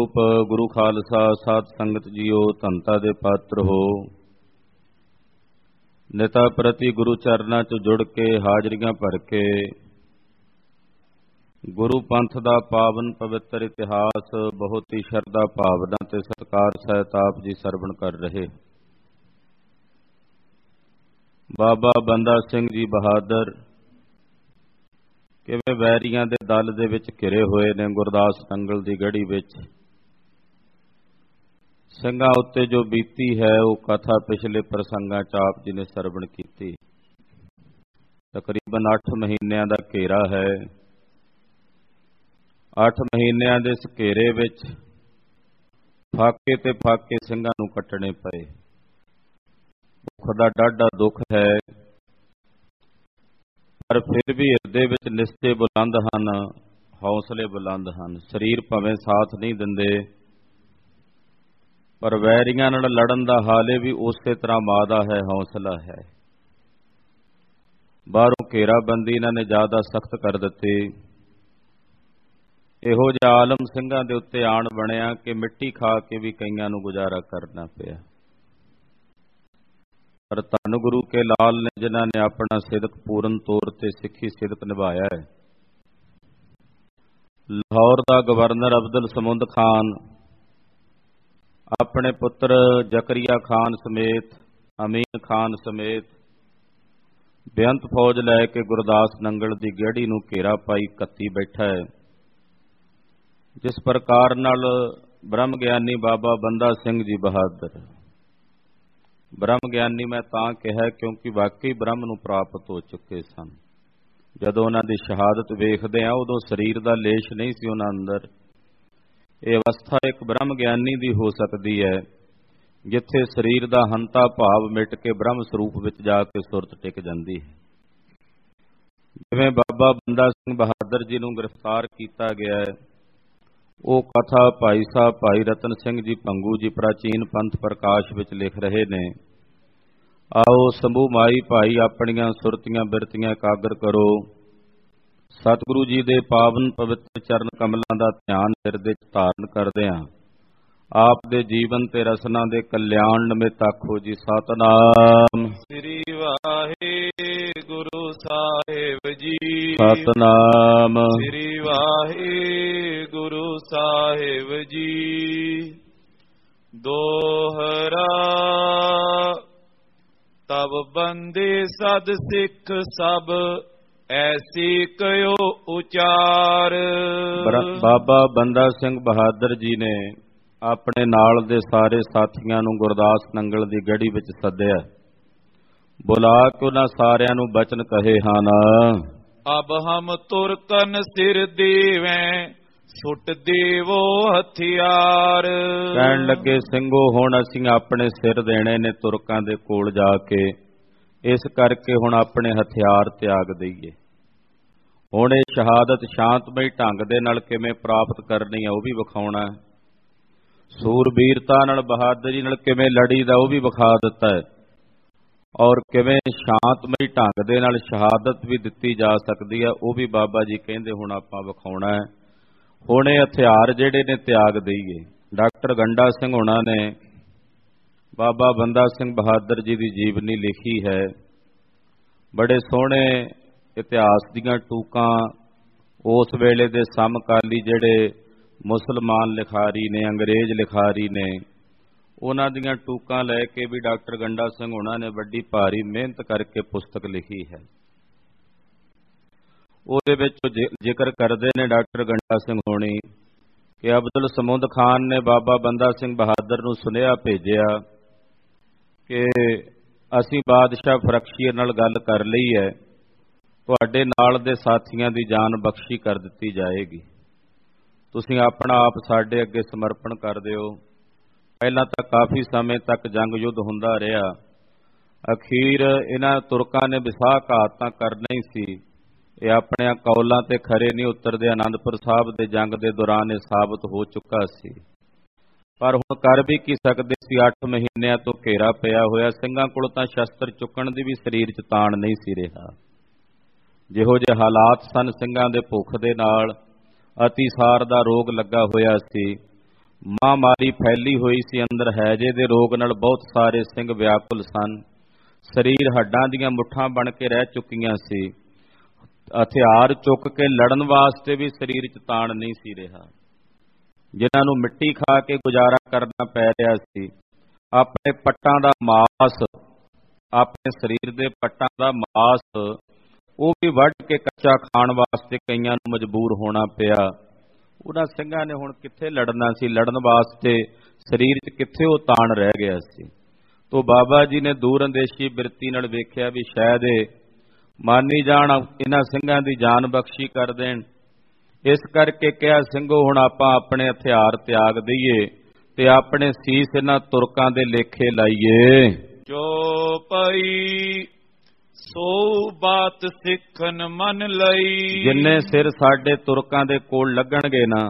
ਸਰੂਪ ਗੁਰੂ ਖਾਲਸਾ ਸਾਧ ਸੰਗਤ ਜੀਓ ਧੰਤਾ ਦੇ ਪਾਤਰ ਹੋ। ਨਿਤਾ ਪ੍ਰਤੀ ਗੁਰੂ ਚਰਨਾਂ 'ਚ ਜੁੜ ਕੇ ਹਾਜ਼ਰੀਆਂ ਭਰ ਕੇ ਗੁਰੂ ਪੰਥ ਦਾ ਪਾਵਨ ਪਵਿੱਤਰ ਇਤਿਹਾਸ ਬਹੁਤ ਹੀ ਸ਼ਰਧਾ ਭਾਵਨਾ ਤੇ ਸਤਿਕਾਰ ਸਹਿਤ ਆਪ ਜੀ ਸਰਵਣ ਕਰ ਰਹੇ। ਬਾਬਾ ਬੰਦਾ ਸਿੰਘ ਜੀ ਬਹਾਦਰ ਕਿਵੇਂ ਵੈਰੀਆਂ ਦੇ ਦਲ ਦੇ ਵਿੱਚ ਘਿਰੇ ਹੋਏ ਨੇ ਗੁਰਦਾਸ ਨੰਗਲ ਦੀ ਗੜ੍ਹੀ ਵਿੱਚ। ਸਿੰਘਾਂ ਉੱਤੇ ਜੋ ਬੀਤੀ ਹੈ ਉਹ ਕਥਾ ਪਿਛਲੇ ਪ੍ਰਸੰਗਾਂ 'ਚ ਆਪ ਜੀ ਨੇ ਸਰਵਣ ਕੀਤੀ। ਤਕਰੀਬਨ 8 ਮਹੀਨਿਆਂ ਦਾ ਘੇਰਾ ਹੈ। 8 ਮਹੀਨਿਆਂ ਦੇ ਇਸ ਘੇਰੇ ਵਿੱਚ ਫਾਕੇ ਤੇ ਫਾਕੇ ਸਿੰਘਾਂ ਨੂੰ ਕੱਟਣੇ ਪਏ। ਦੁੱਖ ਦਾ ਡਾਢਾ ਦੁੱਖ ਹੈ, ਪਰ ਫਿਰ ਵੀ ਹਿਰਦੇ ਵਿੱਚ ਨਿਸ਼ਚੇ ਬੁਲੰਦ ਹਨ, ਹੌਸਲੇ ਬੁਲੰਦ ਹਨ। ਸਰੀਰ ਭਾਵੇਂ ਸਾਥ ਨਹੀਂ ਦਿੰਦੇ, ਪਰ ਵੈਰੀਆਂ ਨਾਲ ਲੜਨ ਦਾ ਹਾਲੇ ਵੀ ਉਸੇ ਤਰ੍ਹਾਂ ਮਾਦਾ ਹੈ, ਹੌਸਲਾ ਹੈ। ਬਾਹਰੋਂ ਘੇਰਾਬੰਦੀ ਇਹਨਾਂ ਨੇ ਜ਼ਿਆਦਾ ਸਖਤ ਕਰ ਦਿੱਤੀ। ਇਹੋ ਜਿਹਾ ਆਲਮ ਸਿੰਘਾਂ ਦੇ ਉੱਤੇ ਆਣ ਬਣਿਆ ਕਿ ਮਿੱਟੀ ਖਾ ਕੇ ਵੀ ਕਈਆਂ ਨੂੰ ਗੁਜ਼ਾਰਾ ਕਰਨਾ ਪਿਆ। ਪਰ ਧੰਨ ਗੁਰੂ ਕੇ ਲਾਲ ਨੇ ਜਿਨ੍ਹਾਂ ਨੇ ਆਪਣਾ ਸਿਦਕ ਪੂਰਨ ਤੌਰ ਤੇ ਸਿੱਖੀ ਸਿਦਕ ਨਿਭਾਇਆ ਹੈ। ਲਾਹੌਰ ਦਾ ਗਵਰਨਰ ਅਬਦੁਲ ਸਮੁੰਦ ਖਾਨ ਆਪਣੇ ਪੁੱਤਰ ਜ਼ਕਰੀਆ ਖਾਨ ਸਮੇਤ, ਅਮੀਨ ਖਾਨ ਸਮੇਤ ਬੇਅੰਤ ਫੌਜ ਲੈ ਕੇ ਗੁਰਦਾਸ ਨੰਗਲ ਦੀ ਗੜ੍ਹੀ ਨੂੰ ਘੇਰਾ ਪਾਈ ਕੱਤੀ ਬੈਠਾ ਹੈ। ਜਿਸ ਪ੍ਰਕਾਰ ਨਾਲ ਬ੍ਰਹਮ ਗਿਆਨੀ ਬਾਬਾ ਬੰਦਾ ਸਿੰਘ ਜੀ ਬਹਾਦਰ, ਬ੍ਰਹਮ ਗਿਆਨੀ ਮੈਂ ਤਾਂ ਕਿਹਾ ਕਿਉਂਕਿ ਵਾਕਈ ਬ੍ਰਹਮ ਨੂੰ ਪ੍ਰਾਪਤ ਹੋ ਚੁੱਕੇ ਸਨ। ਜਦੋਂ ਉਹਨਾਂ ਦੀ ਸ਼ਹਾਦਤ ਵੇਖਦੇ ਆ ਉਦੋਂ ਸਰੀਰ ਦਾ ਲੇਸ਼ ਨਹੀਂ ਸੀ ਉਹਨਾਂ ਅੰਦਰ। ਇਹ ਅਵਸਥਾ ਇੱਕ ਬ੍ਰਹਮ ਗਿਆਨੀ ਦੀ ਹੋ ਸਕਦੀ ਹੈ ਜਿੱਥੇ ਸਰੀਰ ਦਾ ਹੰਤਾ ਭਾਵ ਮਿਟ ਕੇ ਬ੍ਰਹਮ ਸਰੂਪ ਵਿੱਚ ਜਾ ਕੇ ਸੁਰਤ ਟਿਕ ਜਾਂਦੀ ਹੈ। ਜਿਵੇਂ ਬਾਬਾ ਬੰਦਾ ਸਿੰਘ ਬਹਾਦਰ ਜੀ ਨੂੰ ਗ੍ਰਿਫਤਾਰ ਕੀਤਾ ਗਿਆ ਹੈ, ਉਹ ਕਥਾ ਭਾਈ ਸਾਹਿਬ ਭਾਈ ਰਤਨ ਸਿੰਘ ਜੀ ਭੰਗੂ ਜੀ ਪ੍ਰਾਚੀਨ ਪੰਥ ਪ੍ਰਕਾਸ਼ ਵਿੱਚ ਲਿਖ ਰਹੇ ਨੇ। ਆਓ ਸੰਭੂ ਮਾਈ ਭਾਈ ਆਪਣੀਆਂ ਸੁਰਤੀਆਂ ਬਿਰਤੀਆਂ ਇਕਾਗਰ ਕਰੋ। ਸਤਿਗੁਰੂ ਜੀ ਦੇ ਪਾਵਨ ਪਵਿੱਤਰ ਚਰਨ ਕਮਲਾਂ ਦਾ ਧਿਆਨ ਹਿਰਦੇ 'ਚ ਧਾਰਨ ਕਰਦਿਆਂ ਆਪ ਦੇ ਜੀਵਨ ਤੇ ਰਸਨਾ ਦੇ ਕਲਿਆਣ ਨਿਮਿਤ ਆਖੋ ਜੀ ਸਤਿਨਾਮ ਸ੍ਰੀ ਵਾਹਿਗੁਰੂ ਸਾਹਿਬ ਜੀ। ਸਤਿਨਾਮ ਸ੍ਰੀ ਵਾਹਿਗੁਰੂ ਸਾਹਿਬ ਜੀ। ਦੋਹਰਾ ਤਬ ਬੰਦੇ ਸਦ ਸਿੱਖ ਸਭ ਐਸੀ ਕਯੋ ਉਚਾਰ। ਬਾਬਾ ਬੰਦਾ ਸਿੰਘ ਬਹਾਦਰ ਜੀ ਨੇ ਆਪਣੇ ਨਾਲ ਦੇ ਸਾਰੇ ਸਾਥੀਆਂ ਨੂੰ ਗੁਰਦਾਸ ਨੰਗਲ ਦੀ ਗੜ੍ਹੀ ਵਿੱਚ ਸੱਦਿਆ। ਬੁਲਾ ਕੇ ਉਹਨਾਂ ਸਾਰਿਆਂ ਨੂੰ ਬਚਨ ਕਹੇ ਹਨ। ਅਬ ਹਮ ਤੁਰਕਨ ਸਿਰ ਦੇਵੈਂ ਸੁੱਟ ਦੇਵੋ ਹਥਿਆਰ। ਕਹਿਣ ਲੱਗੇ ਸਿੰਘੋ ਹੁਣ ਅਸੀਂ ਆਪਣੇ ਸਿਰ ਦੇਣੇ ਨੇ ਤੁਰਕਾਂ ਦੇ ਕੋਲ ਜਾ ਕੇ, ਇਸ ਕਰਕੇ ਹੁਣ ਆਪਣੇ ਹਥਿਆਰ ਤਿਆਗ ਦਈਏ। ਹੁਣ ਇਹ ਸ਼ਹਾਦਤ ਸ਼ਾਂਤਮਈ ਢੰਗ ਦੇ ਨਾਲ ਕਿਵੇਂ ਪ੍ਰਾਪਤ ਕਰਨੀ ਹੈ ਉਹ ਵੀ ਵਿਖਾਉਣਾ। ਸੂਰਬੀਰਤਾ ਨਾਲ ਬਹਾਦਰੀ ਨਾਲ ਕਿਵੇਂ ਲੜੀ ਦਾ ਉਹ ਵੀ ਵਿਖਾ ਦਿੱਤਾ ਹੈ, ਔਰ ਕਿਵੇਂ ਸ਼ਾਂਤਮਈ ਢੰਗ ਦੇ ਨਾਲ ਸ਼ਹਾਦਤ ਵੀ ਦਿੱਤੀ ਜਾ ਸਕਦੀ ਹੈ ਉਹ ਵੀ ਬਾਬਾ ਜੀ ਕਹਿੰਦੇ ਹੁਣ ਆਪਾਂ ਵਿਖਾਉਣਾ ਹੈ। ਹੁਣ ਇਹ ਹਥਿਆਰ ਜਿਹੜੇ ਨੇ ਤਿਆਗ ਦਈਏ। ਡਾਕਟਰ ਗੰਡਾ ਸਿੰਘ ਹੋਣਾ ਨੇ ਬਾਬਾ ਬੰਦਾ ਸਿੰਘ ਬਹਾਦਰ ਜੀ ਦੀ ਜੀਵਨੀ ਲਿਖੀ ਹੈ। ਬੜੇ ਸੋਹਣੇ ਇਤਿਹਾਸ ਦੀਆਂ ਟੂਕਾਂ ਉਸ ਵੇਲੇ ਦੇ ਸਮਕਾਲੀ ਜਿਹੜੇ ਮੁਸਲਮਾਨ ਲਿਖਾਰੀ ਨੇ, ਅੰਗਰੇਜ਼ ਲਿਖਾਰੀ ਨੇ, ਉਹਨਾਂ ਦੀਆਂ ਟੂਕਾਂ ਲੈ ਕੇ ਵੀ ਡਾਕਟਰ ਗੰਡਾ ਸਿੰਘ ਹੋਣਾ ਨੇ ਵੱਡੀ ਭਾਰੀ ਮਿਹਨਤ ਕਰਕੇ ਪੁਸਤਕ ਲਿਖੀ ਹੈ। ਉਹਦੇ ਵਿੱਚ ਜ਼ਿਕਰ ਕਰਦੇ ਨੇ ਡਾਕਟਰ ਗੰਡਾ ਸਿੰਘ ਹੋਣੀ ਕਿ ਅਬਦੁਲ ਸਮੁੰਦ ਖਾਨ ਨੇ ਬਾਬਾ ਬੰਦਾ ਸਿੰਘ ਬਹਾਦਰ ਨੂੰ ਸੁਨੇਹਾ ਭੇਜਿਆ ਕਿ ਅਸੀਂ ਬਾਦਸ਼ਾਹ ਫਰਖਸ਼ੀਰ ਨਾਲ ਗੱਲ ਕਰ ਲਈ ਹੈ, ਤੁਹਾਡੇ ਨਾਲ ਦੇ ਸਾਥੀਆਂ ਦੀ ਜਾਨ ਬਖਸ਼ੀ ਕਰ ਦਿੱਤੀ ਜਾਏਗੀ, ਤੁਸੀਂ ਆਪਣਾ ਆਪ ਸਾਡੇ ਅੱਗੇ ਸਮਰਪਣ ਕਰ ਦਿਓ। ਪਹਿਲਾਂ ਤਾਂ ਕਾਫੀ ਸਮੇਂ ਤੱਕ ਜੰਗ ਯੁੱਧ ਹੁੰਦਾ ਰਿਹਾ। ਅਖੀਰ ਇਹਨਾਂ ਤੁਰਕਾਂ ਨੇ ਵਿਸਾਖਘਾਤ ਤਾਂ ਕਰਨਾ ਹੀ ਸੀ। ਇਹ ਆਪਣੇ ਕੌਲਾਂ ਤੇ ਖਰੇ ਨਹੀਂ ਉਤਰਦੇ। ਆਨੰਦਪੁਰ ਸਾਹਿਬ ਦੇ ਜੰਗ ਦੇ ਦੌਰਾਨ ਇਹ ਸਾਬਤ ਹੋ ਚੁੱਕਾ ਸੀ। ਪਰ ਹੁਣ ਕਰ ਵੀ ਕੀ ਸਕਦੇ ਸੀ। 8 ਮਹੀਨਿਆਂ ਤੋਂ ਘੇਰਾ ਪਿਆ ਹੋਇਆ। ਸਿੰਘਾਂ ਕੋਲ ਤਾਂ ਸ਼ਸਤਰ ਚੁੱਕਣ ਦੀ ਵੀ ਸਰੀਰ 'ਚ ਤਾਣ ਨਹੀਂ ਸੀ ਰਿਹਾ। ਜਿਹੋ ਜਿਹੇ ਹਾਲਾਤ ਸਨ ਸਿੰਘਾਂ ਦੇ ਭੁੱਖ ਦੇ ਨਾਲ, ਅਤੀਸਾਰ ਦਾ ਰੋਗ ਲੱਗਾ ਹੋਇਆ ਸੀ। ਮਹਾਂਮਾਰੀ ਫੈਲੀ ਹੋਈ ਸੀ। ਅੰਦਰ ਹੈਜੇ ਦੇ ਰੋਗ ਨਾਲ ਬਹੁਤ ਸਾਰੇ ਸਿੰਘ ਵਿਆਕੁਲ ਸਨ। ਸਰੀਰ ਹੱਡਾਂ ਦੀਆਂ ਮੁੱਠਾਂ ਬਣ ਕੇ ਰਹਿ ਚੁੱਕੀਆਂ ਸੀ। ਹਥਿਆਰ ਚੁੱਕ ਕੇ ਲੜਨ ਵਾਸਤੇ ਵੀ ਸਰੀਰ 'ਚ ਤਾਣ ਨਹੀਂ ਸੀ ਰਿਹਾ। ਜਿਨ੍ਹਾਂ ਨੂੰ ਮਿੱਟੀ ਖਾ ਕੇ ਗੁਜ਼ਾਰਾ ਕਰਨਾ ਪੈ ਰਿਹਾ ਸੀ, ਆਪਣੇ ਪੱਟਾਂ ਦਾ ਮਾਸ, ਆਪਣੇ ਸਰੀਰ ਦੇ ਪੱਟਾਂ ਦਾ ਮਾਸ ਉਹ ਵੀ ਵੱਢ ਕੇ ਕੱਚਾ ਖਾਣ ਵਾਸਤੇ ਕਈਆਂ ਨੂੰ ਮਜਬੂਰ ਹੋਣਾ ਪਿਆ। ਉਹਨਾਂ ਸਿੰਘਾਂ ਨੇ ਹੁਣ ਕਿੱਥੇ ਲੜਨਾ ਸੀ? ਲੜਨ ਵਾਸਤੇ ਸਰੀਰ 'ਚ ਕਿੱਥੇ ਉਹ ਤਾਣ ਰਹਿ ਗਿਆ ਸੀ? ਤੋ ਬਾਬਾ ਜੀ ਨੇ ਦੂਰ ਅੰਦੇਸ਼ੀ ਬਿਰਤੀ ਨਾਲ ਵੇਖਿਆ ਵੀ ਸ਼ਾਇਦ ਇਹ ਮਾਨੀ ਜਾਣ, ਇਹਨਾਂ ਸਿੰਘਾਂ ਦੀ ਜਾਨ ਬਖਸ਼ੀ ਕਰ ਦੇਣ। ਇਸ ਕਰਕੇ ਕਿਹਾ, ਸਿੰਘੋ ਹੁਣ ਆਪਾਂ ਆਪਣੇ ਹਥਿਆਰ ਤਿਆਗ ਦਈਏ ਤੇ ਆਪਣੇ ਸੀਸ ਇਹਨਾਂ ਤੁਰਕਾਂ ਦੇ ਲੇਖੇ ਲਾਈਏ। ਜੋ ਪਈ ਸੋ ਬਾਤ ਸਿੱਖਨ ਮਨ ਲਈ। ਜਿੰਨੇ ਸਿਰ ਸਾਡੇ ਤੁਰਕਾਂ ਦੇ ਕੋਲ ਲੱਗਣਗੇ ਨਾ,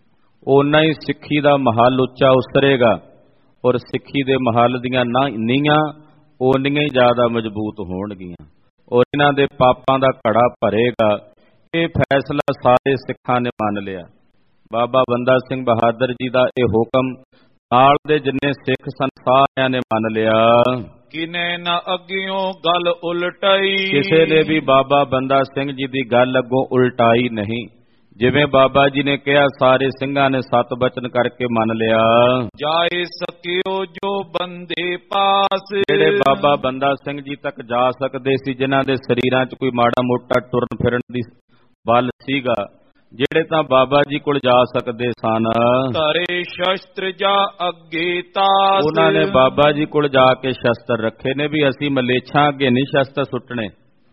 ਓਨਾ ਹੀ ਸਿੱਖੀ ਦਾ ਮਹਲ ਉੱਚਾ ਉਸਰੇਗਾ, ਔਰ ਸਿੱਖੀ ਦੇ ਮਹਲ ਦੀਆਂ ਨੀਹਾਂ ਓਨੀਆਂ ਹੀ ਜ਼ਿਆਦਾ ਮਜ਼ਬੂਤ ਹੋਣਗੀਆਂ, ਔਰ ਇਹਨਾਂ ਦੇ ਪਾਪਾਂ ਦਾ ਘੜਾ ਭਰੇਗਾ। ਇਹ ਫੈਸਲਾ ਸਾਰੇ ਸਿੱਖਾਂ ਨੇ ਮੰਨ ਲਿਆ। ਬਾਬਾ ਬੰਦਾ ਸਿੰਘ ਬਹਾਦਰ ਜੀ ਦਾ ਇਹ ਹੁਕਮ ਨਾਲ ਦੇ ਜਿੰਨੇ ਸਿੱਖ ਸਨ ਸਾਰਿਆਂ ਨੇ ਮੰਨ ਲਿਆ। ਕਿਨੇ ਨਾ ਅੱਗਿਓਂ ਗੱਲ ਉਲਟਾਈ। ਕਿਸੇ ਨੇ ਵੀ ਬਾਬਾ ਬੰਦਾ ਸਿੰਘ ਜੀ ਦੀ ਗੱਲ ਅੱਗੋਂ ਉਲਟਾਈ ਨਹੀਂ। ਜਿਵੇਂ ਬਾਬਾ ਜੀ ਨੇ ਕਿਹਾ, ਸਾਰੇ ਸਿੰਘਾਂ ਨੇ ਸਤ ਬਚਨ ਕਰਕੇ ਮੰਨ ਲਿਆ। ਜਾਏ ਸਕਿਓ ਜੋ ਬੰਦੇ ਪਾਸ। ਜਿਹੜੇ ਬਾਬਾ ਬੰਦਾ ਸਿੰਘ ਜੀ ਤੱਕ ਜਾ ਸਕਦੇ ਸੀ, ਜਿਨ੍ਹਾਂ ਦੇ ਸਰੀਰਾਂ 'ਚ ਕੋਈ ਮਾੜਾ ਮੋਟਾ ਟੁਰਨ ਫਿਰਨ ਦੀ ਬਲ ਸੀਗਾ, ਜਿਹੜੇ ਤਾਂ ਬਾਬਾ ਜੀ ਕੋਲ ਜਾ ਸਕਦੇ ਸਨ, ਧਰੇ ਸ਼ਸਤਰ ਜਾ ਅੱਗੇ ਤਾਸ। ਉਹਨਾਂ ਨੇ ਬਾਬਾ ਜੀ ਕੋਲ ਜਾ ਕੇ ਸ਼ਸਤਰ ਰੱਖੇ ਨੇ ਵੀ ਅਸੀਂ ਮਲੇਛਾਂ ਅੱਗੇ ਨਹੀਂ ਸ਼ਸਤਰ ਸੁੱਟਣੇ।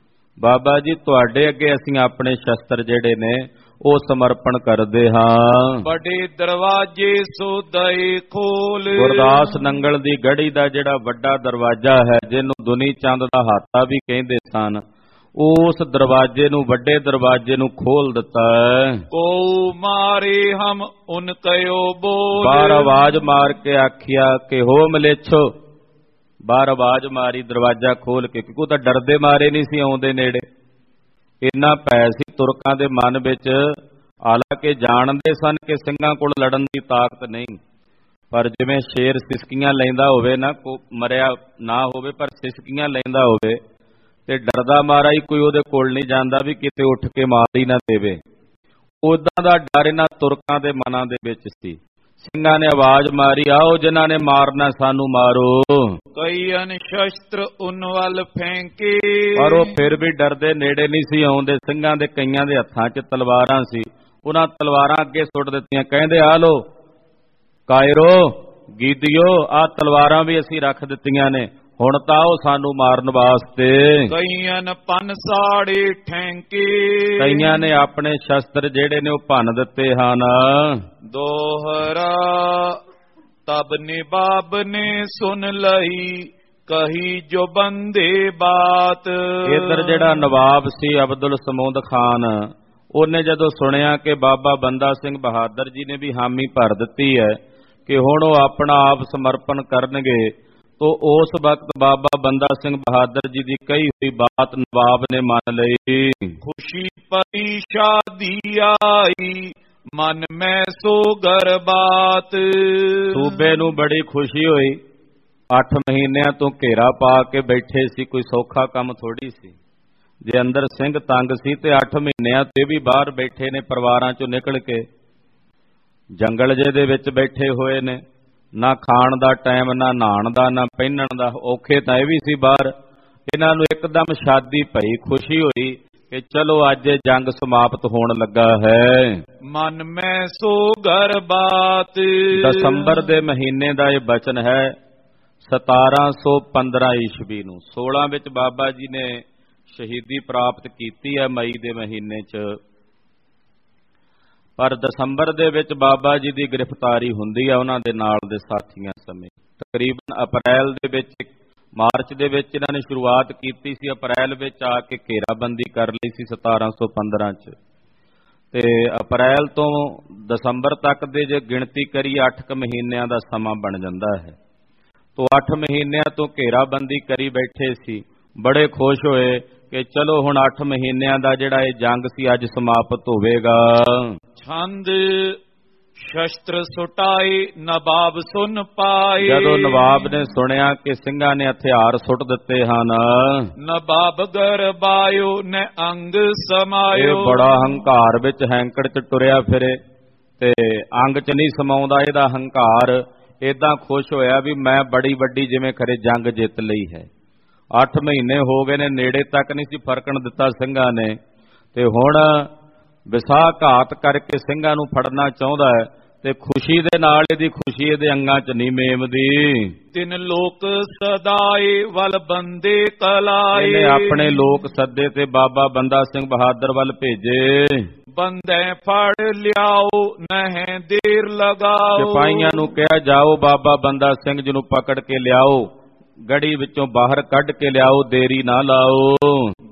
ਬਾਬਾ ਜੀ ਤੁਹਾਡੇ ਅੱਗੇ ਅਸੀਂ ਆਪਣੇ ਸ਼ਸਤਰ ਜਿਹੜੇ ਨੇ ਉਹ ਸਮਰਪਣ ਕਰਦੇ ਹਾਂ। ਵੱਡੇ ਦਰਵਾਜ਼ੇ ਸੋ ਦਏ ਖੋਲ। ਗੁਰਦਾਸ ਨੰਗਲ ਦੀ ਗੜੀ ਦਾ ਜਿਹੜਾ ਵੱਡਾ ਦਰਵਾਜ਼ਾ ਹੈ, ਜਿਹਨੂੰ ਦੁਨੀ ਚੰਦ ਦਾ ਹਾਤਾ ਵੀ ਕਹਿੰਦੇ ਸਨ, ਉਸ ਦਰਵਾਜ਼ੇ ਨੂੰ, ਵੱਡੇ ਦਰਵਾਜ਼ੇ ਨੂੰ ਖੋਲ ਦਿੱਤਾ। ਕੋ ਮਾਰੇ ਹਮ ਉਨ ਕਯੋ ਬੋਲ। ਬਾਹਰ ਆਵਾਜ਼ ਮਾਰ ਕੇ ਆਖਿਆ ਕਿ ਹੋ ਮਲੇਛੋ। ਬਾਹਰ ਆਵਾਜ਼ ਮਾਰੀ ਦਰਵਾਜ਼ਾ ਖੋਲ ਕੇ, ਕਿਉਂਕਿ ਉਹ ਤਾਂ ਡਰਦੇ ਮਾਰੇ ਨਹੀਂ ਸੀ ਆਉਂਦੇ ਨੇੜੇ। ਇੰਨਾ ਭੈ ਸੀ ਤੁਰਕਾਂ ਦੇ ਮਨ ਵਿੱਚ, ਹਾਲਾਂਕਿ ਜਾਣਦੇ ਸਨ ਕਿ ਸਿੰਘਾਂ ਕੋਲ ਲੜਨ ਦੀ ਤਾਕਤ ਨਹੀਂ, ਪਰ ਜਿਵੇਂ ਸ਼ੇਰ ਸਿਸਕੀਆਂ ਲੈਂਦਾ ਹੋਵੇ ਨਾ, ਮਰਿਆ ਨਾ ਹੋਵੇ ਪਰ ਸਿਸਕੀਆਂ ਲੈਂਦਾ ਹੋਵੇ, ਤੇ ਡਰਦਾ ਮਾਰਾ ਹੀ ਕੋਈ ਉਹਦੇ ਕੋਲ ਨਹੀਂ ਜਾਂਦਾ ਵੀ ਕਿਤੇ ਉੱਠ ਕੇ ਮਾਰ ਹੀ ਨਾ ਦੇਵੇ। ਉਦਾਂ ਦਾ ਡਰ ਇਹਨਾਂ ਤੁਰਕਾਂ ਦੇ ਮਨਾਂ ਦੇ ਵਿੱਚ ਸੀ। ਸਿੰਘਾਂ ਨੇ ਆਵਾਜ਼ ਮਾਰੀ, ਆਓ ਜਿਨ੍ਹਾਂ ਨੇ ਮਾਰਨਾ ਸਾਨੂੰ ਮਾਰੋ। ਕਈਨ ਸ਼ਸਤਰ ਉਨ ਵੱਲ ਫੈਂਕੇ। ਪਰ ਉਹ ਫਿਰ ਵੀ ਡਰਦੇ ਨੇੜੇ ਨਹੀਂ ਸੀ ਆਉਂਦੇ। ਸਿੰਘਾਂ ਦੇ ਕਈਆਂ ਦੇ ਹੱਥਾਂ 'ਚ ਤਲਵਾਰਾਂ ਸੀ, ਉਹਨਾਂ ਤਲਵਾਰਾਂ ਅੱਗੇ ਸੁੱਟ ਦਿੱਤੀਆਂ। ਕਹਿੰਦੇ, ਆ ਲੋ ਕਾਇਰੋ, ਗੀਦੀਓ, ਆਹ ਤਲਵਾਰਾਂ ਵੀ ਅਸੀਂ ਰੱਖ ਦਿੱਤੀਆਂ ਨੇ, ਹੁਣ ਤਾਂ ਉਹ ਸਾਨੂੰ ਮਾਰਨ ਵਾਸਤੇ। ਕਈਆਂ ਪੰਨ ਸਾੜੇ ਠੈਂਕੇ। ਕਈਆਂ ਨੇ ਆਪਣੇ ਸ਼ਸਤਰ ਜਿਹੜੇ ਨੇ ਉਹ ਭੰਨ ਦਿੱਤੇ ਹਨ। ਦੋਹਰਾ ਤਬ ਨਿਬਾਬ ਨੇ ਸੁਨ ਲਈ ਕਹੀ ਜੋ ਬੰਦੇ ਬਾਤ। ਇਧਰ ਜਿਹੜਾ ਨਵਾਬ ਸੀ ਅਬਦੁਲ ਸਮੂਦ ਖਾਨ, ਉਹਨੇ ਜਦੋਂ ਸੁਣਿਆ ਕਿ ਬਾਬਾ ਬੰਦਾ ਸਿੰਘ ਬਹਾਦਰ ਜੀ ਨੇ ਵੀ ਹਾਮੀ ਭਰ ਦਿੱਤੀ ਹੈ ਕਿ ਹੁਣ ਉਹ ਆਪਣਾ ਆਪ ਸਮਰਪਣ ਕਰਨਗੇ, ਤੋ ਉਸ ਵਕਤ ਬਾਬਾ ਬੰਦਾ ਸਿੰਘ ਬਹਾਦਰ ਜੀ ਦੀ ਕਹੀ ਹੋਈ ਬਾਤ ਨਵਾਬ ਨੇ ਮੰਨ ਲਈ। ਖੁਸ਼ੀ ਪਈ ਸ਼ਾਦੀ ਆਈ ਮਨ ਮੈਂ ਸੋ ਗਰਬਾਤ। ਸੂਬੇ ਨੂੰ ਬੜੀ ਖੁਸ਼ੀ ਹੋਈ। 8 ਮਹੀਨਿਆਂ ਤੋਂ ਘੇਰਾ ਪਾ ਕੇ ਬੈਠੇ ਸੀ, ਕੋਈ ਸੌਖਾ ਕੰਮ ਥੋੜੀ ਸੀ। ਜੇ ਅੰਦਰ ਸਿੰਘ ਤੰਗ ਸੀ ਤੇ 8 ਮਹੀਨਿਆਂ ਤੇ ਵੀ ਬਾਹਰ ਬੈਠੇ ਨੇ, ਪਰਿਵਾਰਾਂ ਚੋਂ ਨਿਕਲ ਕੇ ਜੰਗਲ ਜੇ ਦੇ ਵਿੱਚ ਬੈਠੇ ਹੋਏ ਨੇ। ਨਾ ਖਾਣ ਦਾ ਟਾਈਮ, ਨਾ ਨਹਾਣ ਦਾ, ਨਾ ਪਹਿਨਣ ਦਾ। ਔਖੇ ਤਾਂ ਇਹ ਵੀ ਸੀ ਬਾਹਰ। ਇਹਨਾਂ ਨੂੰ ਇੱਕਦਮ ਸ਼ਾਦੀ ਭਈ ਖੁਸ਼ੀ ਹੋਈ ਕਿ ਚਲੋ ਅੱਜ ਜੰਗ ਸਮਾਪਤ ਹੋਣ ਲੱਗਾ ਹੈ। ਮਨ ਮੈਂ ਸੋ ਗਰਬਾਤ। ਦਸੰਬਰ ਦੇ ਮਹੀਨੇ ਦਾ ਇਹ ਬਚਨ ਹੈ, 1715 ਈਸਵੀ ਨੂੰ। 16 ਵਿੱਚ ਬਾਬਾ ਜੀ ਨੇ ਸ਼ਹੀਦੀ ਪ੍ਰਾਪਤ ਕੀਤੀ ਹੈ ਮਈ ਦੇ ਮਹੀਨੇ 'ਚ, ਪਰ ਦਸੰਬਰ ਦੇ ਵਿੱਚ ਬਾਬਾ ਜੀ ਦੀ ਗ੍ਰਿਫਤਾਰੀ ਹੁੰਦੀ ਹੈ ਉਹਨਾਂ ਦੇ ਨਾਲ ਦੇ ਸਾਥੀਆਂ ਸਮੇਤ। ਤਕਰੀਬਨ ਅਪ੍ਰੈਲ ਦੇ ਵਿੱਚ, ਮਾਰਚ ਦੇ ਵਿੱਚ ਇਹਨਾਂ ਨੇ ਸ਼ੁਰੂਆਤ ਕੀਤੀ ਸੀ, ਅਪ੍ਰੈਲ ਵਿੱਚ ਆ ਕੇ ਘੇਰਾਬੰਦੀ ਕਰ ਲਈ ਸੀ 1715 'ਚ, ਤੇ ਅਪ੍ਰੈਲ ਤੋਂ ਦਸੰਬਰ ਤੱਕ ਦੇ ਜੇ ਗਿਣਤੀ ਕਰੀਏ 8 ਮਹੀਨਿਆਂ ਦਾ ਸਮਾਂ ਬਣ ਜਾਂਦਾ ਹੈ। ਤੋਂ 8 ਮਹੀਨਿਆਂ ਤੋਂ ਘੇਰਾਬੰਦੀ ਕਰੀ ਬੈਠੇ ਸੀ, ਬੜੇ ਖੁਸ਼ ਹੋਏ ਕਿ ਚਲੋ ਹੁਣ 8 ਮਹੀਨਿਆਂ ਦਾ ਜਿਹੜਾ ਇਹ ਜੰਗ ਸੀ ਅੱਜ ਸਮਾਪਤ ਹੋਵੇਗਾ। ਛੰਦ ਸ਼ਸਤਰ ਸੁਟਾਏ ਨਵਾਬ ਸੁਨ ਪਾਏ। ਜਦੋਂ ਨਵਾਬ ਨੇ ਸੁਣਿਆ ਕਿ ਸਿੰਘਾਂ ਨੇ ਹਥਿਆਰ ਸੁੱਟ ਦਿੱਤੇ ਹਨ, ਨਵਾਬ ਗਰਬਾਇਓ ਨੇ ਅੰਗ ਸਮਾਇਓ। ਇਹ ਬੜਾ ਹੰਕਾਰ ਵਿੱਚ ਹੈਂਕੜ 'ਚ ਟੁਰਿਆ ਫਿਰੇ ਤੇ ਅੰਗ 'ਚ ਨਹੀਂ ਸਮਾਉਂਦਾ ਇਹਦਾ ਹੰਕਾਰ। ਏਦਾਂ ਖੁਸ਼ ਹੋਇਆ ਵੀ ਮੈਂ ਬੜੀ ਵੱਡੀ ਜਿਵੇਂ ਖਰੇ ਜੰਗ ਜਿੱਤ ਲਈ ਹੈ। 8 ਮਹੀਨੇ ਹੋ ਗਏ ਨੇ, ਨੇੜੇ ਤੱਕ ਨਹੀਂ ਸੀ ਫਰਕਣ ਦਿੱਤਾ ਸਿੰਘਾਂ ਨੇ, ਤੇ ਹੁਣ ਵਿਸਾਘਾਤ ਕਰਕੇ ਸਿੰਘਾਂ ਨੂੰ ਫੜਨਾ ਚਾਹੁੰਦਾ ਹੈ ਤੇ ਖੁਸ਼ੀ ਦੇ ਨਾਲ ਇਹਦੀ ਖੁਸ਼ੀ ਇਹਦੇ ਅੰਗਾਂ 'ਚ ਨਹੀਂ ਮੇਮਦੀ। ਤਿੰਨ ਲੋਕ ਸਦਾਏ ਵਲ ਬੰਦੇ ਕਲਾਏ। ਇਹਨੇ ਆਪਣੇ ਲੋਕ ਸੱਦੇ ਤੇ ਬਾਬਾ ਬੰਦਾ ਸਿੰਘ ਬਹਾਦਰ ਵੱਲ ਭੇਜੇ। ਬੰਦੇ ਫੜ ਲਿਆਓ ਨਹਿ ਦੇਰ ਲਗਾਓ। ਸਿਪਾਹੀਆਂ ਨੂੰ ਕਿਹਾ ਜਾਓ ਬਾਬਾ ਬੰਦਾ ਸਿੰਘ ਜੀ ਨੂੰ ਪਕੜ ਕੇ ਲਿਆਓ, ਗੜੀ ਵਿੱਚੋਂ ਬਾਹਰ ਕੱਢ ਕੇ ਲਿਆਓ, ਦੇਰੀ ਨਾ ਲਾਓ।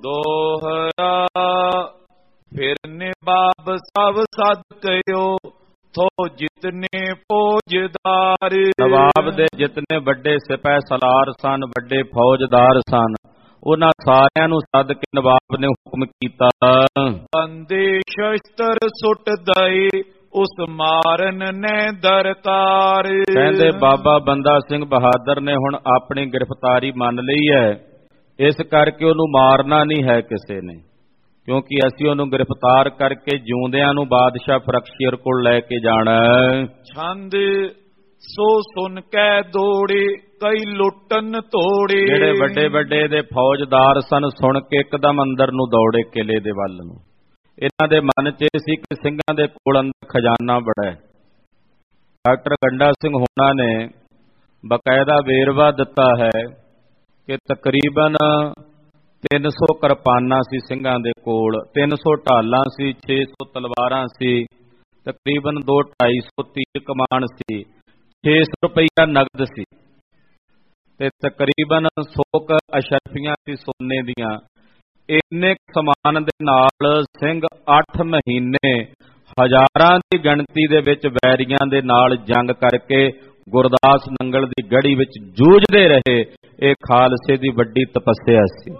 ਦੋਹਰਾ ਫਿਰ ਨਵਾਬ ਸਭ ਸਦ ਕਯੋ ਥੋ ਜਿਤਨੇ ਫੌਜਦਾਰ। ਨਵਾਬ ਦੇ ਜਿਤਨੇ ਵੱਡੇ ਸਿਪਾਹੀ ਸਲਾਰ ਸਨ, ਵੱਡੇ ਫੌਜਦਾਰ ਸਨ, ਉਹਨਾਂ ਸਾਰਿਆਂ ਨੂੰ ਸੱਦ ਕੇ ਨਵਾਬ ਨੇ ਹੁਕਮ ਕੀਤਾ। ਬੰਦੇ ਸ਼ਸਤਰ ਸੁੱਟ ਦਏ ਉਸ ਮਾਰਨ ਨੇ ਦਰਕਾਰ। ਕਹਿੰਦੇ ਬਾਬਾ ਬੰਦਾ ਸਿੰਘ ਬਹਾਦਰ ਨੇ ਹੁਣ ਆਪਣੀ ਗ੍ਰਿਫਤਾਰੀ ਮੰਨ ਲਈ ਹੈ, ਇਸ ਕਰਕੇ ਉਹਨੂੰ ਮਾਰਨਾ ਨਹੀਂ ਹੈ ਕਿਸੇ ਨੇ, ਕਿਉਂਕਿ ਅਸੀਂ ਉਹਨੂੰ ਗ੍ਰਿਫਤਾਰ ਕਰਕੇ ਜਿਉਂਦਿਆਂ ਨੂੰ ਬਾਦਸ਼ਾਹ ਫਰਖਸ਼ੀਰ ਕੋਲ ਲੈ ਕੇ ਜਾਣਾ। ਛੰਦ ਸੋ ਸੁਨ ਕੇ ਦੌੜੇ ਕਈ ਲੁੱਟਨ ਤੋੜੇ। ਜਿਹੜੇ ਵੱਡੇ ਵੱਡੇ ਦੇ ਫੌਜਦਾਰ ਸਨ ਸੁਣ ਕੇ ਇੱਕਦਮ ਅੰਦਰ ਨੂੰ ਦੌੜੇ ਕਿਲੇ ਦੇ ਵੱਲ ਨੂੰ। ਇਹਨਾਂ ਦੇ ਮਨ 'ਚ ਇਹ ਸੀ ਕਿ ਸਿੰਘਾਂ ਦੇ ਕੋਲ ਅੰਦਰ ਖਜ਼ਾਨਾ ਬੜਾ ਹੈ। ਡਾਕਟਰ ਗੰਡਾ ਸਿੰਘ ਹੋਣਾ ਨੇ ਬਕਾਇਦਾ ਵੇਰਵਾ ਦਿੱਤਾ ਹੈ ਕਿ ਤਕਰੀਬਨ 300 ਕਿਰਪਾਨਾਂ ਸੀ ਸਿੰਘਾਂ ਦੇ ਕੋਲ, 300 ਢਾਲਾਂ ਸੀ, 600 ਤਲਵਾਰਾਂ ਸੀ, ਤਕਰੀਬਨ 2-250 ਤੀਰ ਕਮਾਨ ਸੀ, 600 ਰੁਪਈਆ ਨਗਦ ਸੀ ਤੇ ਤਕਰੀਬਨ 100 ਅਸ਼ਰਫੀਆਂ ਸੀ ਸੋਨੇ ਦੀਆਂ। ਇੰਨੇ ਸਮਾਨ ਦੇ ਨਾਲ ਸਿੰਘ 8 ਮਹੀਨੇ ਹਜ਼ਾਰਾਂ ਦੀ ਗਿਣਤੀ ਦੇ ਵਿੱਚ ਵੈਰੀਆਂ ਦੇ ਨਾਲ ਜੰਗ ਕਰਕੇ ਗੁਰਦਾਸ ਨੰਗਲ ਦੀ ਗੜੀ ਵਿੱਚ ਜੂਝਦੇ ਰਹੇ। ਇਹ ਖਾਲਸੇ ਦੀ ਵੱਡੀ ਤਪੱਸਿਆ ਸੀ।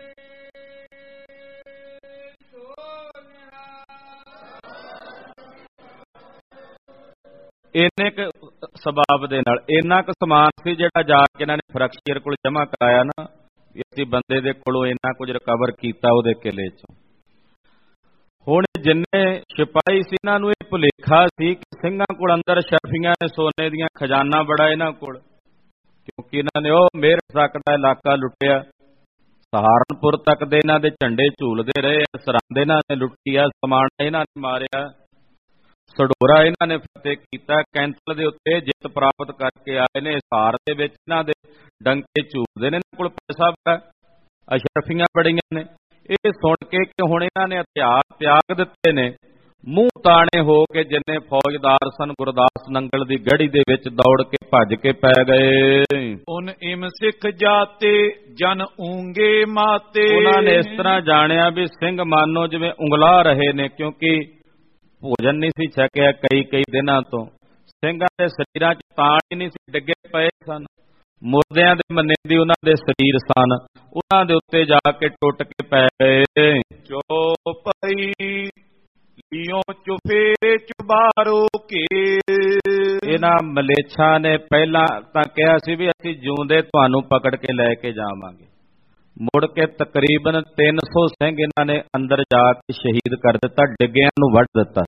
ਇੰਨੇ ਕੁ ਸਬਾਬ ਦੇ ਨਾਲ ਇੰਨਾ ਕੁ ਸਮਾਨ ਸੀ ਜਿਹੜਾ ਜਾ ਕੇ ਇਹਨਾਂ ਨੇ ਫਰਖਸ਼ੀਰ ਕੋਲ ਜਮ੍ਹਾਂ ਕਰਾਇਆ ਨਾ, ਅਸੀਂ ਬੰਦੇ ਦੇ ਕੋਲੋਂ ਇੰਨਾ ਕੁਝ ਰਿਕਵਰ ਕੀਤਾ ਉਹਦੇ ਕਿਲੇ 'ਚੋਂ। ਹੁਣ ਜਿੰਨੇ ਸਿਪਾਹੀ ਸੀ ਇਹਨਾਂ ਨੂੰ ਇਹ ਭੁਲੇਖਾ ਸੀ ਕਿ ਸਿੰਘਾਂ ਕੋਲ ਅੰਦਰ ਸ਼ਰਫੀਆਂ ਨੇ ਸੋਨੇ ਦੀਆਂ, ਖਜ਼ਾਨਾ ਬੜਾ ਇਹਨਾਂ ਕੋਲ, ਕਿਉਂਕਿ ਇਹਨਾਂ ਨੇ ਉਹ ਮੇਰ ਤੱਕ ਦਾ ਇਲਾਕਾ ਲੁੱਟਿਆ, ਸਹਾਰਨਪੁਰ ਤੱਕ ਦੇ ਇਹਨਾਂ ਦੇ ਝੰਡੇ ਝੂਲਦੇ ਰਹੇ, ਸਰਹੰਦ ਇਹਨਾਂ ਨੇ ਲੁੱਟੀ ਆ, ਸਮਾਨ ਇਹਨਾਂ ਨੇ ਮਾਰਿਆ, ਸਡੋਰਾ ਇਹਨਾਂ ਨੇ ਫਤਿਹ ਕੀਤਾ, ਕੈਂਥਲ ਦੇ ਉੱਤੇ ਜਿੱਤ ਪ੍ਰਾਪਤ ਕਰਕੇ ਆਏ ਨੇ, ਹਿਸਾਰ ਦੇ ਵਿੱਚ ਇਹਨਾਂ ਦੇ ਡੰਕੇ ਝੂਲਦੇ ਨੇ, ਇਹਨਾਂ ਕੋਲ ਪੈਸਾ ਬੜਾ, ਅਸ਼ਰਫੀਆਂ ਬੜੀਆਂ ਨੇ। ਇਹ ਸੁਣ ਕੇ ਕਿ ਹੁਣ ਇਹਨਾਂ ਨੇ ਹਥਿਆਰ ਤਿਆਗ ਦਿੱਤੇ ਨੇ, ਮੂੰਹ ਤਾਣੇ ਹੋ ਕੇ ਜਿੰਨੇ ਫੌਜਦਾਰ ਸਨ ਗੁਰਦਾਸ ਨੰਗਲ ਦੀ ਗੜੀ ਦੇ ਵਿੱਚ ਦੌੜ ਕੇ ਭੱਜ ਕੇ ਪੈ ਗਏ। ਉਨ ਇਮ ਸਿੱਖ ਜਾਤੇ ਜਨ ਉਂਗੇ ਮਾਤੇ। ਉਹਨਾਂ ਨੇ ਇਸ ਤਰ੍ਹਾਂ ਜਾਣਿਆ ਵੀ ਸਿੰਘ ਮਾਨੋ ਜਿਵੇਂ ਉਂਗਲਾ ਰਹੇ ਨੇ, ਕਿਉਂਕਿ ਭੋਜਨ ਨਹੀਂ ਸੀ ਛਕਿਆ ਕਈ ਦਿਨਾਂ ਤੋਂ। ਸਿੰਘਾਂ ਦੇ ਸਰੀਰਾਂ 'ਚ ਤਾਣ ਹੀ ਨਹੀਂ ਸੀ, ਡਿੱਗੇ ਪਏ ਸਨ, ਮੁਰਦਿਆਂ ਦੇ ਮੰਨੇ ਦੀ ਉਹਨਾਂ ਦੇ ਸਰੀਰ ਸਨ, ਉਹਨਾਂ ਦੇ ਉੱਤੇ ਜਾ ਕੇ ਟੁੱਟ ਕੇ ਪੈ ਗਏ। ਚੋਪਈ ਲਿਓ ਚੁਫੇਰੇ ਚੁਬਾਰੋ ਕੇ। ਇਹਨਾਂ ਮਲੇਛਾਂ ਨੇ ਪਹਿਲਾਂ ਤਾਂ ਕਿਹਾ ਸੀ ਵੀ ਅਸੀਂ ਜਿਉਂਦੇ ਤੁਹਾਨੂੰ ਪਕੜ ਕੇ ਲੈ ਕੇ ਜਾਵਾਂਗੇ, ਮੁੜ ਕੇ ਤਕਰੀਬਨ 300 ਸਿੰਘ ਇਹਨਾਂ ਨੇ ਅੰਦਰ ਜਾ ਕੇ ਸ਼ਹੀਦ ਕਰ ਦਿੱਤਾ, ਡਿੱਗਿਆਂ ਨੂੰ ਵੱਢ ਦਿੱਤਾ।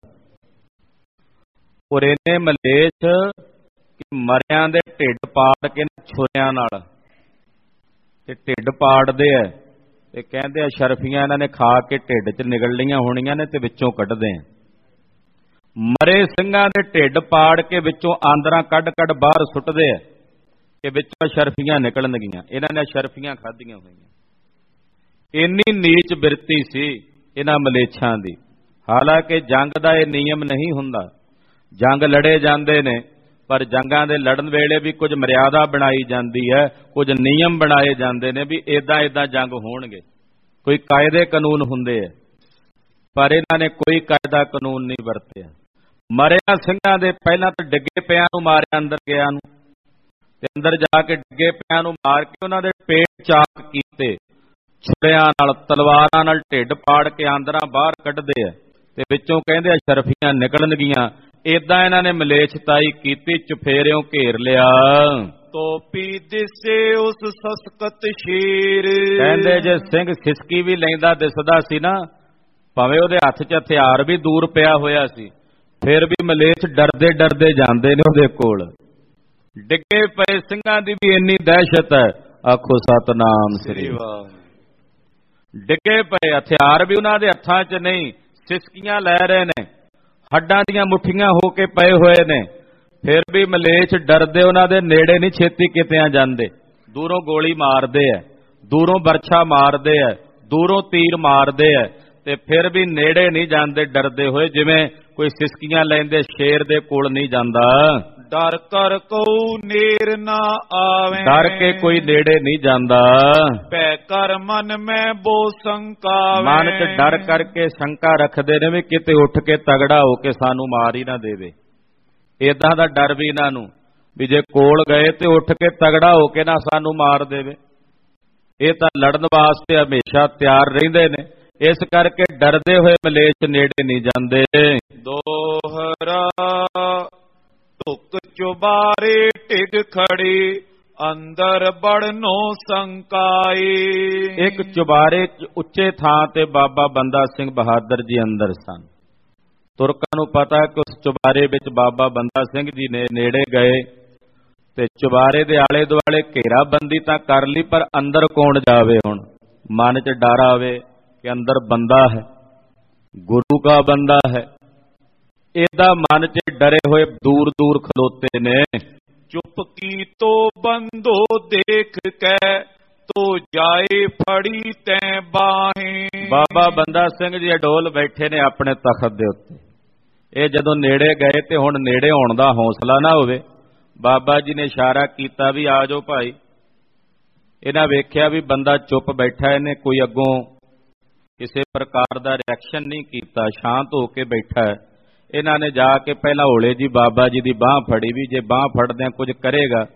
ਔਰ ਇਹਨੇ ਮਲੇਛ ਕਿ ਮਰਿਆਂ ਦੇ ਢਿੱਡ ਪਾੜ ਕੇ ਛੁਰਿਆਂ ਨਾਲ ਤੇ ਢਿੱਡ ਪਾੜਦੇ ਐ ਤੇ ਕਹਿੰਦੇ ਆ ਸ਼ਰਫੀਆਂ ਇਹਨਾਂ ਨੇ ਖਾ ਕੇ ਢਿੱਡ 'ਚ ਨਿਕਲ ਲਈਆਂ ਹੋਣੀਆਂ ਨੇ ਤੇ ਵਿੱਚੋਂ ਕੱਢਦੇ ਆ। ਮਰੇ ਸਿੰਘਾਂ ਦੇ ਢਿੱਡ ਪਾੜ ਕੇ ਵਿੱਚੋਂ ਆਂਦਰਾਂ ਕੱਢ ਬਾਹਰ ਸੁੱਟਦੇ ਆ ਕਿ ਵਿੱਚੋਂ ਸ਼ਰਫੀਆਂ ਨਿਕਲਣਗੀਆਂ। ਇਹਨਾਂ ਨੇ ਸ਼ਰਫੀਆਂ ਖਾਧੀਆਂ ਹੋਈਆਂ। ਇੰਨੀ ਨੀਚ ਬਿਰਤੀ ਸੀ ਇਹਨਾਂ ਮਲੇਛਾਂ ਦੀ। ਹਾਲਾਂਕਿ ਜੰਗ ਦਾ ਇਹ ਨਿਯਮ ਨਹੀਂ ਹੁੰਦਾ, ਜੰਗ ਲੜੇ ਜਾਂਦੇ ਨੇ, ਪਰ ਜੰਗਾਂ ਦੇ ਲੜਨ ਵੇਲੇ ਵੀ ਕੁਝ ਮਰਿਆਦਾ ਬਣਾਈ ਜਾਂਦੀ ਹੈ, ਕੁਝ ਨਿਯਮ ਬਣਾਏ ਜਾਂਦੇ ਨੇ ਵੀ ਇਦਾਂ ਜੰਗ ਹੋਣਗੇ, ਕੋਈ ਕਾਇਦੇ ਕਾਨੂੰਨ ਹੁੰਦੇ ਆ, ਪਰ ਇਹਨਾਂ ਨੇ ਕੋਈ ਕਾਇਦਾ ਕਾਨੂੰਨ ਨਹੀਂ ਵਰਤਿਆ। ਮਰਿਆ ਸਿੰਘਾਂ ਦੇ ਪਹਿਲਾਂ ਤਾਂ ਡਿੱਗੇ ਪਿਆਂ ਨੂੰ ਮਾਰਿਆ, ਅੰਦਰ ਗਿਆ ਨੂੰ, ਤੇ ਅੰਦਰ ਜਾ ਕੇ ਡਿੱਗੇ ਪਿਆਂ ਨੂੰ ਮਾਰ ਕੇ ਉਹਨਾਂ ਦੇ ਪੇਟ ਚਾਕ ਕੀਤੇ, ਛੁਰਿਆਂ ਨਾਲ ਤਲਵਾਰਾਂ ਨਾਲ ਢਿੱਡ ਪਾੜ ਕੇ ਆਂਦਰਾਂ ਬਾਹਰ ਕੱਢਦੇ ਆ ਤੇ ਵਿੱਚੋਂ ਕਹਿੰਦੇ ਆ ਸ਼ਰਫੀਆਂ ਨਿਕਲਣਗੀਆਂ। ਏਦਾਂ ਇਹਨਾਂ ਨੇ ਮਲੇਛਤਾਈ ਕੀਤੀ, ਚੁਫੇਰਿਓਂ ਘੇਰ ਲਿਆ। ਤੋਪੀ ਦਿਸੇ ਉਸ ਸਸਕਤ ਸ਼ੇਰ। ਕਹਿੰਦੇ ਜੇ ਸਿੰਘ ਸਿਸਕੀ ਵੀ ਲੈਂਦਾ ਦਿਸਦਾ ਸੀ ਨਾ, ਭਾਵੇਂ ਉਹਦੇ ਹੱਥ 'ਚ ਹਥਿਆਰ ਵੀ ਦੂਰ ਪਿਆ ਹੋਇਆ ਸੀ, ਫਿਰ ਵੀ ਮਲੇਛ ਡਰਦੇ ਡਰਦੇ ਜਾਂਦੇ ਨੇ ਉਹਦੇ ਕੋਲ। ਡਿੱਗੇ ਪਏ ਸਿੰਘਾਂ ਦੀ ਵੀ ਇੰਨੀ ਦਹਿਸ਼ਤ ਹੈ, ਆਖੋ ਸਤਨਾਮ ਸ੍ਰੀ ਵਾਹਿਗੁਰੂ। ਡਿੱਗੇ ਪਏ, ਹਥਿਆਰ ਵੀ ਉਹਨਾਂ ਦੇ ਹੱਥਾਂ 'ਚ ਨਹੀਂ, ਸਿਸਕੀਆਂ ਲੈ ਰਹੇ ਨੇ, ਹੱਡਾਂ ਦੀਆਂ ਮੁੱਠੀਆਂ ਹੋ ਕੇ ਪਏ ਹੋਏ ਨੇ। ਫਿਰ ਵੀ ਮਲੇਛ ਡਰਦੇ ਉਹਨਾਂ ਦੇ ਨੇੜੇ ਨਹੀਂ ਛੇਤੀ ਕਿਤਿਆਂ ਜਾਂਦੇ। ਦੂਰੋਂ ਗੋਲੀ ਮਾਰਦੇ ਐ, ਦੂਰੋਂ ਬਰਛਾ ਮਾਰਦੇ ਐ, ਦੂਰੋਂ ਤੀਰ ਮਾਰਦੇ ਐ, ਤੇ ਫਿਰ ਵੀ ਨੇੜੇ ਨਹੀਂ ਜਾਂਦੇ ਡਰਦੇ ਹੋਏ, ਜਿਵੇਂ ਕੋਈ ਸਿਸਕੀਆਂ ਲੈਂਦੇ ਸ਼ੇਰ ਦੇ ਕੋਲ ਨਹੀਂ ਜਾਂਦਾ। ਡਰ ਕਰ ਕਉ ਨੇਰ ਨਾ ਆਵੇ। ਡਰ ਕੇ ਕੋਈ ਨੇੜੇ ਨਹੀਂ ਜਾਂਦਾ। ਪੈ ਕਰ ਮਨ ਮੈਂ ਬੋ ਸੰਕਾਵੇ। ਮਨ 'ਚ ਡਰ ਕਰਕੇ ਸ਼ੰਕਾ ਰੱਖਦੇ ਨੇ ਵੀ ਕਿਤੇ ਉੱਠ ਕੇ ਤਗੜਾ ਹੋ ਕੇ ਸਾਨੂੰ ਮਾਰ ਹੀ ਨਾ ਦੇਵੇ। ਏਦਾਂ ਦਾ ਡਰ ਵੀ ਇਹਨਾਂ ਨੂੰ, ਵੀ ਜੇ ਕੋਲ ਗਏ ਤੇ ਉੱਠ ਕੇ ਤਗੜਾ ਹੋ ਕੇ ਨਾ ਸਾਨੂੰ ਮਾਰ ਦੇਵੇ। ਇਹ ਤਾਂ ਲੜਨ ਵਾਸਤੇ ਹਮੇਸ਼ਾ ਤਿਆਰ ਰਹਿੰਦੇ ਨੇ, ਇਸ ਕਰਕੇ ਡਰਦੇ ਹੋਏ ਮਲੇਛ ਨੇੜੇ ਨਹੀਂ ਜਾਂਦੇ। ਦੋਹਰਾ ਧੁੱਕ ਚੁਬਾਰੇ ਟਿਕ ਖੜੀ, ਅੰਦਰ ਬੜਨੋ ਸੰਕਾਏ। ਇੱਕ ਚੁਬਾਰੇ ਉੱਚੇ ਥਾਂ ਤੇ ਬਾਬਾ ਬੰਦਾ ਸਿੰਘ ਬਹਾਦਰ ਜੀ ਅੰਦਰ ਸਨ। ਤੁਰਕਾਂ ਨੂੰ ਪਤਾ ਕਿ ਉਸ ਚੁਬਾਰੇ ਵਿੱਚ ਬਾਬਾ ਬੰਦਾ ਸਿੰਘ ਜੀ ਨੇ ਨੇੜੇ ਗਏ ਤੇ ਚੁਬਾਰੇ ਦੇ ਆਲੇ ਦੁਆਲੇ ਘੇਰਾਬੰਦੀ ਤਾਂ ਕਰ ਲਈ, ਪਰ ਅੰਦਰ ਕੌਣ ਜਾਵੇ। ਹੁਣ ਮਨ 'ਚ ਡਰ ਆਵੇ ਕਿ ਅੰਦਰ ਬੰਦਾ ਹੈ, ਗੁਰੂ ਦਾ ਬੰਦਾ ਹੈ। ਇਹਦਾ ਮਨ 'ਚ ਡਰੇ ਹੋਏ ਦੂਰ ਦੂਰ ਖਲੋਤੇ ਨੇ। ਚੁੱਪ ਕੀ ਤੋ ਬੰਦੋ ਦੇਖ ਕੇ, ਤੋ ਜਾਏ ਫੜੀ ਤੈ ਬਾਹੇ। ਬਾਬਾ ਬੰਦਾ ਸਿੰਘ ਜੀ ਅਡੋਲ ਬੈਠੇ ਨੇ ਆਪਣੇ ਤਖਤ ਦੇ ਉੱਤੇ। ਇਹ ਜਦੋਂ ਨੇੜੇ ਗਏ ਤੇ ਹੁਣ ਨੇੜੇ ਆਉਣ ਦਾ ਹੌਸਲਾ ਨਾ ਹੋਵੇ, ਬਾਬਾ ਜੀ ਨੇ ਇਸ਼ਾਰਾ ਕੀਤਾ ਵੀ ਆ ਜਾਓ ਭਾਈ। ਇਹਨਾਂ ਵੇਖਿਆ ਵੀ ਬੰਦਾ ਚੁੱਪ ਬੈਠਾ, ਇਹਨੇ ਕੋਈ ਅੱਗੋਂ ਕਿਸੇ ਪ੍ਰਕਾਰ ਦਾ ਰਿਐਕਸ਼ਨ ਨਹੀਂ ਕੀਤਾ, ਸ਼ਾਂਤ ਹੋ ਕੇ ਬੈਠਾ ਹੈ। ਇਹਨਾਂ ਨੇ ਜਾ ਕੇ ਪਹਿਲਾਂ ਹੌਲੇ ਜੀ ਬਾਬਾ ਜੀ ਦੀ ਬਾਹ ਫੜੀ, ਵੀ ਜੇ ਬਾਹ ਫੜਦਿਆਂ ਕੁਝ ਕਰੇਗਾ,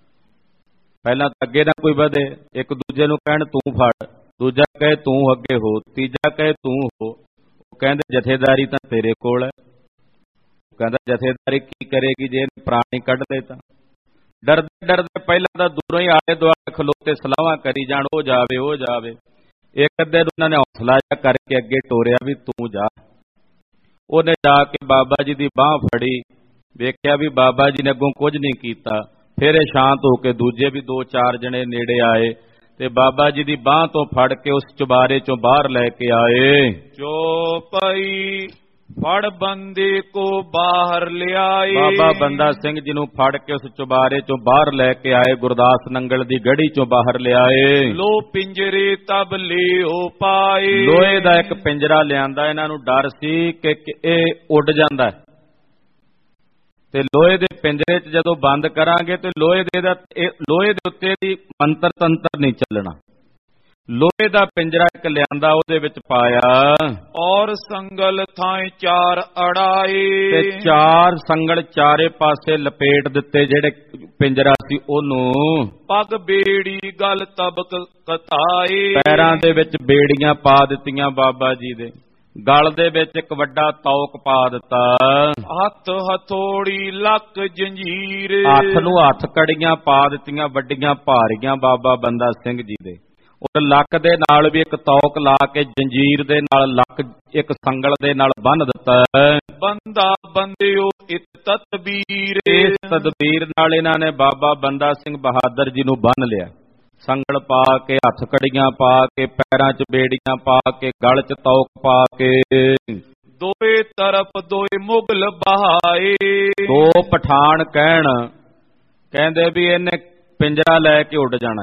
ਪਹਿਲਾਂ ਤਾਂ ਅੱਗੇ ਨਾ ਕੋਈ ਵਧੇ, ਇੱਕ ਦੂਜੇ ਨੂੰ ਕਹਿਣ ਤੂੰ ਫੜ, ਦੂਜਾ ਕਹੇ ਤੂੰ ਅੱਗੇ ਹੋ, ਤੀਜਾ ਕਹੇ ਤੂੰ ਹੋ। ਉਹ ਕਹਿੰਦੇ ਜਥੇਦਾਰੀ ਤਾਂ ਤੇਰੇ ਕੋਲ ਹੈ। ਕਹਿੰਦਾ ਜਥੇਦਾਰੀ ਕੀ ਕਰੇਗੀ ਜੇ ਪ੍ਰਾਣੀ ਕੱਢ ਦੇ ਤਾਂ। ਡਰਦੇ ਡਰਦੇ ਪਹਿਲਾਂ ਤਾਂ ਦੂਰੋਂ ਹੀ ਆਲੇ ਦੁਆਲੇ ਖਲੋਤੇ ਸਲਾਹਾਂ ਕਰੀ ਜਾਣ, ਉਹ ਜਾਵੇ ਉਹ ਜਾਵੇ। ਇੱਕ ਅੱਧੇ ਨੂੰ ਉਹਨਾਂ ਨੇ ਹੌਸਲਾ ਜਿਹਾ ਕਰਕੇ ਅੱਗੇ ਟੋਰਿਆ ਵੀ ਤੂੰ ਜਾ। ਉਹਨੇ ਜਾ ਕੇ ਬਾਬਾ ਜੀ ਦੀ ਬਾਹ ਫੜੀ, ਵੇਖਿਆ ਵੀ ਬਾਬਾ ਜੀ ਨੇ ਅੱਗੋਂ ਕੁਝ ਨਹੀਂ ਕੀਤਾ। ਫਿਰ ਇਹ ਸ਼ਾਂਤ ਹੋ ਕੇ ਦੂਜੇ ਵੀ 2-4 ਜਣੇ ਨੇੜੇ ਆਏ ਤੇ ਬਾਬਾ ਜੀ ਦੀ ਬਾਹ ਤੋਂ ਫੜ ਕੇ ਉਸ ਚੁਬਾਰੇ ਚੋਂ ਬਾਹਰ ਲੈ ਕੇ ਆਏ। ਚੋਪਈ ਫੜ ਬੰਦੇ ਕੋ ਬਾਹਰ ਲਿਆਏ। ਬਾਬਾ ਬੰਦਾ ਸਿੰਘ ਜੀ ਨੂੰ ਫੜ ਕੇ ਉਸ ਚੁਬਾਰੇ ਚੋਂ ਬਾਹਰ ਲੈ ਕੇ ਆਏ, ਗੁਰਦਾਸ ਨੰਗਲ ਦੀ ਗੜੀ ਚੋਂ ਬਾਹਰ ਲਿਆਏ। ਲੋ ਪਿੰਜਰੇ ਤਬ ਲਿਓ ਪਾਏ। ਲੋਹੇ ਦਾ ਇੱਕ ਪਿੰਜਰਾ ਲਿਆਂਦਾ। ਇਹਨਾਂ ਨੂੰ ਡਰ ਸੀ ਕਿ ਇਹ ਉੱਡ ਜਾਂਦਾ ਤੇ ਲੋਹੇ ਦੇ ਪਿੰਜਰੇ 'ਚ ਜਦੋਂ ਬੰਦ ਕਰਾਂਗੇ ਤੇ ਲੋਹੇ ਦੇ ਉੱਤੇ ਦੀ ਮੰਤਰ ਤੰਤਰ ਨਹੀਂ ਚੱਲਣਾ। ਲੋਹੇ ਦਾ ਪਿੰਜਰਾ ਇੱਕ ਲਿਆਂਦਾ, ਉਹਦੇ ਵਿੱਚ ਪਾਇਆ। ਔਰ ਸੰਗਲ ਥਾਂ 4 ਅੜਾਏ। ਤੇ 4 ਸੰਗਲ ਚਾਰੇ ਪਾਸੇ ਲਪੇਟ ਦਿੱਤੇ, ਜਿਹੜੇ ਪਿੰਜਰਾ ਸੀ ਉਹਨੂੰ। ਪੱਗ ਬੇੜੀ ਗਲ ਤਬਕ ਕਥਾਏ। ਪੈਰਾਂ ਦੇ ਵਿੱਚ ਬੇੜੀਆਂ ਪਾ ਦਿੱਤੀਆਂ ਬਾਬਾ ਜੀ ਦੇ, ਗਲ ਦੇ ਵਿੱਚ ਇੱਕ ਵੱਡਾ ਤੌਕ ਪਾ ਦਿੱਤਾ। ਹੱਥ ਹਥੋੜੀ ਲੱਕ ਜੰਜੀਰ। ਹੱਥ ਨੂੰ ਹੱਥ ਕੜੀਆਂ ਪਾ ਦਿੱਤੀਆਂ ਵੱਡੀਆਂ ਭਾਰੀਆਂ ਬਾਬਾ ਬੰਦਾ ਸਿੰਘ ਜੀ ਦੇ। ਉਹ ਲੱਕ ਦੇ ਨਾਲ ਵੀ ਇੱਕ ਤੌਕ ਲਾ ਕੇ ਜੰਜੀਰ ਦੇ ਨਾਲ ਲੱਕ ਇੱਕ ਸੰਗਲ ਦੇ ਨਾਲ ਬੰਨ੍ਹ ਦਿੱਤਾ। ਬੰਦਾ ਬੰਦਿਓ ਇਤ ਤਦਬੀਰ। ਇਸ ਤਦਬੀਰ ਨਾਲ ਇਹਨਾਂ ਨੇ ਬਾਬਾ ਬੰਦਾ ਸਿੰਘ ਬਹਾਦਰ ਜੀ ਨੂੰ ਬੰਨ੍ਹ ਲਿਆ। ਸੰਗਲ ਪਾ ਕੇ, ਹੱਥ ਕੜੀਆਂ ਪਾ ਕੇ, ਪੈਰਾਂ 'ਚ ਬੇੜੀਆਂ ਪਾ ਕੇ, ਗਲ 'ਚ ਤੌਕ ਪਾ ਕੇ। ਦੋਏ ਤਰਫ ਦੋਏ ਮੁਗਲ ਬਹਾਏ। 2 ਪਠਾਨ ਕਹਿੰਦੇ ਵੀ ਇਹਨੇ ਪਿੰਜਰਾ ਲੈ ਕੇ ਉੱਡ ਜਾਣਾ।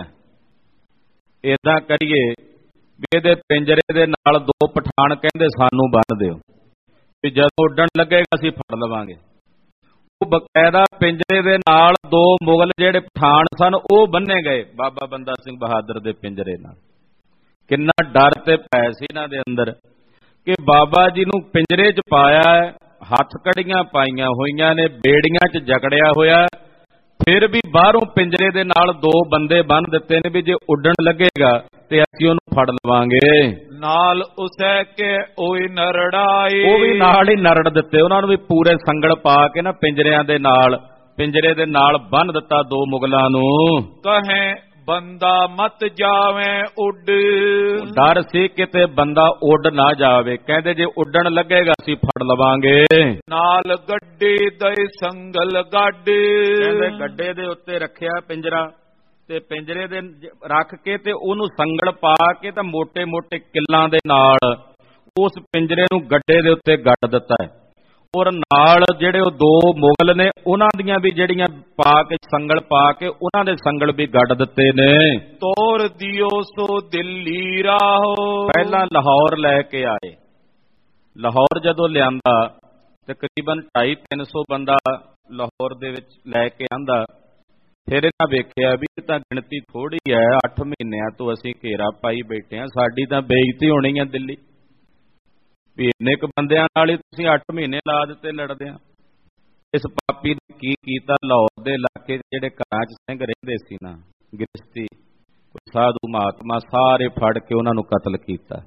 ਏਦਾਂ ਕਰੀਏ ਵੀ ਇਹਦੇ ਪਿੰਜਰੇ ਦੇ ਨਾਲ 2 ਪਠਾਨ ਕਹਿੰਦੇ ਸਾਨੂੰ ਬੰਨ੍ਹ ਦਿਓ, ਵੀ ਜਦੋਂ ਉੱਡਣ ਲੱਗੇਗਾ ਅਸੀਂ ਫੜ ਲਵਾਂਗੇ। ਉਹ ਬਕਾਇਦਾ ਪਿੰਜਰੇ ਦੇ ਨਾਲ 2 ਮੁਗਲ ਜਿਹੜੇ ਪਠਾਨ ਸਨ ਉਹ ਬੰਨੇ ਗਏ ਬਾਬਾ ਬੰਦਾ ਸਿੰਘ ਬਹਾਦਰ ਦੇ ਪਿੰਜਰੇ ਨਾਲ। ਕਿੰਨਾ ਡਰ ਤੇ ਭੈ ਸੀ ਇਹਨਾਂ ਦੇ ਅੰਦਰ ਕਿ ਬਾਬਾ ਜੀ ਨੂੰ ਪਿੰਜਰੇ 'ਚ ਪਾਇਆ ਹੈ, ਹੱਥ ਕੜੀਆਂ ਪਾਈਆਂ ਹੋਈਆਂ ਨੇ, ਬੇੜੀਆਂ 'ਚ ਜਕੜਿਆ ਹੋਇਆ, ਫਿਰ ਵੀ ਬਾਹਰੋਂ ਪਿੰਜਰੇ ਦੇ ਨਾਲ 2 ਬੰਦੇ ਬੰਨ੍ਹ ਦਿੱਤੇ ਨੇ ਵੀ ਜੇ ਉੱਡਣ ਲੱਗੇਗਾ ਤੇ ਅਸੀਂ ਉਹਨੂੰ ਫੜ ਲਵਾਂਗੇ। ਨਾਲ ਉਸੈ ਕੇ ਓਏ ਨਰੜਾਏ, ਉਹ ਵੀ ਨਾਲ ਹੀ ਨਰੜ ਦਿੱਤੇ, ਉਹਨਾਂ ਨੂੰ ਵੀ ਪੂਰੇ ਸੰਗਲ ਪਾ ਕੇ ਨਾ ਪਿੰਜਰੇ ਦੇ ਨਾਲ ਬੰਨ ਦਿੱਤਾ ਦੋ ਮੁਗਲਾਂ ਨੂੰ। ਕਹੇ ਬੰਦਾ ਮਤ ਜਾਵੇਂ ਉੱਡ, ਡਰ ਸੀ ਕਿਤੇ ਬੰਦਾ ਉੱਡ ਨਾ ਜਾਵੇ, ਕਹਿੰਦੇ ਜੇ ਉੱਡਣ ਲੱਗੇਗਾ ਅਸੀਂ ਫੜ ਲਵਾਂਗੇ। ਨਾਲ ਗੱਡੇ ਦੇ ਸੰਗਲ ਗੱਡ, ਕਹਿੰਦੇ ਗੱਡੇ ਦੇ ਉੱਤੇ ਰੱਖਿਆ ਪਿੰਜਰਾ, ਤੇ ਪਿੰਜਰੇ ਦੇ ਰੱਖ ਕੇ ਤੇ ਉਹਨੂੰ ਸੰਗਲ ਪਾ ਕੇ ਤਾਂ ਮੋٹے ਮੋٹے ਕਿੱਲਾਂ ਦੇ ਨਾਲ ਉਸ ਪਿੰਜਰੇ ਨੂੰ ਗੱਡੇ ਦੇ ਉੱਤੇ ਗੱਡ ਦਿੱਤਾ ਹੈ। ਔਰ ਨਾਲ ਜਿਹੜੇ ਉਹ ਦੋ ਮੁਗਲ ਨੇ ਉਹਨਾਂ ਦੀਆਂ ਵੀ ਜਿਹੜੀਆਂ ਪਾ ਕੇ ਸੰਗਲ ਪਾ ਕੇ ਉਹਨਾਂ ਦੇ ਸੰਗਲ ਵੀ ਗੱਡ ਦਿੱਤੇ ਨੇ। ਤੋਰ ਦਿਓ ਸੋ ਦਿੱਲੀ ਰਾਹੋ, ਪਹਿਲਾਂ ਲਾਹੌਰ ਲੈ ਕੇ ਆਏ। ਲਾਹੌਰ ਜਦੋਂ ਲਿਆਂਦਾ ਤਕਰੀਬਨ 250-300 ਬੰਦਾ ਲਾਹੌਰ ਦੇ ਵਿੱਚ ਲੈ ਕੇ ਆਂਦਾ। ਫਿਰ ਇਹਨਾਂ ਵੇਖਿਆ ਵੀ ਇਹ ਤਾਂ ਗਿਣਤੀ ਥੋੜੀ ਹੈ, 8 ਮਹੀਨਿਆਂ ਤੋਂ ਅਸੀਂ ਘੇਰਾ ਪਾਈ ਬੈਠੇ ਹਾਂ, ਸਾਡੀ ਤਾਂ ਬੇਇੱਜ਼ਤੀ ਹੋਣੀ ਹੈ ਦਿੱਲੀ ਵੀ ਇੰਨੇ ਕੁ ਬੰਦਿਆਂ ਨਾਲ ਹੀ ਤੁਸੀਂ 8 ਮਹੀਨੇ ਲਾ ਦਿੱਤੇ ਲੜਦੇ ਆ। ਇਸ ਪਾਪੀ ਨੇ ਕੀ ਕੀਤਾ, ਲਾਹੌਰ ਦੇ ਇਲਾਕੇ ਜਿਹੜੇ ਘਰਾਂ 'ਚ ਸਿੰਘ ਰਹਿੰਦੇ ਸੀ ਨਾ, ਗ੍ਰਸਤੀ ਕੋਈ ਸਾਧੂ ਮਹਾਤਮਾ, ਸਾਰੇ ਫੜ ਕੇ ਉਹਨਾਂ ਨੂੰ ਕਤਲ ਕੀਤਾ।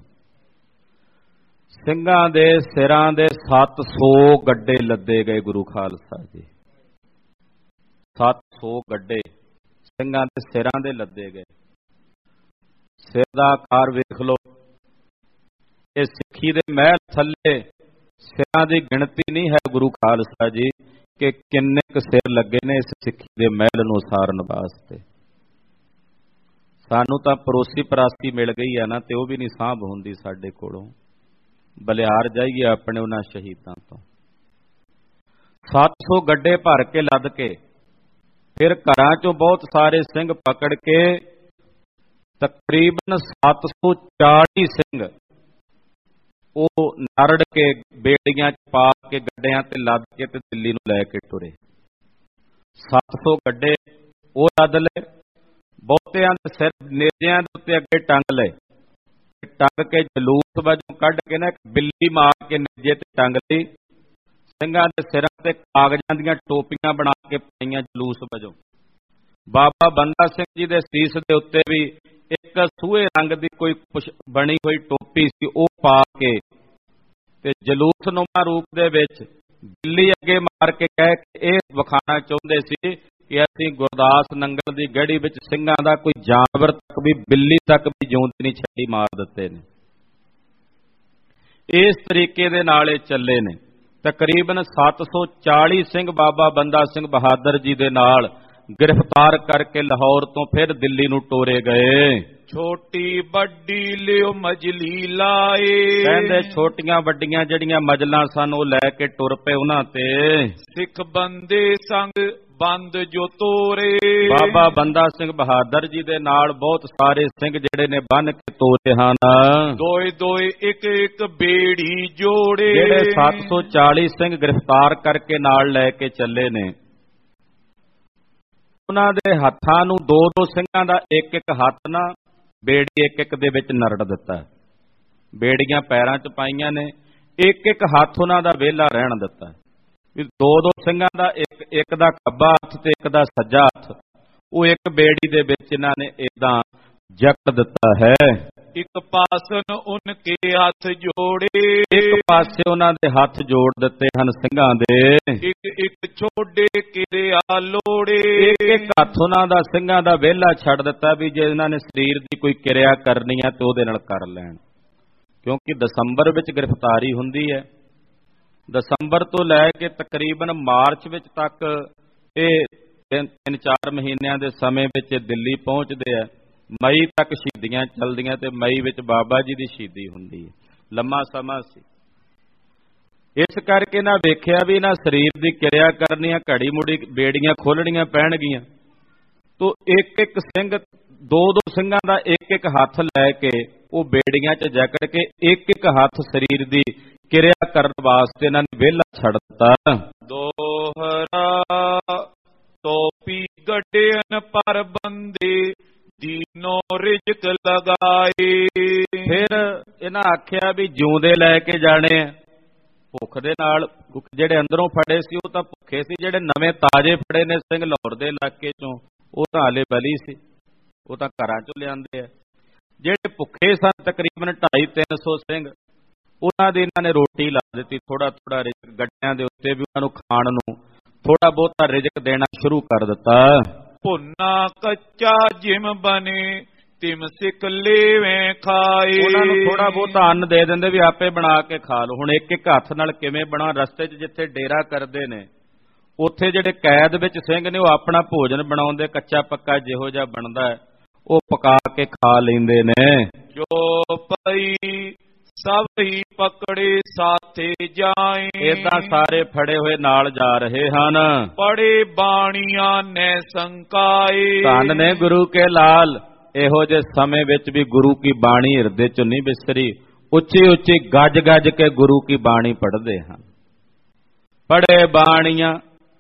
ਸਿੰਘਾਂ ਦੇ ਸਿਰਾਂ ਦੇ 700 ਗੱਡੇ ਲੱਦੇ ਗਏ ਗੁਰੂ ਖਾਲਸਾ ਜੀ, 700 ਗੱਡੇ ਸਿੰਘਾਂ ਦੇ ਸਿਰਾਂ ਦੇ ਲੱਦੇ ਗਏ। ਸਿਰ ਦਾ ਆਕਾਰ ਵੇਖ ਲਓ, ਇਹ ਸਿੱਖੀ ਦੇ ਮਹਿਲ ਥੱਲੇ ਸਿਰਾਂ ਦੀ ਗਿਣਤੀ ਨਹੀਂ ਹੈ ਗੁਰੂ ਖਾਲਸਾ ਜੀ ਕਿ ਕਿੰਨੇ ਕੁ ਸਿਰ ਲੱਗੇ ਨੇ ਇਸ ਸਿੱਖੀ ਦੇ ਮਹਿਲ ਨੂੰ ਉਸਾਰਨ ਵਾਸਤੇ। ਸਾਨੂੰ ਤਾਂ ਪਰੋਸੀ ਪਰਾਸਤੀ ਮਿਲ ਗਈ ਹੈ ਨਾ, ਤੇ ਉਹ ਵੀ ਨਹੀਂ ਸਾਂਭ ਹੁੰਦੀ ਸਾਡੇ ਕੋਲੋਂ, ਬਲਿਹਾਰ ਜਾਈਏ ਆਪਣੇ ਉਹਨਾਂ ਸ਼ਹੀਦਾਂ ਤੋਂ। 700 ਗੱਡੇ ਭਰ ਕੇ ਲੱਦ ਕੇ ਫਿਰ ਘਰਾਂ ਚੋਂ ਬਹੁਤ ਸਾਰੇ ਸਿੰਘ ਪਕੜ ਕੇ ਤਕਰੀਬਨ 740 ਸਿੰਘ ਉਹ ਨਰੜ ਕੇ ਬੇੜੀਆਂ 'ਚ ਪਾ ਕੇ ਗੱਡਿਆਂ ਤੇ ਲੱਦ ਕੇ ਤੇ ਦਿੱਲੀ ਨੂੰ ਲੈ ਕੇ ਟੁਰੇ। 700 ਗੱਡੇ ਉਹ ਲੱਦ ਲਏ, ਬਹੁਤਿਆਂ ਦੇ ਸਿਰ ਨੇਜਿਆਂ ਦੇ ਉੱਤੇ ਅੱਗੇ ਟੰਗ ਲਏ, ਟੰਗ ਕੇ ਜਲੂਸ ਵਜੋਂ ਕੱਢ ਕੇ ਨਾ ਬਿੱਲੀ ਮਾਰ ਕੇ ਨੇਜੇ ਤੇ ਟੰਗ ਲਈ। ਸਿੰਘਾਂ ਦੇ ਸਿਰਾਂ ਤੇ ਕਾਗਜ਼ਾਂ ਦੀਆਂ ਟੋਪੀਆਂ ਬਣਾ ਕੇ ਪਾਈਆਂ ਜਲੂਸ ਵਜੋਂ। ਬਾਬਾ ਬੰਦਾ ਸਿੰਘ ਜੀ ਦੇ ਸੀਸ ਦੇ ਉੱਤੇ ਵੀ ਇੱਕ ਸੂਹੇ ਰੰਗ ਦੀ ਕੋਈ ਬਣੀ ਹੋਈ ਟੋਪੀ ਸੀ, ਉਹ ਪਾ ਕੇ ਤੇ ਜਲੂਸਨੁਮਾ ਰੂਪ ਦੇ ਵਿੱਚ ਬਿੱਲੀ ਅੱਗੇ ਮਾਰ ਕੇ ਕਹਿ ਕੇ ਇਹ ਵਿਖਾਣਾ ਚਾਹੁੰਦੇ ਸੀ ਕਿ ਅਸੀਂ ਗੁਰਦਾਸ ਨੰਗਲ ਦੀ ਗੜ੍ਹੀ ਵਿੱਚ ਸਿੰਘਾਂ ਦਾ ਕੋਈ ਜਾਨਵਰ ਤੱਕ ਵੀ, ਬਿੱਲੀ ਤੱਕ ਵੀ ਜਿਉਂਦੀ ਨਹੀਂ ਛੱਡੀ, ਮਾਰ ਦਿੱਤੇ ਨੇ। ਇਸ ਤਰੀਕੇ ਦੇ ਨਾਲ ਇਹ ਚੱਲੇ ਨੇ। ਤਕਰੀਬਨ 740 ਸਿੰਘ ਬਾਬਾ ਬੰਦਾ ਸਿੰਘ ਬਹਾਦਰ ਜੀ ਦੇ ਨਾਲ ਗ੍ਰਿਫਤਾਰ ਕਰਕੇ ਲਾਹੌਰ ਤੋਂ ਫਿਰ ਦਿੱਲੀ ਨੂੰ ਟੋਰੇ ਗਏ। ਛੋਟੀ ਵੱਡੀ ਲਿਓ ਮਜਲੀ ਲਾਏ, ਕਹਿੰਦੇ ਛੋਟੀਆਂ ਵੱਡੀਆਂ ਜਿਹੜੀਆਂ ਮਜਲਾਂ ਸਨ ਉਹ ਲੈ ਕੇ ਟੁਰ ਪਏ ਉਹਨਾਂ ਤੇ। ਸਿੱਖ ਬੰਦੇ ਸੰਗ ਬੰਦ ਜੋ ਤੋਰੇ, ਬਾਬਾ ਬੰਦਾ ਸਿੰਘ ਬਹਾਦਰ ਜੀ ਦੇ ਨਾਲ ਬਹੁਤ ਸਾਰੇ ਸਿੰਘ ਜਿਹੜੇ ਨੇ ਬੰਨ ਕੇ ਤੋਰੇ ਹਨ। ਦੋਏ ਦੋਏ ਇੱਕ ਇੱਕ ਬੇੜੀ ਜੋੜੇ, ਜਿਹੜੇ 740 ਸਿੰਘ ਗ੍ਰਿਫਤਾਰ ਕਰਕੇ ਨਾਲ ਲੈ ਕੇ ਚੱਲੇ ਨੇ, ਉਹਨਾਂ ਦੇ ਹੱਥਾਂ ਨੂੰ ਦੋ ਦੋ ਸਿੰਘਾਂ ਦਾ ਇੱਕ ਇੱਕ ਹੱਥ ਨਾ ਬੇੜੀ ਇੱਕ ਇੱਕ ਦੇ ਵਿੱਚ ਨਰੜ ਦਿੱਤਾ। ਬੇੜੀਆਂ ਪੈਰਾਂ 'ਚ ਪਾਈਆਂ ਨੇ, ਇੱਕ ਇੱਕ ਹੱਥ ਉਹਨਾਂ ਦਾ ਵਿਹਲਾ ਰਹਿਣ ਦਿੱਤਾ। ਦੋ ਦੋ ਸਿੰਘਾਂ ਦਾ ਇੱਕ ਦਾ ਖੱਬਾ ਹੱਥ ਤੇ ਇੱਕ ਦਾ ਸੱਜਾ ਹੱਥ ਉਹ ਇੱਕ ਬੇੜੀ ਦੇ ਵਿੱਚ ਇਹਨਾਂ ਨੇ ਏਦਾਂ ਜਕੜ ਦਿੱਤਾ ਹੈ। ਇੱਕ ਪਾਸਨ ਉਨ ਕੇ ਹੱਥ ਜੋੜੇ, ਇੱਕ ਪਾਸੇ ਉਹਨਾਂ ਦੇ ਹੱਥ ਜੋੜ ਦਿੱਤੇ ਹਨ ਸਿੰਘਾਂ ਦੇ। ਇੱਕ ਛੋਡੇ ਕਿਰਿਆ ਲੋੜੇ, ਇੱਕ ਹੱਥ ਉਹਨਾਂ ਦਾ ਸਿੰਘਾਂ ਦਾ ਵਿਹਲਾ ਛੱਡ ਦਿੱਤਾ ਵੀ ਜੇ ਇਹਨਾਂ ਨੇ ਸਰੀਰ ਦੀ ਕੋਈ ਕਿਰਿਆ ਕਰਨੀ ਹੈ ਤੇ ਉਹਦੇ ਨਾਲ ਕਰ ਲੈਣ, ਕਿਉਂਕਿ ਦਸੰਬਰ ਵਿੱਚ ਗ੍ਰਿਫਤਾਰੀ ਹੁੰਦੀ ਹੈ। ਦਸੰਬਰ ਤੋਂ ਲੈ ਕੇ ਤਕਰੀਬਨ ਮਾਰਚ ਵਿੱਚ ਤੱਕ ਇਹ 3-4 ਮਹੀਨਿਆਂ ਦੇ ਸਮੇਂ ਵਿੱਚ ਦਿੱਲੀ ਪਹੁੰਚਦੇ ਆ। ਮਈ ਤੱਕ ਸ਼ਹੀਦੀਆਂ ਚੱਲਦੀਆਂ ਤੇ ਮਈ ਵਿੱਚ ਬਾਬਾ ਜੀ ਦੀ ਸ਼ਹੀਦੀ ਹੁੰਦੀ ਹੈ। ਲੰਮਾ ਸਮਾਂ ਸੀ, ਇਸ ਕਰਕੇ ਨਾ ਵੇਖਿਆ ਵੀ ਨਾ ਸਰੀਰ ਦੀ ਕਿਰਿਆ ਕਰਨੀਆਂ, ਘੜੀ ਮੁੜੀ ਬੇੜੀਆਂ ਖੋਲਣੀਆਂ ਪੈਣਗੀਆਂ। ਤੋ ਇੱਕ ਇੱਕ ਸਿੰਘ, ਦੋ ਦੋ ਸਿੰਘਾਂ ਦਾ ਇੱਕ ਇੱਕ ਹੱਥ ਲੈ ਕੇ ਉਹ ਬੇੜੀਆਂ 'ਚ ਜਕੜ ਕੇ ਇੱਕ ਇੱਕ ਹੱਥ ਸਰੀਰ ਦੀ ਕਿਰਿਆ ਕਰਨ ਵਾਸਤੇ ਇਹਨਾਂ ਨੇ ਵਿਹਲਾ ਛੱਡ ਦਿੱਤਾ। ਦੋਹਰਾ ਟੋਪੀ ਗੱਡਿਆਂ ਪਰ ਬੰਦੇ ਦੀਨੋ ਰਿਜਕ ਲਗਾਏ, ਫਿਰ ਇਹਨਾਂ ਆਖਿਆ ਵੀ ਜਿਉਂਦੇ ਲੈ ਕੇ ਜਾਣੇ ਆ। ਭੁੱਖ ਦੇ ਨਾਲ ਜਿਹੜੇ ਅੰਦਰੋਂ ਫੜੇ ਸੀ ਉਹ ਤਾਂ ਭੁੱਖੇ ਸੀ, ਜਿਹੜੇ ਨਵੇਂ ਤਾਜ਼ੇ ਫੜੇ ਨੇ ਸਿੰਘ ਲਾਹੌਰ ਦੇ ਇਲਾਕੇ ਚੋਂ ਉਹ ਤਾਂ ਹਾਲੇ ਬਲੀ ਸੀ, ਉਹ ਤਾਂ ਘਰਾਂ ਚੋਂ ਲਿਆਂਦੇ ਆ। ਜਿਹੜੇ ਭੁੱਖੇ ਸਨ ਤਕਰੀਬਨ 250-300 ਸਿੰਘ, ਉਹਨਾਂ ਦੀ ਇਹਨਾਂ ਨੇ ਰੋਟੀ ਲਾ ਦਿੱਤੀ, ਥੋੜਾ ਥੋੜਾ ਰਿਜ਼ਕ ਗੱਡਿਆਂ ਦੇ ਉੱਤੇ ਵੀ ਉਹਨਾਂ ਨੂੰ ਖਾਣ ਨੂੰ ਥੋੜਾ ਬਹੁਤਾ ਰਿਜ਼ਕ ਦੇਣਾ ਸ਼ੁਰੂ ਕਰ ਦਿੱਤਾ। ਭੁੰਨਾ ਕੱਚਾ ਜਿਮ ਬਨੇ ਤਿਮ ਸਿਕ ਲੇਵੇਂ ਖਾਏ। ਉਹਨਾਂ ਨੂੰ ਥੋੜਾ ਬਹੁਤਾ ਅੰਨ ਦੇ ਦਿੰਦੇ ਵੀ ਆਪੇ ਬਣਾ ਕੇ ਖਾ ਲਓ। ਹੁਣ ਇੱਕ ਇੱਕ ਹੱਥ ਨਾਲ ਕਿਵੇਂ ਬਣਾ? ਰਸਤੇ 'ਚ ਜਿੱਥੇ ਡੇਰਾ ਕਰਦੇ ਨੇ ਉੱਥੇ ਜਿਹੜੇ ਕੈਦ ਵਿੱਚ ਸਿੰਘ ਨੇ ਉਹ ਆਪਣਾ ਭੋਜਨ ਬਣਾਉਂਦੇ, ਕੱਚਾ ਪੱਕਾ ਜਿਹੋ ਜਿਹਾ ਬਣਦਾ ਉਹ ਪਕਾ ਕੇ ਖਾ ਲੈਂਦੇ ਨੇ। ਜੋ ਪਈ ਸਭ ਹੀ ਪਕੜੇ ਸਾਥੇ ਜਾਏ। ਏਦਾਂ ਸਾਰੇ ਫੜੇ ਹੋਏ ਨਾਲ ਜਾ ਰਹੇ ਹਨ। ਪੜੇ ਬਾਣੀਆਂ ਨੇ ਸੰਕਾਏ। ਧੰਨ ਨੇ ਗੁਰੂ ਕੇ ਲਾਲ। ਇਹੋ ਜਿਹੇ ਸਮੇਂ ਵਿੱਚ ਵੀ ਗੁਰੂ ਕੀ ਬਾਣੀ ਹਿਰਦੇ ਚੋਂ ਨਹੀਂ ਵਿਸਰੀ। ਉੱਚੀ ਉੱਚੀ ਗੱਜ ਗੱਜ ਕੇ ਗੁਰੂ ਕੀ ਬਾਣੀ ਪੜ੍ਹਦੇ ਹਨ। ਪੜੇ ਬਾਣੀਆਂ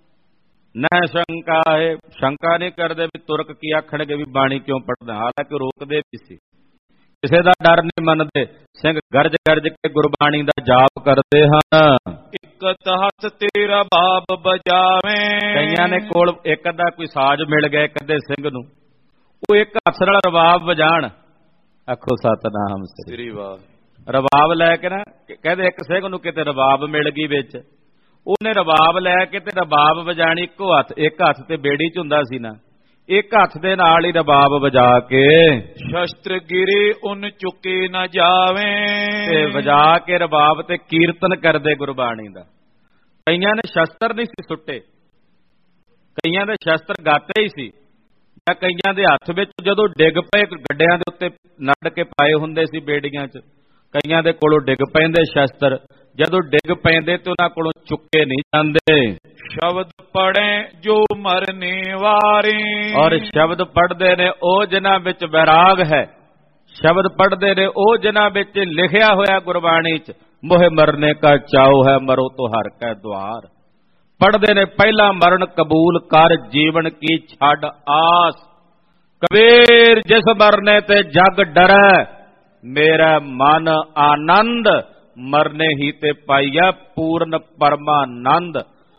ਨਾ ਸ਼ੰਕਾ ਹੈ, ਸ਼ੰਕਾ ਨਹੀਂ ਕਰਦੇ ਵੀ ਤੁਰਕ ਕੀ ਆਖਣਗੇ ਵੀ ਬਾਣੀ ਕਿਉਂ ਪੜ੍ਹਦੇ। ਹਾਲਾਂਕਿ ਰੋਕਦੇ ਵੀ ਸੀ, ਕਿਸੇ ਦਾ ਡਰ ਨਹੀਂ ਮੰਨਦੇ। ਸਿੰਘ ਗਰਜ ਗਰਜ ਕੇ ਗੁਰਬਾਣੀ ਦਾ ਜਾਪ ਕਰਦੇ ਹਨ। ਇੱਕ ਹੱਥ ਤੇਰਾ ਬਾਬ ਬਜਾਵੇਂ। ਕਈਆਂ ਨੇ ਕੋਲ ਇੱਕ ਅੱਧਾ ਕੋਈ ਸਾਜ਼ ਮਿਲ ਗਿਆ ਇੱਕ ਅੱਧੇ ਸਿੰਘ ਨੂੰ, ਉਹ ਇੱਕ ਹੱਥ ਨਾਲ ਰਬਾਬ ਵਜਾਣ। ਆਖੋ ਸਤਨਾਮ ਸ੍ਰੀ ਵਾਹਿਗੁਰੂ। ਰਬਾਬ ਲੈ ਕੇ ਨਾ ਕਹਿੰਦੇ ਇੱਕ ਸਿੰਘ ਨੂੰ ਕਿਤੇ ਰਬਾਬ ਮਿਲ ਗਈ ਵਿੱਚ, ਉਹਨੇ ਰਬਾਬ ਲੈ ਕੇ ਤੇ ਰਬਾਬ ਵਜਾਣੀ ਇੱਕੋ ਹੱਥ। ਇੱਕ ਹੱਥ ਤੇ ਬੇੜੀ 'ਚ ਹੁੰਦਾ ਸੀ ਨਾ, ਇੱਕ ਹੱਥ ਦੇ ਨਾਲ ਹੀ ਰਬਾਬ ਵਜਾ ਕੇ ਸ਼ਸਤਰ ਗਿਰੇ ਉਨ ਚੁੱਕੇ ਨਾ ਜਾਵੇਂ। ਤੇ ਵਜਾ ਕੇ ਰਬਾਬ ਤੇ ਕੀਰਤਨ ਕਰਦੇ ਗੁਰਬਾਣੀ ਦਾ। ਕਈਆਂ ਨੇ ਸ਼ਸਤਰ ਨਹੀਂ ਸੀ ਸੁੱਟੇ, ਕਈਆਂ ਦੇ ਸ਼ਸਤਰ ਗਾਤੇ ਹੀ ਸੀ, ਜਾਂ ਕਈਆਂ ਦੇ ਹੱਥ ਵਿੱਚ ਜਦੋਂ ਡਿੱਗ ਪਏ ਗੱਡਿਆਂ ਦੇ ਉੱਤੇ ਨੱਡ ਕੇ ਪਾਏ ਹੁੰਦੇ ਸੀ ਬੇੜੀਆਂ 'ਚ, ਕਈਆਂ ਦੇ ਕੋਲੋਂ ਡਿੱਗ ਪੈਂਦੇ ਸ਼ਸਤਰ। ਜਦੋਂ ਡਿੱਗ ਪੈਂਦੇ ਤੇ ਉਹਨਾਂ ਕੋਲੋਂ ਚੁੱਕੇ ਨਹੀਂ ਜਾਂਦੇ। ਸ਼ਬਦ ਪੜ੍ਹੇ ਜੋ ਮਰਨੇ ਵਾਰੇ। ਔਰ ਸ਼ਬਦ ਪੜ੍ਹਦੇ ਨੇ ਉਹ ਜਿਨ੍ਹਾਂ ਵਿੱਚ ਵੈਰਾਗ ਹੈ। ਸ਼ਬਦ ਪੜ੍ਹਦੇ ਨੇ ਉਹ ਜਿਨ੍ਹਾਂ ਵਿੱਚ ਲਿਖਿਆ ਹੋਇਆ ਗੁਰਬਾਣੀ 'ਚ ਮੋਹਿ ਮਰਨੇ ਕਾ ਚਾਉ ਹੈ ਮਰੋ ਤੋ ਹਰ ਕੈ ਦੁਆਰ। ਪੜ੍ਹਦੇ ਨੇ ਪਹਿਲਾ ਮਰਨ ਕਬੂਲ ਕਰ ਜੀਵਨ ਕੀ ਛੱਡ ਆਸ। ਕਬੀਰ ਜਿਸ ਮਰਨੇ ਤੇ ਜਗ ਡਰੈ ਮੇਰਾ ਮਨ ਆਨੰਦ। ਮਰਨੇ ਹੀ ਤੇ ਪਾਈਆ ਪੂਰਨ ਪਰਮਾਨੰਦ।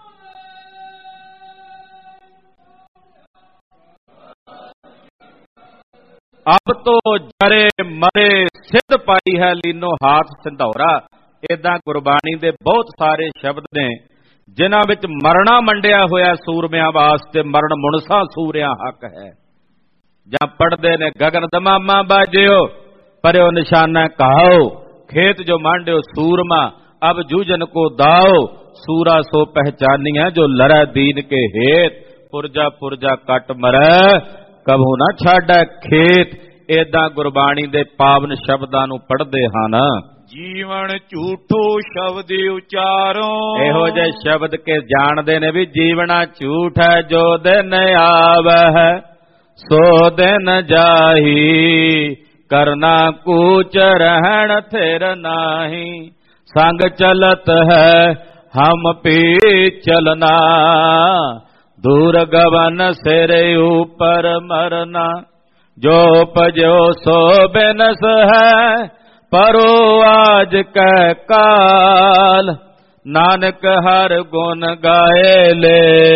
ਅਬ ਤੋ ਜਰੇ ਮਰੇ ਸਿੱਧ ਪਾਈ ਹੈ ਲੀਨੋ ਹਾਥ ਸਿੰਧੌਰਾ। ਏਦਾਂ ਗੁਰਬਾਣੀ ਦੇ ਬਹੁਤ ਸਾਰੇ ਸ਼ਬਦ ਨੇ ਜਿਨ੍ਹਾਂ ਵਿੱਚ ਮਰਨਾ ਮੰਡਿਆ ਹੋਇਆ ਸੂਰਮਿਆਂ ਵਾਸਤੇ ਮਰਨ ਮੁਨਸਾ ਸੂਰਿਆਂ ਹੱਕ ਹੈ। ਜਾਂ ਪੜਦੇ ਨੇ ਗਗਨ ਦਮਾਮਾ ਬਾਜਿਓ ਪਰਿਓ ਨਿਸ਼ਾਨਾ ਕਹਾਓ खेत जो मांडियो सूरमा अब जूझन को दाओ सूरा सो पहचानिया जो लड़ा दीन के हेत पुरजा पुरजा कट मरै कभू ना छाड़ा खेत। एदां गुरबाणी दे पावन शब्दां नूं पढ़दे हन। जीवन झूठो शब्द उचारो। ਇਹੋ ਜਿਹੇ ਸ਼ਬਦ ਕੇ ਜਾਣਦੇ ਨੇ ਵੀ ਜੀਵਨਾ ਝੂਠ ਹੈ। ਜੋ ਦਿਨ ਆਵੈ ਸੋ ਦਿਨ ਜਾਹੀ करना कूच रहन थिर नाही। संग चलत है हम पी चलना दूर गवन सिर ऊपर मरना। जो पजो सो बिनस है परो आज कै काल नानक हर गुण गाए ले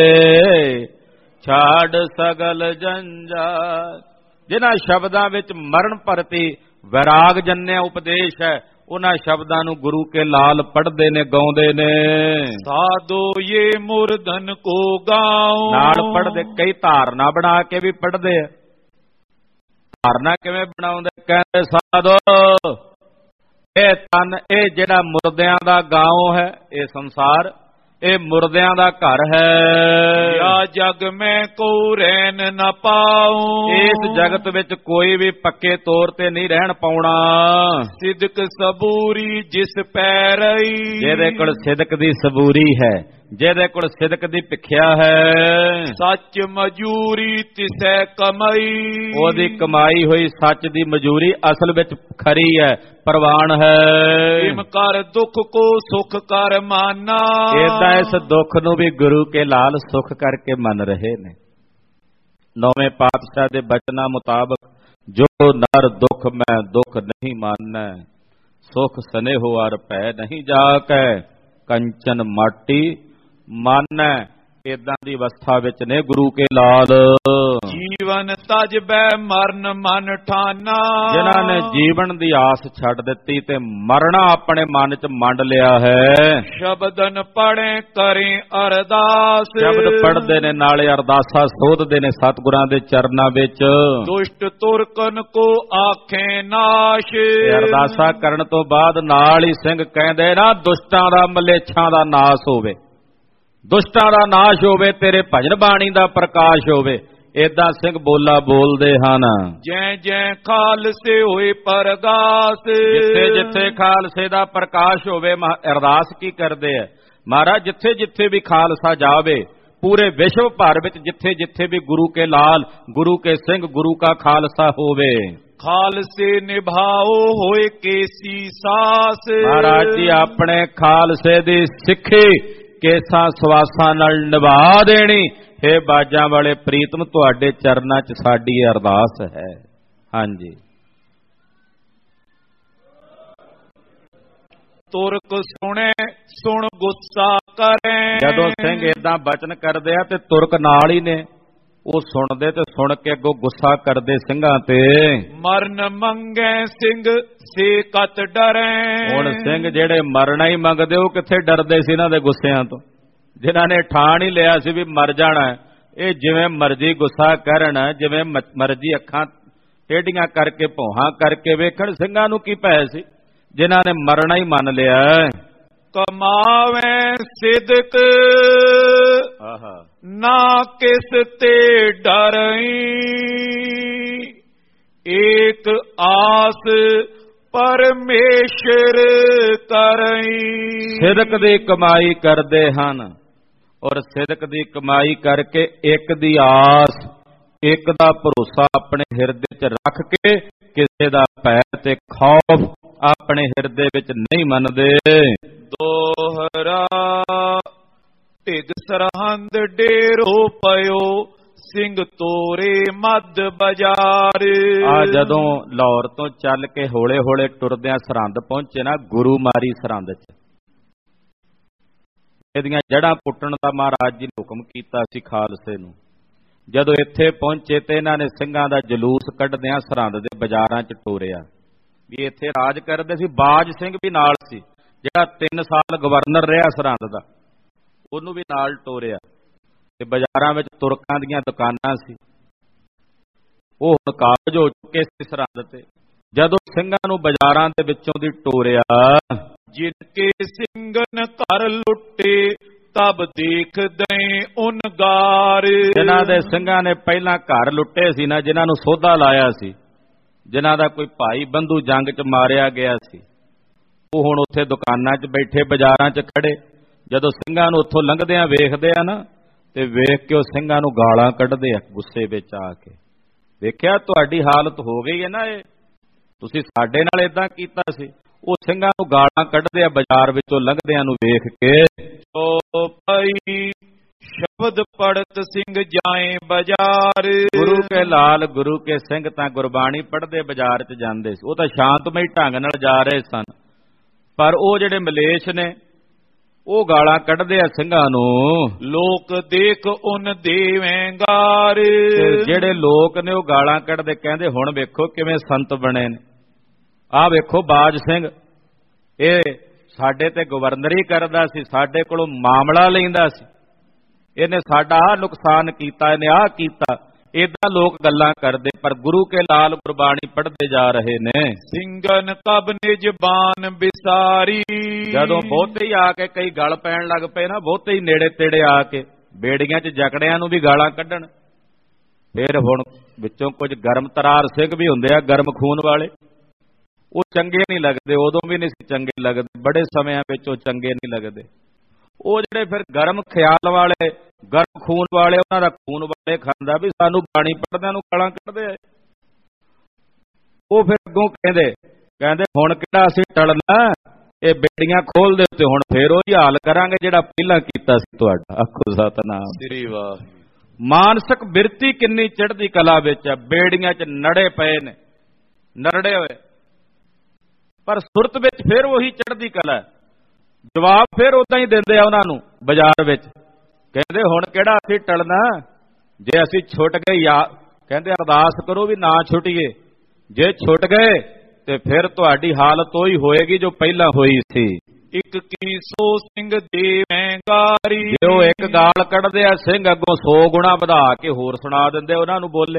छाड़ सगल जंजाल। जिन्हां शब्दां विच मरण प्रति वैराग जन्या उपदेश है उन्हां शब्दां नूं गुरु के लाल पढ़दे ने गाउंदे ने। साधो ये मुर्दन को गाओ। नाल पढ़दे कई धारना बना के भी पढ़दे। धारना किवें बनाउंदे? कहंदे साधो ए तन ए जिहड़ा मुर्दियां दा गांव है ए संसार ਇਹ ਮੁਰਦਿਆਂ ਦਾ ਘਰ ਹੈ। या जग में को रहन न पाऊं। ਇਸ ਜਗਤ ਵਿੱਚ ਕੋਈ ਵੀ ਪੱਕੇ ਤੌਰ ਤੇ ਨਹੀਂ ਰਹਿਣ ਪਾਉਣਾ। ਸਿਦਕ ਸਬੂਰੀ ਜਿਸ ਪੈ ਰਹੀ। ਜਿਹਦੇ ਕੋਲ ਸਿਦਕ ਦੀ ਸਬੂਰੀ ਹੈ, ਜਿਹਦੇ ਕੋਲ ਸਿਦਕ ਦੀ ਭਿਖਿਆ ਹੈ। ਸੱਚ ਮਜੂਰੀ ਤਿਸੈ ਕਮਾਈ। ਉਹਦੀ ਕਮਾਈ ਹੋਈ ਸੱਚ ਦੀ ਮਜੂਰੀ ਅਸਲ ਵਿੱਚ ਖਰੀ ਹੈ, ਪ੍ਰਵਾਨ ਹੈ। ਇਮ ਕਰ ਦੁੱਖ ਕੋ ਸੁਖ ਕਰ ਮਾਨਾ। ਏਦਾਂ ਇਸ ਦੁੱਖ ਨੂੰ ਵੀ ਗੁਰੂ ਕੇ ਲਾਲ ਸੁਖ ਕਰਕੇ ਮੰਨ ਰਹੇ ਨੇ। ਨੌਵੇਂ ਪਾਤਸ਼ਾਹ ਦੇ ਬਚਨਾਂ ਮੁਤਾਬਕ ਜੋ ਨਰ ਦੁੱਖ ਮੈਂ ਦੁੱਖ ਨਹੀਂ ਮਾਨੈ ਸੁਖ ਸਨੇਹੋ ਅਰ ਭੈ ਨਹੀਂ ਜਾਕੈ ਕੰਚਨ ਮਾਟੀ ਮਾਨੈ ਇਦਾਂ ਦੀ ਅਵਸਥਾ ਵਿੱਚ ਨੇ ਗੁਰੂ ਕੇ ਲਾਲ। ਜੀਵਨ ਤਜ ਬੈ ਮਰਨ ਮਨ ਠਾਨਾ, ਜਿਨ੍ਹਾਂ ਨੇ ਜੀਵਨ ਦੀ ਆਸ ਛੱਡ ਦਿੱਤੀ ਤੇ ਮਰਨਾ ਆਪਣੇ ਮਨ 'ਚ ਮੰਡ ਲਿਆ ਹੈ। ਸ਼ਬਦਨ ਪੜ੍ਹੇ ਕਰੇ ਅਰਦਾਸ, ਸ਼ਬਦ ਪੜ੍ਹਦੇ ਨੇ ਨਾਲੇ ਅਰਦਾਸਾਂ ਸੋਧਦੇ ਨੇ ਸਤਿਗੁਰਾਂ ਦੇ ਚਰਨਾਂ ਵਿੱਚ। ਦੁਸ਼ਟ ਤੁਰਕਨ ਕੋ ਆਖੇ ਨਾਸ਼, ਅਰਦਾਸਾਂ ਕਰਨ ਤੋਂ ਬਾਅਦ ਨਾਲ ਹੀ ਸਿੰਘ ਕਹਿੰਦੇ ਨਾ ਦੁਸ਼ਟਾਂ ਦਾ ਮਲੇਛਾਂ ਦਾ ਨਾਸ ਹੋਵੇ, ਦੁਸ਼ਟਾਂ ਦਾ ਨਾਸ਼ ਹੋਵੇ, ਤੇਰੇ ਭਜਨ ਬਾਣੀ ਦਾ ਪ੍ਰਕਾਸ਼ ਹੋਵੇ। ਏਦਾਂ ਸਿੰਘ ਬੋਲਾ ਬੋਲਦੇ ਹਨ। ਜੈ ਜੈ ਖਾਲਸੇ ਹੋਏ ਪਰਗਾਸ, ਜਿੱਥੇ ਜਿੱਥੇ ਖਾਲਸੇ ਦਾ ਪ੍ਰਕਾਸ਼ ਹੋਵੇ। ਅਰਦਾਸ ਕੀ ਕਰਦੇ ਆ ਮਹਾਰਾਜ? ਜਿੱਥੇ ਜਿੱਥੇ ਵੀ ਖਾਲਸਾ ਜਾਵੇ, ਪੂਰੇ ਵਿਸ਼ਵ ਭਰ ਵਿੱਚ ਜਿੱਥੇ ਜਿੱਥੇ ਵੀ ਗੁਰੂ ਕੇ ਲਾਲ, ਗੁਰੂ ਕੇ ਸਿੰਘ, ਗੁਰੂ ਕਾ ਖਾਲਸਾ ਹੋਵੇ। ਖਾਲਸੇ ਨਿਭਾਓ ਹੋਏ ਕੇਸੀ ਸਾਸ, ਮਹਾਰਾਜ ਜੀ ਆਪਣੇ ਖਾਲਸੇ ਦੀ ਸਿੱਖੀ ਕੇਸਾਂ ਸਵਾਸਾਂ ਨਾਲ ਨਿਭਾ ਦੇਣੀ। ਹੇ ਬਾਜਾਂ ਵਾਲੇ ਪ੍ਰੀਤਮ, ਤੁਹਾਡੇ ਚਰਨਾਂ 'ਚ ਸਾਡੀ ਅਰਦਾਸ ਹੈ। ਹਾਂਜੀ। ਤੁਰਕ ਸੁਣੇ ਸੁਣ ਗੁੱਸਾ ਕਰੇ, ਜਦੋਂ ਸਿੰਘ ਏਦਾਂ ਬਚਨ ਕਰਦੇ ਆ ਤੇ ਤੁਰਕ ਨਾਲ ਹੀ ਨੇ, ਉਹ ਸੁਣਦੇ ਤੇ ਸੁਣ ਕੇ ਅੱਗੋਂ ਗੁੱਸਾ ਕਰਦੇ ਸਿੰਘਾਂ ਤੇ। ਮਰਨ ਮੰਗੇ ਸਿੰਘ ਸੇ ਕਤ ਡਰੇ, ਹੁਣ ਸਿੰਘ ਜਿਹੜੇ ਮਰਨਾ ਹੀ ਮੰਗਦੇ ਉਹ ਕਿੱਥੇ ਡਰਦੇ ਸੀ ਇਹਨਾਂ ਦੇ ਗੁੱਸਿਆਂ ਤੋਂ। ਜਿਨ੍ਹਾਂ ਨੇ ਠਾਣ ਹੀ ਲਿਆ ਸੀ ਵੀ ਮਰ ਜਾਣਾ, ਇਹ ਜਿਵੇਂ ਮਰਜ਼ੀ ਗੁੱਸਾ ਕਰਨ, ਜਿਵੇਂ ਮਰਜ਼ੀ ਅੱਖਾਂ ਟੇਢੀਆਂ ਕਰਕੇ ਭੌਹਾਂ ਕਰਕੇ ਵੇਖਣ, ਸਿੰਘਾਂ ਨੂੰ ਕੀ ਭੈ ਸੀ ਜਿਨ੍ਹਾਂ ਨੇ ਮਰਨਾ ਹੀ ਮੰਨ ਲਿਆ। ਕਮਾਵੇ ਸਿਦਕ ਨਾ ਕਿਸ ਤੇ ਡਰਈ, ਏਕ ਆਸ ਪਰਮੇਸ਼ਰ ਕਰਈ। ਸਿਦਕ ਦੀ ਕਮਾਈ ਕਰਦੇ ਹਨ, ਔਰ ਸਿਦਕ ਦੀ ਕਮਾਈ ਕਰਕੇ ਇੱਕ ਦੀ ਆਸ, ਇੱਕ ਦਾ ਭਰੋਸਾ ਆਪਣੇ ਹਿਰਦੇ 'ਚ ਰੱਖ ਕੇ ਕਿਸੇ ਦਾ ਭੈ ਤੇ ਖੌਫ ਆਪਣੇ ਹਿਰਦੇ ਵਿੱਚ ਨਹੀਂ ਮੰਨਦੇ। ਦੋਹਰਾ ਢਿਗ ਸਰਹੰਦ ਡੇਰੋ ਪਇਓ, ਸਿੰਘ ਤੋਰੇ ਮੱਧ ਬਾਜ਼ਾਰ। ਆ ਜਦੋਂ ਲਾਹੌਰ ਤੋਂ ਚੱਲ ਕੇ ਹੌਲੇ ਹੌਲੇ ਟੁਰਦਿਆਂ ਸਰਹੰਦ ਪਹੁੰਚੇ ਨਾ, ਗੁਰੂ ਮਾਰੀ ਸਰਹੰਦ 'ਚ। ਇਹਦੀਆਂ ਜੜ੍ਹਾਂ ਪੁੱਟਣ ਦਾ ਮਹਾਰਾਜ ਜੀ ਨੇ ਹੁਕਮ ਕੀਤਾ ਸੀ ਖਾਲਸੇ ਨੂੰ। ਜਦੋਂ ਇੱਥੇ ਪਹੁੰਚੇ ਤੇ ਇਹਨਾਂ ਨੇ ਸਿੰਘਾਂ ਦਾ ਜਲੂਸ ਕੱਢਦਿਆਂ ਸਰਹੰਦ ਦੇ ਬਾਜ਼ਾਰਾਂ 'ਚ ਟੋਰਿਆ ਵੀ ਇੱਥੇ ਰਾਜ ਕਰਦੇ ਸੀ। ਬਾਜ ਸਿੰਘ ਵੀ ਨਾਲ ਸੀ, ਜਿਹੜਾ 3 ਸਾਲ ਗਵਰਨਰ ਰਿਹਾ ਸਰਹੰਦ ਦਾ, ਉਹਨੂੰ ਵੀ ਨਾਲ ਟੋਰਿਆ। ਤੇ ਬਾਜ਼ਾਰਾਂ ਵਿੱਚ ਤੁਰਕਾਂ ਦੀਆਂ ਦੁਕਾਨਾਂ ਸੀ, ਉਹ ਹੁਣ ਕਾਬਜ ਹੋ ਚੁੱਕੇ ਸੀ ਸਰਹੰਦ ਤੇ। ਜਦੋਂ ਸਿੰਘਾਂ ਨੂੰ ਬਾਜ਼ਾਰਾਂ ਦੇ ਵਿੱਚੋਂ ਦੀ ਟੋਰਿਆ, ਜਿਨ ਕੇ ਸਿੰਘਨ ਘਰ ਲੁੱਟੇ ਤਬ ਦੇਖਦੇ ਉਨ ਗਾਰ। ਜਿਨ੍ਹਾਂ ਦੇ ਸਿੰਘਾਂ ਨੇ ਪਹਿਲਾਂ ਘਰ ਲੁੱਟੇ ਸੀ ਨਾ, ਜਿਨ੍ਹਾਂ ਨੂੰ ਸੋਧਾ ਲਾਇਆ ਸੀ, ਜਿਨ੍ਹਾਂ ਦਾ ਕੋਈ ਭਾਈ ਬੰਧੂ ਜੰਗ 'ਚ ਮਾਰਿਆ ਗਿਆ ਸੀ, ਉਹ ਹੁਣ ਉੱਥੇ ਦੁਕਾਨਾਂ 'ਚ ਬੈਠੇ, ਬਾਜ਼ਾਰਾਂ 'ਚ ਖੜੇ। ਜਦੋਂ ਸਿੰਘਾਂ ਨੂੰ ਉੱਥੋਂ ਲੰਘਦਿਆਂ ਵੇਖਦੇ ਆ ਨਾ, ਤੇ ਵੇਖ ਕੇ ਉਹ ਸਿੰਘਾਂ ਨੂੰ ਗਾਲਾਂ ਕੱਢਦੇ ਆ ਗੁੱਸੇ ਵਿੱਚ ਆ ਕੇ। ਵੇਖਿਆ ਤੁਹਾਡੀ ਹਾਲਤ ਹੋ ਗਈ ਹੈ ਨਾ, ਇਹ ਤੁਸੀਂ ਸਾਡੇ ਨਾਲ ਏਦਾਂ ਕੀਤਾ ਸੀ। ਉਹ ਸਿੰਘਾਂ ਨੂੰ ਗਾਲਾਂ ਕੱਢਦੇ ਆ ਬਾਜ਼ਾਰ ਵਿੱਚੋਂ ਲੰਘਦਿਆਂ ਨੂੰ ਵੇਖ ਕੇ। ਸੋ ਪਈ ਸ਼ਬਦ ਪੜਤ ਸਿੰਘ ਜਾਏ ਬਾਜ਼ਾਰ। ਗੁਰੂ ਕੇ ਲਾਲ, ਗੁਰੂ ਕੇ ਸਿੰਘ ਤਾਂ ਗੁਰਬਾਣੀ ਪੜ੍ਹਦੇ ਬਾਜ਼ਾਰ 'ਚ ਜਾਂਦੇ ਸੀ। ਉਹ ਤਾਂ ਸ਼ਾਂਤਮਈ ਢੰਗ ਨਾਲ ਜਾ ਰਹੇ ਸਨ, ਪਰ ਉਹ ਜਿਹੜੇ ਮਲੇਛ ਨੇ ਉਹ ਗਾਲਾਂ ਕੱਢਦੇ ਆ ਸਿੰਘਾਂ ਨੂੰ। ਲੋਕ ਦੇਖ ਉਨ ਦੇਵੇਂਗਾਰ। ਜਿਹੜੇ ਲੋਕ ਨੇ ਉਹ ਗਾਲਾਂ ਕੱਢਦੇ, ਕਹਿੰਦੇ ਹੁਣ ਵੇਖੋ ਕਿਵੇਂ ਸੰਤ ਬਣੇ ਨੇ। ਆਹ ਵੇਖੋ ਬਾਜ ਸਿੰਘ, ਇਹ ਸਾਡੇ ਤੇ ਗਵਰਨਰੀ ਕਰਦਾ ਸੀ, ਸਾਡੇ ਕੋਲੋਂ ਮਾਮਲਾ ਲੈਂਦਾ ਸੀ, ਇਹਨੇ ਸਾਡਾ ਆਹ ਨੁਕਸਾਨ ਕੀਤਾ, ਇਹਨੇ ਆਹ ਕੀਤਾ। ਏਦਾਂ ਲੋਕ ਗੱਲਾਂ ਕਰਦੇ, ਪਰ ਗੁਰੂ ਕੇ ਲਾਲ ਗੁਰਬਾਣੀ ਪੜ੍ਹਦੇ ਜਾ ਰਹੇ ਨੇ। ਸਿੰਘਨ ਤਬ ਨਿਜ ਬਾਨ ਬਿਸਾਰੀ। ਜਦੋਂ ਬਹੁਤੇ ਹੀ ਆ ਕੇ ਕਈ ਗਲ ਪੈਣ ਲੱਗ ਪਏ ਨਾ, ਬਹੁਤੇ ਹੀ ਨੇੜੇ ਤੇੜੇ ਆ ਕੇ ਬੇੜੀਆਂ 'ਚ ਜਕੜਿਆਂ ਨੂੰ ਵੀ ਗਾਲਾਂ ਕੱਢਣ, ਫਿਰ ਹੁਣ ਵਿੱਚੋਂ ਕੁਝ ਗਰਮ ਤਰਾਰ ਸਿੰਘ ਵੀ ਹੁੰਦੇ ਆ, ਗਰਮ ਖੂਨ ਵਾਲੇ, ਉਹ ਚੰਗੇ ਨਹੀਂ ਲੱਗਦੇ। ਉਦੋਂ ਵੀ ਨਹੀਂ ਸੀ ਚੰਗੇ ਲੱਗਦੇ, ਬੜੇ ਸਮਿਆਂ ਵਿੱਚ ਉਹ ਚੰਗੇ ਨਹੀਂ ਲੱਗਦੇ। ਉਹ ਜਿਹੜੇ ਫਿਰ ਗਰਮ ਖਿਆਲ ਵਾਲੇ, ਗਰਮ ਖੂਨ ਵਾਲੇ, ਉਹਨਾਂ ਦਾ ਖੂਨ ਵਾਲੇ ਖਾਂਦਾ ਵੀ ਸਾਨੂੰ ਬਾਣੀ ਪੜ੍ਹਦਿਆਂ ਨੂੰ ਗਾਲਾਂ ਕੱਢਦੇ ਆ। ਉਹ ਫਿਰ ਅੱਗੋਂ ਕਹਿੰਦੇ ਹੁਣ ਕਿਹੜਾ ਅਸੀਂ ਟਲਣਾ, ਇਹ ਬੇੜੀਆਂ ਖੋਲ ਦੇ ਉੱਤੇ ਹੁਣ ਫੇਰ ਉਹੀ ਹਾਲ ਕਰਾਂਗੇ ਜਿਹੜਾ ਪਹਿਲਾਂ ਕੀਤਾ ਸੀ ਤੁਹਾਡਾ। ਆਖੋ ਸਤਿਨਾਮ ਸ੍ਰੀ ਵਾਹਿਗੁਰੂ। ਮਾਨਸਿਕ ਬਿਰਤੀ ਕਿੰਨੀ ਚੜ੍ਹਦੀ ਕਲਾ ਵਿੱਚ ਆ, ਬੇੜੀਆਂ 'ਚ ਨੜੇ ਪਏ ਨੇ, ਨਰੜੇ ਹੋਏ, ਪਰ ਸੁਰਤ ਵਿੱਚ ਫਿਰ ਉਹੀ ਚੜ੍ਹਦੀ ਕਲਾ। ਜਵਾਬ ਫਿਰ ਉਦਾਂ ਹੀ ਦਿੰਦੇ ਆ ਉਹਨਾਂ ਨੂੰ ਬਾਜ਼ਾਰ ਵਿੱਚ, ਕਹਿੰਦੇ ਹੁਣ ਕਿਹੜਾ ਅਸੀਂ ਟਲਣਾ, ਜੇ ਅਸੀਂ ਛੁੱਟ ਗਏ ਕਹਿੰਦੇ ਅਰਦਾਸ ਕਰੋ ਵੀ ਨਾ ਛੁੱਟੀਏ, ਜੇ ਛੁੱਟ ਗਏ ਤੇ ਫਿਰ ਤੁਹਾਡੀ ਹਾਲਤ ਉਹੀ ਹੋਏਗੀ ਜੋ ਪਹਿਲਾਂ ਹੋਈ ਸੀ। ਇੱਕ ਕੀ ਸੋ ਸਿੰਘ ਦੇ ਮਹਿੰਗਾਰੀ, ਜੇ ਉਹ ਇੱਕ ਗਾਲ ਕੱਢਦੇ ਆ ਸਿੰਘ ਅੱਗੋਂ 100 ਗੁਣਾ ਵਧਾ ਕੇ ਹੋਰ ਸੁਣਾ ਦਿੰਦੇ ਉਹਨਾਂ ਨੂੰ ਬੋਲੇ,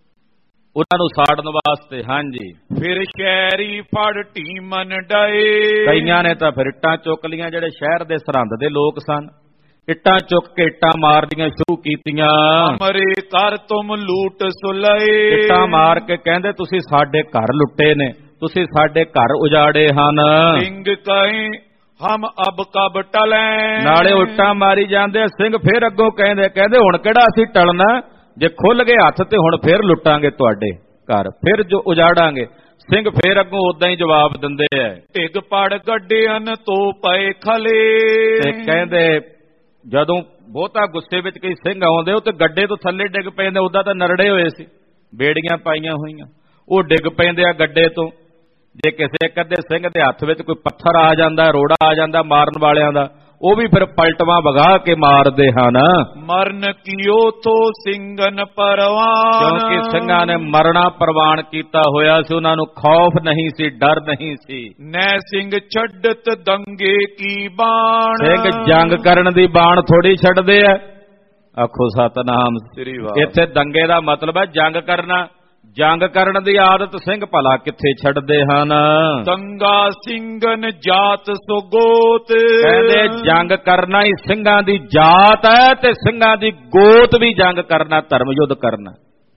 ਉਹਨਾਂ ਨੂੰ ਸਾੜਨ ਵਾਸਤੇ। ਹਾਂਜੀ, ਫਿਰ ਸ਼ਹਿਰੀ ਫੜ ਢੀਮਨ ਡਏ, ਕਈਆਂ ਨੇ ਤਾਂ ਫਿਰ ਇੱਟਾਂ ਚੁੱਕ ਲੀਆਂ, ਜਿਹੜੇ ਸ਼ਹਿਰ ਦੇ ਸਰਹੰਦ ਦੇ ਲੋਕ ਸਨ, ਇੱਟਾਂ ਚੁੱਕ ਕੇ ਇੱਟਾਂ ਮਾਰਦੀਆਂ ਸ਼ੁਰੂ ਕੀਤੀਆਂ। ਅਮਰੇ ਕਰ ਤੁਮ ਲੂਟ ਸੁਲਏ, ਇੱਟਾਂ ਮਾਰ ਕੇ ਕਹਿੰਦੇ ਤੁਸੀਂ ਸਾਡੇ ਘਰ ਲੁੱਟੇ ਨੇ, ਤੁਸੀਂ ਸਾਡੇ ਘਰ ਉਜਾੜੇ ਹਨ। ਸਿੰਘ ਕਹੇ ਹਮ ਅਬ ਕਬ ਟਲੈ, ਨਾਲੇ ਇੱਟਾਂ ਮਾਰੀ ਜਾਂਦੇ, ਸਿੰਘ ਫਿਰ ਅੱਗੋਂ ਕਹਿੰਦੇ ਹੁਣ ਕਿਹੜਾ ਅਸੀਂ ਟਲਣਾ, ਜੇ ਖੁੱਲ ਗਏ ਹੱਥ ਤੇ ਹੁਣ ਫਿਰ ਲੁੱਟਾਂਗੇ ਤੁਹਾਡੇ ਘਰ, ਫਿਰ ਜੋ ਉਜਾੜਾਂਗੇ। ਸਿੰਘ ਫਿਰ ਅੱਗੋਂ ਉਦਾਂ ਹੀ ਜਵਾਬ ਦਿੰਦੇ ਐ, ਢਿੱਗ ਪੜ ਗੱਡਿਆਂ ਤੋਂ ਪਏ ਖਲੇ, ਤੇ ਕਹਿੰਦੇ ਜਦੋਂ ਬਹੁਤਾ ਗੁੱਸੇ ਵਿੱਚ ਕਈ ਸਿੰਘ ਆਉਂਦੇ ਉਹ ਤੇ ਗੱਡੇ ਤੋਂ ਥੱਲੇ ਡਿੱਗ ਪੈਂਦੇ, ਉਦਾਂ ਤਾਂ ਨਰੜੇ ਹੋਏ ਸੀ, ਬੇੜੀਆਂ ਪਾਈਆਂ ਹੋਈਆਂ, ਉਹ ਡਿੱਗ ਪੈਂਦੇ ਆ ਗੱਡੇ ਤੋਂ। ਜੇ ਕਿਸੇ ਇੱਕ ਅੱਧੇ ਸਿੰਘ ਦੇ ਹੱਥ ਵਿੱਚ ਕੋਈ ਪੱਥਰ ਆ ਜਾਂਦਾ, ਰੋੜਾ ਆ ਜਾਂਦਾ ਮਾਰਨ ਵਾਲਿਆਂ ਦਾ, ਉਹ ਵੀ ਫਿਰ ਪਲਟਵਾਂ ਵਗਾ ਕੇ ਮਾਰਦੇ ਹਨ। ਮਰਨ ਕੀਓ ਤੋ ਸਿੰਘਨ ਪਰਵਾਨ, ਕਿਉਂਕਿ ਸਿੰਘਾਂ ਨੇ ਮਰਨਾ ਪ੍ਰਵਾਨ ਕੀਤਾ ਹੋਇਆ ਸੀ, ਉਹਨਾਂ ਨੂੰ ਖੌਫ ਨਹੀਂ ਸੀ, ਡਰ ਨਹੀਂ ਸੀ। ਨੈ ਸਿੰਘ ਛੱਡਤ ਦੰਗੇ ਕੀ ਬਾਣ, ਸਿੰਘ ਜੰਗ ਕਰਨ ਦੀ ਬਾਣ ਥੋੜੀ ਛੱਡਦੇ ਆ। ਆਖੋ ਸਤਨਾਮ ਸ੍ਰੀ ਵਾਹਿਗੁਰੂ। ਇੱਥੇ ਦੰਗੇ ਦਾ ਮਤਲਬ ਹੈ ਜੰਗ ਕਰਨਾ, ਜੰਗ ਕਰਨ ਦੀ ਆਦਤ ਸਿੰਘ ਭਲਾ ਕਿੱਥੇ ਛੱਡਦੇ ਹਨ। ਦੰਗਾ ਸਿੰਘਨ ਜਾਤ ਸੋ ਗੋਤ, ਕਹਿੰਦੇ ਜੰਗ ਕਰਨਾ ਹੀ ਸਿੰਘਾਂ ਦੀ ਜਾਤ ਹੈ, ਤੇ ਸਿੰਘਾਂ ਦੀ ਗੋਤ ਵੀ ਜੰਗ ਕਰਨਾ, ਧਰਮ ਯੁੱਧ ਕਰਨਾ।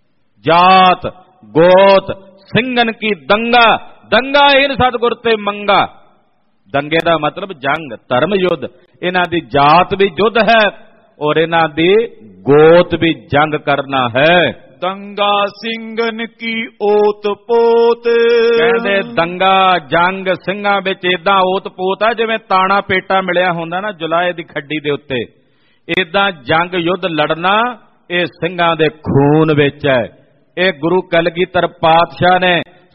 ਜਾਤ ਗੋਤ ਸਿੰਘਨ ਕੀ ਦੰਗਾ, ਦੰਗਾ ਇਨ ਸਤਿਗੁਰ ਤੇ ਮੰਗਾ। ਦੰਗੇ ਦਾ ਮਤਲਬ ਜੰਗ, ਧਰਮ ਯੁੱਧ। ਇਹਨਾਂ ਦੀ ਜਾਤ ਵੀ ਯੁੱਧ ਹੈ ਔਰ ਇਹਨਾਂ ਦੀ ਗੋਤ ਵੀ ਜੰਗ ਕਰਨਾ ਹੈ। ਦੰਗਾ ਸਿੰਘਨ ਕੀ ਓਤ ਪੋਤ, ਕਹਿੰਦੇ ਦੰਗਾ ਜੰਗ ਸਿੰਘਾਂ ਵਿੱਚ ਏਦਾਂ ਓਤ ਪੋਤ ਆ ਜਿਵੇਂ ਤਾਣਾ ਪੇਟਾ ਮਿਲਿਆ ਹੁੰਦਾ ਨਾ ਜੁਲਾਏ ਦੀ ਖੱਡੀ ਦੇ ਉੱਤੇ, ਏਦਾਂ ਜੰਗ ਯੁੱਧ ਲੜਨਾ ਇਹ ਸਿੰਘਾਂ ਦੇ ਖੂਨ ਵਿੱਚ ਹੈ। ਇਹ ਗੁਰੂ ਕਲਗੀਧਰ ਪਾਤਸ਼ਾਹ ਨੇ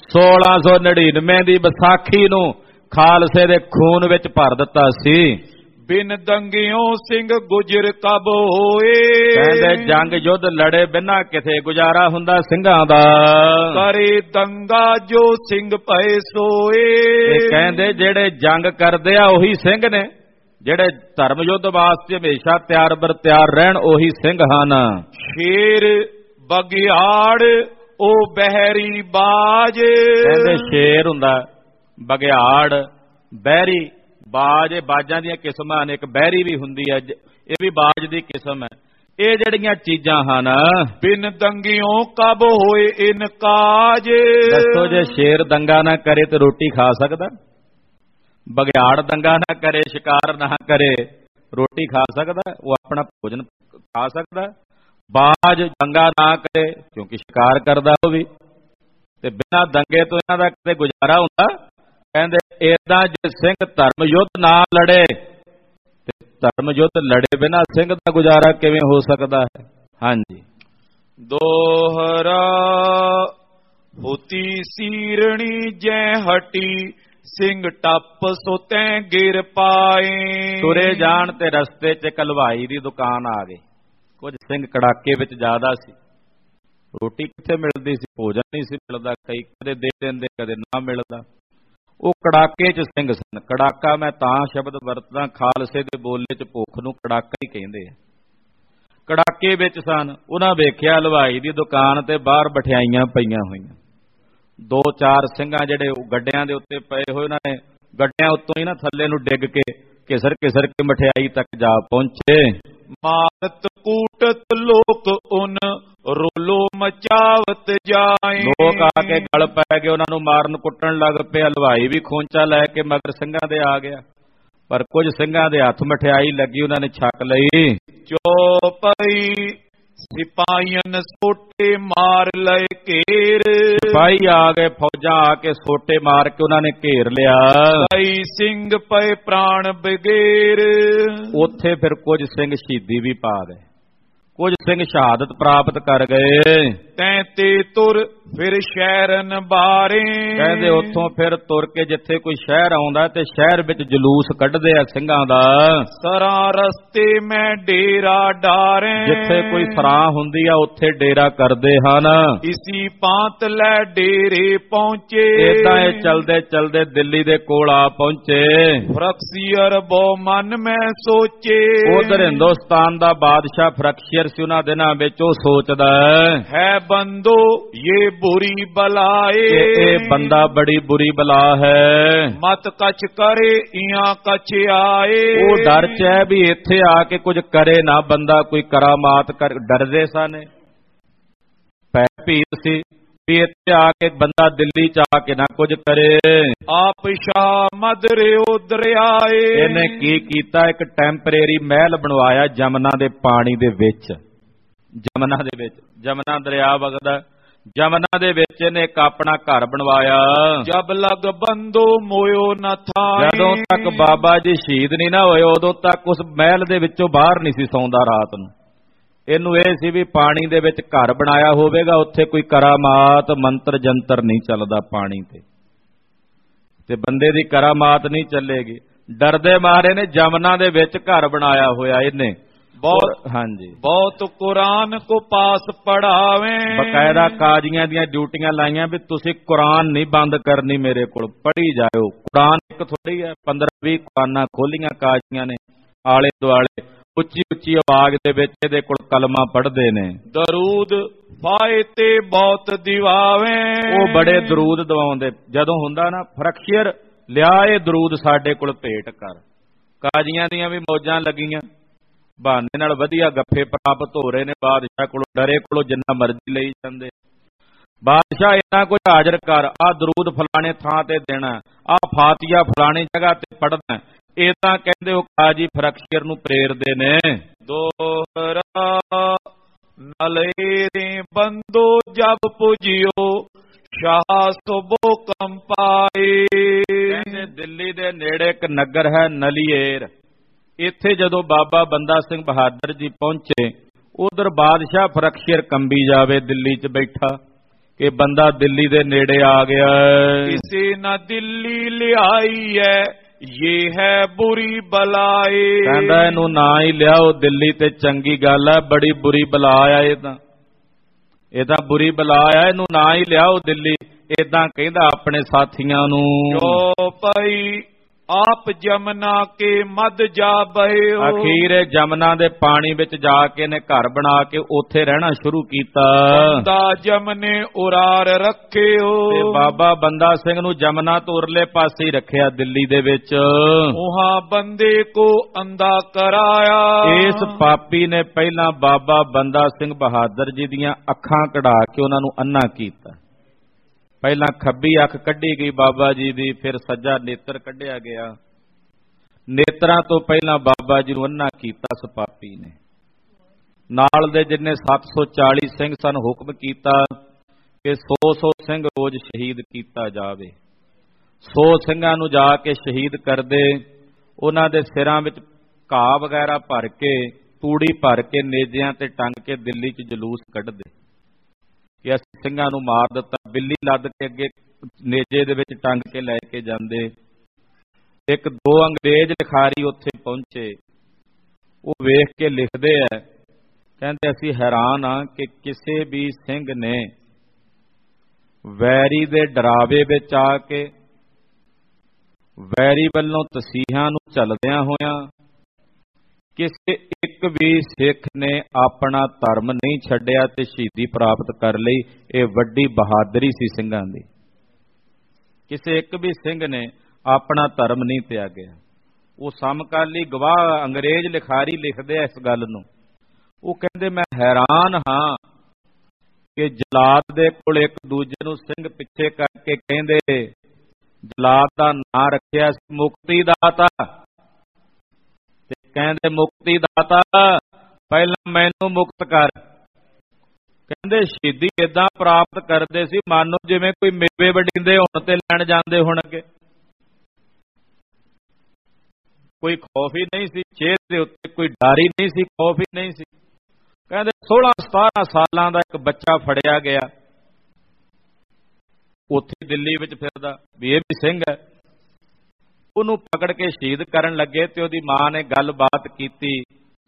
1699 ਦੀ ਵਿਸਾਖੀ ਨੂੰ ਖਾਲਸੇ ਦੇ ਖੂਨ ਵਿੱਚ ਭਰ ਦਿੱਤਾ ਸੀ। ਬਿਨ ਦੰਗਿਓ ਸਿੰਘ ਗੁਜਰ ਕਬ ਹੋਏ, ਕਹਿੰਦੇ ਜੰਗ ਯੁੱਧ ਲੜੇ ਬਿਨਾਂ ਕਿਥੇ ਗੁਜ਼ਾਰਾ ਹੁੰਦਾ ਸਿੰਘਾਂ ਦਾ। ਕਰੇ ਦੰਗਾ ਜੋ ਸਿੰਘ ਪਏ ਸੋਏ, ਇਹ ਕਹਿੰਦੇ ਜਿਹੜੇ ਜੰਗ ਕਰਦੇ ਆ ਉਹੀ ਸਿੰਘ ਨੇ, ਜਿਹੜੇ ਧਰਮ ਯੁੱਧ ਵਾਸਤੇ ਹਮੇਸ਼ਾ ਤਿਆਰ ਬਰ ਤਿਆਰ ਰਹਿਣ ਉਹੀ ਸਿੰਘ ਹਨ। ਸ਼ੇਰ ਬਗਿਆੜ ਉਹ ਬਹਿਰੀ ਬਾਜ, ਕਹਿੰਦੇ ਸ਼ੇਰ ਹੁੰਦਾ, ਬਗਿਆੜ, ਬਹਿਰੀ, ਬਾਜ। ਇਹ ਬਾਜਾਂ ਦੀਆਂ ਕਿਸਮਾਂ ਨੇ, ਇੱਕ ਬਹਿਰੀ ਵੀ ਹੁੰਦੀ ਹੈ, ਇਹ ਵੀ ਬਾਜ ਦੀ ਕਿਸਮ ਹੈ। ਇਹ ਜਿਹੜੀਆਂ ਚੀਜ਼ਾਂ ਹਨ। ਬਿਨ ਦੰਗਿਓ ਕਬ ਹੋਏ ਇਨਕਾਜ, ਦੱਸੋ ਜੇ ਸ਼ੇਰ ਦੰਗਾ ਨਾ ਕਰੇ ਤੇ ਰੋਟੀ ਖਾ ਸਕਦਾ? ਬਗਿਆੜ ਦੰਗਾ ਨਾ ਕਰੇ, ਸ਼ਿਕਾਰ ਨਾ ਕਰੇ, ਰੋਟੀ ਖਾ ਸਕਦਾ? ਉਹ ਆਪਣਾ ਭੋਜਨ ਖਾ ਸਕਦਾ? ਬਾਜ ਦੰਗਾ ਨਾ ਕਰੇ ਕਿਉਂਕਿ ਸ਼ਿਕਾਰ ਕਰਦਾ ਉਹ ਵੀ, ਤੇ ਬਿਨਾਂ ਦੰਗੇ ਤੋਂ ਇਹਨਾਂ ਦਾ ਕਿਤੇ ਗੁਜ਼ਾਰਾ ਹੁੰਦਾ? ਕਹਿੰਦੇ ਏਦਾਂ ਜੇ ਸਿੰਘ ਧਰਮ ਯੁੱਧ ਨਾ ਲੜੇ ਤੇ ਧਰਮ ਯੁੱਧ ਲੜੇ ਬਿਨਾਂ ਸਿੰਘ ਦਾ ਗੁਜ਼ਾਰਾ ਕਿਵੇਂ ਹੋ ਸਕਦਾ ਹੈ? ਹਾਂਜੀ। ਦੋਹਰਾ ਹੋਤੀ ਸੀਰਣੀ ਜੈ ਹਟੀ, ਸਿੰਘ ਟੱਪ ਸੋ ਤੈ ਗਿਰ ਪਾਏ। ਤੁਰੇ ਜਾਣ ਤੇ ਰਸਤੇ 'ਚ ਇੱਕ ਹਲਵਾਈ ਦੀ ਦੁਕਾਨ ਆ ਗਈ। ਕੁਝ ਸਿੰਘ ਕੜਾਕੇ ਵਿੱਚ ਜ਼ਿਆਦਾ ਸੀ, ਰੋਟੀ ਕਿੱਥੇ ਮਿਲਦੀ ਸੀ, ਭੋਜਨ ਨਹੀਂ ਸੀ ਮਿਲਦਾ, ਕਈ ਕਦੇ ਦੇ ਦਿੰਦੇ ਕਦੇ ਨਾ ਮਿਲਦਾ। ਉਹ ਕੜਾਕੇ 'ਚ ਸਿੰਘ ਸਨ। ਕੜਾਕਾ ਮੈਂ ਤਾਂ ਸ਼ਬਦ ਵਰਤਦਾ, ਖਾਲਸੇ ਦੇ ਬੋਲੇ 'ਚ ਭੁੱਖ ਨੂੰ ਕੜਾਕਾ ਹੀ ਕਹਿੰਦੇ ਆ। ਕੜਾਕੇ ਵਿੱਚ ਸਨ। ਉਹਨਾਂ ਵੇਖਿਆ ਹਲਵਾਈ ਦੀ ਦੁਕਾਨ ਤੇ ਬਾਹਰ ਮਠਿਆਈਆਂ ਪਈਆਂ ਹੋਈਆਂ। 2-4 ਸਿੰਘਾਂ ਜਿਹੜੇ ਗੱਡਿਆਂ ਦੇ ਉੱਤੇ ਪਏ ਹੋਏ, ਉਹਨਾਂ ਨੇ ਗੱਡਿਆਂ ਉੱਤੋਂ ਹੀ ਨਾ ਥੱਲੇ ਨੂੰ ਡਿੱਗ ਕੇ ਘਿਸਰ ਘਿਸਰ ਕੇ ਮਠਿਆਈ ਤੱਕ ਜਾ ਪਹੁੰਚੇ। ਮਾਰਤ ਕੂਟਤ ਲੋਕ ਉਨ ਰੋਲੋ ਮਚਾਵਤ ਜਾਏ। ਲੋਕ ਆ ਕੇ ਗਲ ਪੈ ਗਏ, ਉਹਨਾਂ ਨੂੰ ਮਾਰਨ ਕੁੱਟਣ ਲੱਗ ਪਏ। ਹਲਵਾਈ ਵੀ ਖੋਂਚਾ ਲੈ ਕੇ ਮਗਰ ਸਿੰਘਾਂ ਦੇ ਆ ਗਿਆ, ਪਰ ਕੁਝ ਸਿੰਘਾਂ ਦੇ ਹੱਥ ਮਠਿਆਈ ਲੱਗੀ, ਉਹਨਾਂ ਨੇ ਛਕ ਲਈ। ਚੋਪਈ ਸਿਪਾਹੀਆਂ ਸੋਟੇ ਮਾਰ ਲਏ ਘੇਰ, ਸਿਪਾਹੀ ਆ ਗਏ, ਫੌਜਾਂ ਆ ਕੇ ਸੋਟੇ ਮਾਰ ਕੇ ਉਹਨਾਂ ਨੇ ਘੇਰ ਲਿਆ। ਕਈ ਸਿੰਘ ਪਏ ਪ੍ਰਾਣ ਬਗੇਰ, ਉੱਥੇ ਫਿਰ ਕੁਝ ਸਿੰਘ ਸ਼ਹੀਦੀ ਵੀ ਪਾ ਗਏ, ਕੁਝ ਸਿੰਘ ਸ਼ਹਾਦਤ ਪ੍ਰਾਪਤ ਕਰ ਗਏ। ਤੈਂ ਤੇ ਤੁਰ ਫਿਰ ਸ਼ਹਿਰਨ ਬਾਰੇ। ਕਹਿੰਦੇ ਉੱਥੋਂ ਫਿਰ ਤੁਰ ਕੇ ਜਿੱਥੇ ਕੋਈ ਸ਼ਹਿਰ ਆਉਂਦਾ ਤੇ ਸ਼ਹਿਰ ਵਿੱਚ ਜਲੂਸ ਕੱਢਦੇ ਆ ਸਿੰਘਾਂ ਦਾ। ਸਰਾਂ ਰਸਤੇ ਮੈਂ ਡੇਰਾ ਡਾਰੇ। ਜਿੱਥੇ ਕੋਈ ਸਰਾਂ ਹੁੰਦੀ ਆ ਉੱਥੇ ਡੇਰਾ ਕਰਦੇ ਹਨ। ਇਸੀ ਪਾਂਤ ਲੈ ਡੇਰੇ ਪਹੁੰਚੇ। ਏਦਾਂ ਇਹ ਚਲਦੇ ਚਲਦੇ ਦਿੱਲੀ ਦੇ ਕੋਲ ਆ ਪਹੁੰਚੇ। ਫਰਕਸੀਅਰ ਬਹੁ ਮਨ ਮੈਂ ਸੋਚੇ। ਉਧਰ ਹਿੰਦੁਸਤਾਨ ਦਾ ਬਾਦਸ਼ਾਹ ਫਰਕਸੀਅਰ ਸੀ, ਉਹਨਾਂ ਦਿਨਾਂ ਵਿੱਚ ਉਹ ਸੋਚਦਾ ਹੈ ਬੰਦੋ ਇਹ ਬੁਰੀ ਬਲਾਏ। ਇਹ ਬੰਦਾ ਬੜੀ ਬੁਰੀ ਬਲਾ ਹੈ। ਮਤ ਕਛ ਕਰੇ ਇਆਂ ਕਛ ਆਏ। ਉਹ ਡਰ ਚ ਹੈ ਵੀ ਇੱਥੇ ਆ ਕੇ ਕੁਝ ਕਰੇ ਨਾ ਬੰਦਾ, ਕੋਈ ਕਰਾਮਾਤ ਕਰ। ਡਰਦੇ ਸਨ, ਪੈ ਭੀਤ ਸੀ ਵੀ ਇੱਥੇ ਆ ਕੇ ਬੰਦਾ ਦਿੱਲੀ ਚ ਆ ਕੇ ਨਾ ਕੁਝ ਕਰੇ। ਆਪ ਸ਼ਾਹ ਮਦਰੇ ਉਦਰ ਆਏ। ਇਹਨੇ ਕੀ ਕੀਤਾ, ਇੱਕ ਟੈਂਪਰੇਰੀ ਮਹਿਲ ਬਣਵਾਇਆ ਜਮਨਾ ਦੇ ਪਾਣੀ ਦੇ ਵਿੱਚ। ਜਮਨਾ ਦੇ ਵਿੱਚ, ਜਮਨਾ ਦਰਿਆ ਵਗਦਾ, ਜਮਨਾ ਦੇ ਵਿੱਚ ਇਹਨੇ ਇੱਕ ਆਪਣਾ ਘਰ ਬਣਵਾਇਆ। ਜਬ ਲਗ ਬੰਦੋ ਮੋਇਓ ਨਾ ਥਾਏ। ਜਦੋਂ ਤੱਕ ਬਾਬਾ ਜੀ ਸ਼ਹੀਦ ਨਹੀਂ ਨਾ ਹੋਏ ਉਦੋਂ ਤੱਕ ਉਸ ਮਹਿਲ ਦੇ ਵਿੱਚੋਂ ਬਾਹਰ ਨਹੀਂ ਸੀ ਸੌਂਦਾ ਰਾਤ ਨੂੰ। ਇਹਨੂੰ ਇਹ ਸੀ ਵੀ ਪਾਣੀ ਦੇ ਵਿੱਚ ਘਰ ਬਣਾਇਆ ਹੋਵੇਗਾ, ਉੱਥੇ ਕੋਈ ਕਰਾਮਾਤ ਮੰਤਰ ਜੰਤਰ ਨਹੀਂ ਚੱਲਦਾ ਪਾਣੀ ਤੇ ਬੰਦੇ ਦੀ ਕਰਾਮਾਤ ਨਹੀਂ ਚੱਲੇਗੀ। ਡਰਦੇ ਮਾਰੇ ਨੇ ਜਮਨਾ ਦੇ ਵਿੱਚ ਘਰ ਬਣਾਇਆ ਹੋਇਆ ਇਹਨੇ। ਬਹੁਤ ਹਾਂਜੀ, ਬਹੁਤ ਕੁਰਾਨ ਕੋ ਪਾਸ ਪੜਾਵੇ। ਬਕਾਇਦਾ ਕਾਜ਼ੀਆਂ ਦੀਆਂ ਡਿਊਟੀਆਂ ਲਾਈਆਂ ਵੀ ਤੁਸੀਂ ਕੁਰਾਨ ਨਹੀਂ ਬੰਦ ਕਰਨੀ, ਮੇਰੇ ਕੋਲ ਪੜ੍ਹੀ ਜਾਇਓ। ਕੁਰਾਨ ਇੱਕ ਥੋੜੀ ਹੈ, 15-20 ਕੁਰਾਨਾਂ ਖੋਲੀਆਂ ਕਾਜ਼ੀਆਂ ਨੇ ਆਲੇ ਦੁਆਲੇ, ਉੱਚੀ ਉੱਚੀ ਆਵਾਜ਼ ਦੇ ਵਿੱਚ ਇਹਦੇ ਕੋਲ ਕਲਮਾ ਪੜ੍ਹਦੇ ਨੇ। ਦਰੂਦ ਫਾਇਤੇ ਬਹੁਤ ਦਿਵਾਵੇ। ਉਹ ਬੜੇ ਦਰੂਦ ਦਵਾਉਂਦੇ। ਜਦੋਂ ਹੁੰਦਾ ਨਾ ਫਰਕਸੀਅਰ ਲਿਆ ਇਹ ਦਰੂਦ ਸਾਡੇ ਕੋਲ ਭੇਟ ਕਰ। ਕਾਜ਼ੀਆਂ ਦੀਆਂ ਵੀ ਮੌਜਾਂ ਲੱਗੀਆਂ, ਬਹਾਨੇ ਨਾਲ ਵਧੀਆ ਗੱਫੇ ਪ੍ਰਾਪਤ ਹੋ ਰਹੇ ਨੇ ਬਾਦਸ਼ਾਹ ਕੋਲੋਂ, ਡਰੇ ਕੋਲੋਂ ਜਿੰਨਾ ਮਰਜ਼ੀ ਲਈ ਜਾਂਦੇ। ਬਾਦਸ਼ਾਹ ਇਹਨਾਂ ਕੁਝ ਹਾਜ਼ਰ ਕਰ, ਆ ਦਰੂਦ ਫਲਾਣੇ ਥਾਂ ਤੇ ਦੇਣਾ, ਆ ਫਾਤੀਆ ਫਲਾਣੀ ਜਗ੍ਹਾ ਤੇ ਪੜ੍ਹਨਾ। ਇਹ ਤਾਂ ਕਹਿੰਦੇ ਉਹ ਕਾਜੀ ਫਰਕਸੀਅਰ ਨੂੰ ਪ੍ਰੇਰਦੇ ਨੇ। ਦੋਹਰਾ ਨਲੇਰੇ ਬੰਦੋ ਜਬ ਪੁਜਿਓ ਸ਼ਾਹ ਸੁਬੋ ਕੰਪਾਏ। ਕਹਿੰਦੇ ਦਿੱਲੀ ਦੇ ਨੇੜੇ ਇੱਕ ਨਗਰ ਹੈ ਨਲੀਏਰ। ਇੱਥੇ ਜਦੋਂ ਬਾਬਾ ਬੰਦਾ ਸਿੰਘ ਬਹਾਦਰ ਜੀ ਪਹੁੰਚੇ, ਉਧਰ ਬਾਦਸ਼ਾਹ ਫਰਕਸੀਅਰ ਕੰਬੀ ਜਾਵੇ ਦਿੱਲੀ 'ਚ ਬੈਠਾ ਕਿ ਬੰਦਾ ਦਿੱਲੀ ਦੇ ਨੇੜੇ ਆ ਗਿਆ। ਕਿਸੇ ਨਾ ਦਿੱਲੀ ਲਿਆਈ ਹੈ ਇਹ ਹੈ ਬੁਰੀ ਬਲਾਏ। ਕਹਿੰਦਾ ਇਹਨੂੰ ਨਾ ਹੀ ਲਿਆਓ ਦਿੱਲੀ ਤੇ ਚੰਗੀ ਗੱਲ ਹੈ, ਬੜੀ ਬੁਰੀ ਬਲਾ ਆ ਇਹ ਤਾਂ ਬੁਰੀ ਬਲਾ ਆ, ਇਹਨੂੰ ਨਾ ਹੀ ਲਿਆਓ ਦਿੱਲੀ। ਏਦਾਂ ਕਹਿੰਦਾ ਆਪਣੇ ਸਾਥੀਆਂ ਨੂੰ। ਜੋ ਪਈ ਆਪ ਜਮਨਾ ਕੇ ਮਦ ਜਾ ਬਹਿਓ। ਅਖੀਰ ਜਮਨਾ ਦੇ ਪਾਣੀ ਵਿੱਚ ਜਾ ਕੇ ਨੇ ਘਰ ਬਣਾ ਕੇ ਉੱਥੇ ਰਹਿਣਾ ਸ਼ੁਰੂ ਕੀਤਾ। ਬੰਦਾ ਜਮਨੇ ਉਰਾਰ ਰੱਖਿਓ। ਤੇ ਬਾਬਾ ਬੰਦਾ ਸਿੰਘ ਨੂੰ ਜਮਨਾ ਤੋਂ ਉਰਲੇ ਪਾਸੇ ਹੀ ਰੱਖਿਆ ਦਿੱਲੀ ਦੇ ਵਿੱਚ। ਉਹਾਂ ਬੰਦੇ ਕੋ ਅੰਧਾ ਕਰਾਇਆ। ਇਸ ਪਾਪੀ ਨੇ ਪਹਿਲਾਂ ਬਾਬਾ ਬੰਦਾ ਸਿੰਘ ਬਹਾਦਰ ਜੀ ਦੀਆਂ ਅੱਖਾਂ ਕਢਾ ਕੇ ਉਹਨਾਂ ਨੂੰ ਅੰਨਾ ਕੀਤਾ। ਪਹਿਲਾਂ ਖੱਬੀ ਅੱਖ ਕੱਢੀ ਗਈ ਬਾਬਾ ਜੀ ਦੀ, ਫਿਰ ਸੱਜਾ ਨੇਤਰ ਕੱਢਿਆ ਗਿਆ। ਨੇਤਰਾਂ ਤੋਂ ਪਹਿਲਾਂ ਬਾਬਾ ਜੀ ਨੂੰ ਅੰਨਾ ਕੀਤਾ ਇਸ ਪਾਪੀ ਨੇ। ਨਾਲ ਦੇ ਜਿੰਨੇ 740 ਸਿੰਘ ਸਨ, ਹੁਕਮ ਕੀਤਾ ਕਿ 100 ਸਿੰਘ ਰੋਜ਼ ਸ਼ਹੀਦ ਕੀਤਾ ਜਾਵੇ। 100 ਸਿੰਘਾਂ ਨੂੰ ਜਾ ਕੇ ਸ਼ਹੀਦ ਕਰਦੇ, ਉਹਨਾਂ ਦੇ ਸਿਰਾਂ ਵਿੱਚ ਘਾਹ ਵਗੈਰਾ ਭਰ ਕੇ, ਤੂੜੀ ਭਰ ਕੇ ਨੇਜਿਆਂ ਤੇ ਟੰਗ ਕੇ ਦਿੱਲੀ 'ਚ ਜਲੂਸ ਕੱਢਦੇ ਕਿ ਅਸੀਂ ਸਿੰਘਾਂ ਨੂੰ ਮਾਰ ਦਿੱਤਾ। ਬਿੱਲੀ ਲੱਦ ਕੇ ਅੱਗੇ ਨੇਜੇ ਦੇ ਵਿੱਚ ਟੰਗ ਕੇ ਲੈ ਕੇ ਜਾਂਦੇ। ਇੱਕ ਦੋ ਅੰਗਰੇਜ਼ ਲਿਖਾਰੀ ਉੱਥੇ ਪਹੁੰਚੇ, ਉਹ ਵੇਖ ਕੇ ਲਿਖਦੇ ਆ, ਕਹਿੰਦੇ ਅਸੀਂ ਹੈਰਾਨ ਆ ਕਿ ਕਿਸੇ ਵੀ ਸਿੰਘ ਨੇ ਵੈਰੀ ਦੇ ਡਰਾਵੇ ਵਿੱਚ ਆ ਕੇ, ਵੈਰੀ ਵੱਲੋਂ ਤਸੀਹਾਂ ਨੂੰ ਚੱਲਦਿਆਂ ਹੋਇਆਂ, ਕਿਸੇ ਇੱਕ ਵੀ ਸਿੱਖ ਨੇ ਆਪਣਾ ਧਰਮ ਨਹੀਂ ਛੱਡਿਆ ਤੇ ਸ਼ਹੀਦੀ ਪ੍ਰਾਪਤ ਕਰ ਲਈ। ਇਹ ਵੱਡੀ ਬਹਾਦਰੀ ਸੀ ਸਿੰਘਾਂ ਦੀ। ਕਿਸੇ ਇੱਕ ਵੀ ਸਿੰਘ ਨੇ ਆਪਣਾ ਧਰਮ ਨਹੀਂ ਤਿਆਗਿਆ। ਉਹ ਸਮਕਾਲੀ ਗਵਾਹ ਅੰਗਰੇਜ਼ ਲਿਖਾਰੀ ਲਿਖਦੇ ਆ ਇਸ ਗੱਲ ਨੂੰ। ਉਹ ਕਹਿੰਦੇ ਮੈਂ ਹੈਰਾਨ ਹਾਂ ਕਿ ਜਲਾਦ ਦੇ ਕੋਲ ਇੱਕ ਦੂਜੇ ਨੂੰ ਸਿੰਘ ਪਿੱਛੇ ਕਰਕੇ ਕਹਿੰਦੇ, ਜਲਾਦ ਦਾ ਨਾਂ ਰੱਖਿਆ ਮੁਕਤੀ ਦਾਤਾ, ਤੇ ਕਹਿੰਦੇ ਮੁਕਤੀ ਦਾਤਾ ਪਹਿਲਾਂ ਮੈਨੂੰ ਮੁਕਤ ਕਰ। ਕਹਿੰਦੇ ਸ਼ਹੀਦੀ ਏਦਾਂ ਪ੍ਰਾਪਤ ਕਰਦੇ ਸੀ ਮਾਨੋ ਜਿਵੇਂ ਕੋਈ ਮੇਵੇ ਵੰਡੀਂਦੇ ਹੋਣ ਤੇ ਲੈਣ ਜਾਂਦੇ ਹੋਣ ਅੱਗੇ। ਕੋਈ ਖੌਫ ਹੀ ਨਹੀਂ ਸੀ ਚਿਹਰੇ ਦੇ ਉੱਤੇ, ਕੋਈ ਡਰ ਹੀ ਨਹੀਂ ਸੀ, ਖੌਫ ਹੀ ਨਹੀਂ ਸੀ। ਕਹਿੰਦੇ 16-17 ਸਾਲਾਂ ਦਾ ਇੱਕ ਬੱਚਾ ਫੜਿਆ ਗਿਆ, ਉੱਥੇ ਦਿੱਲੀ ਵਿੱਚ ਫਿਰਦਾ ਵੀ ਇਹ ਵੀ ਸਿੰਘ ਹੈ। ਉਹਨੂੰ ਪਕੜ ਕੇ ਸ਼ਹੀਦ ਕਰਨ ਲੱਗੇ ਤੇ ਉਹਦੀ ਮਾਂ ਨੇ ਗੱਲਬਾਤ ਕੀਤੀ।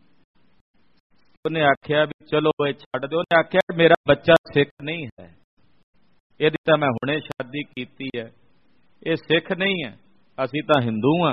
ਉਹਨੇ ਆਖਿਆ ਵੀ ਚਲੋ ਇਹ ਛੱਡ ਦਿਓ। ਉਹਨੇ ਆਖਿਆ ਮੇਰਾ ਬੱਚਾ ਸਿੱਖ ਨਹੀਂ ਹੈ, ਇਹਦੀ ਤਾਂ ਮੈਂ ਹੁਣੇ ਸ਼ਾਦੀ ਕੀਤੀ ਹੈ, ਇਹ ਸਿੱਖ ਨਹੀਂ ਹੈ, ਅਸੀਂ ਤਾਂ ਹਿੰਦੂ ਹਾਂ,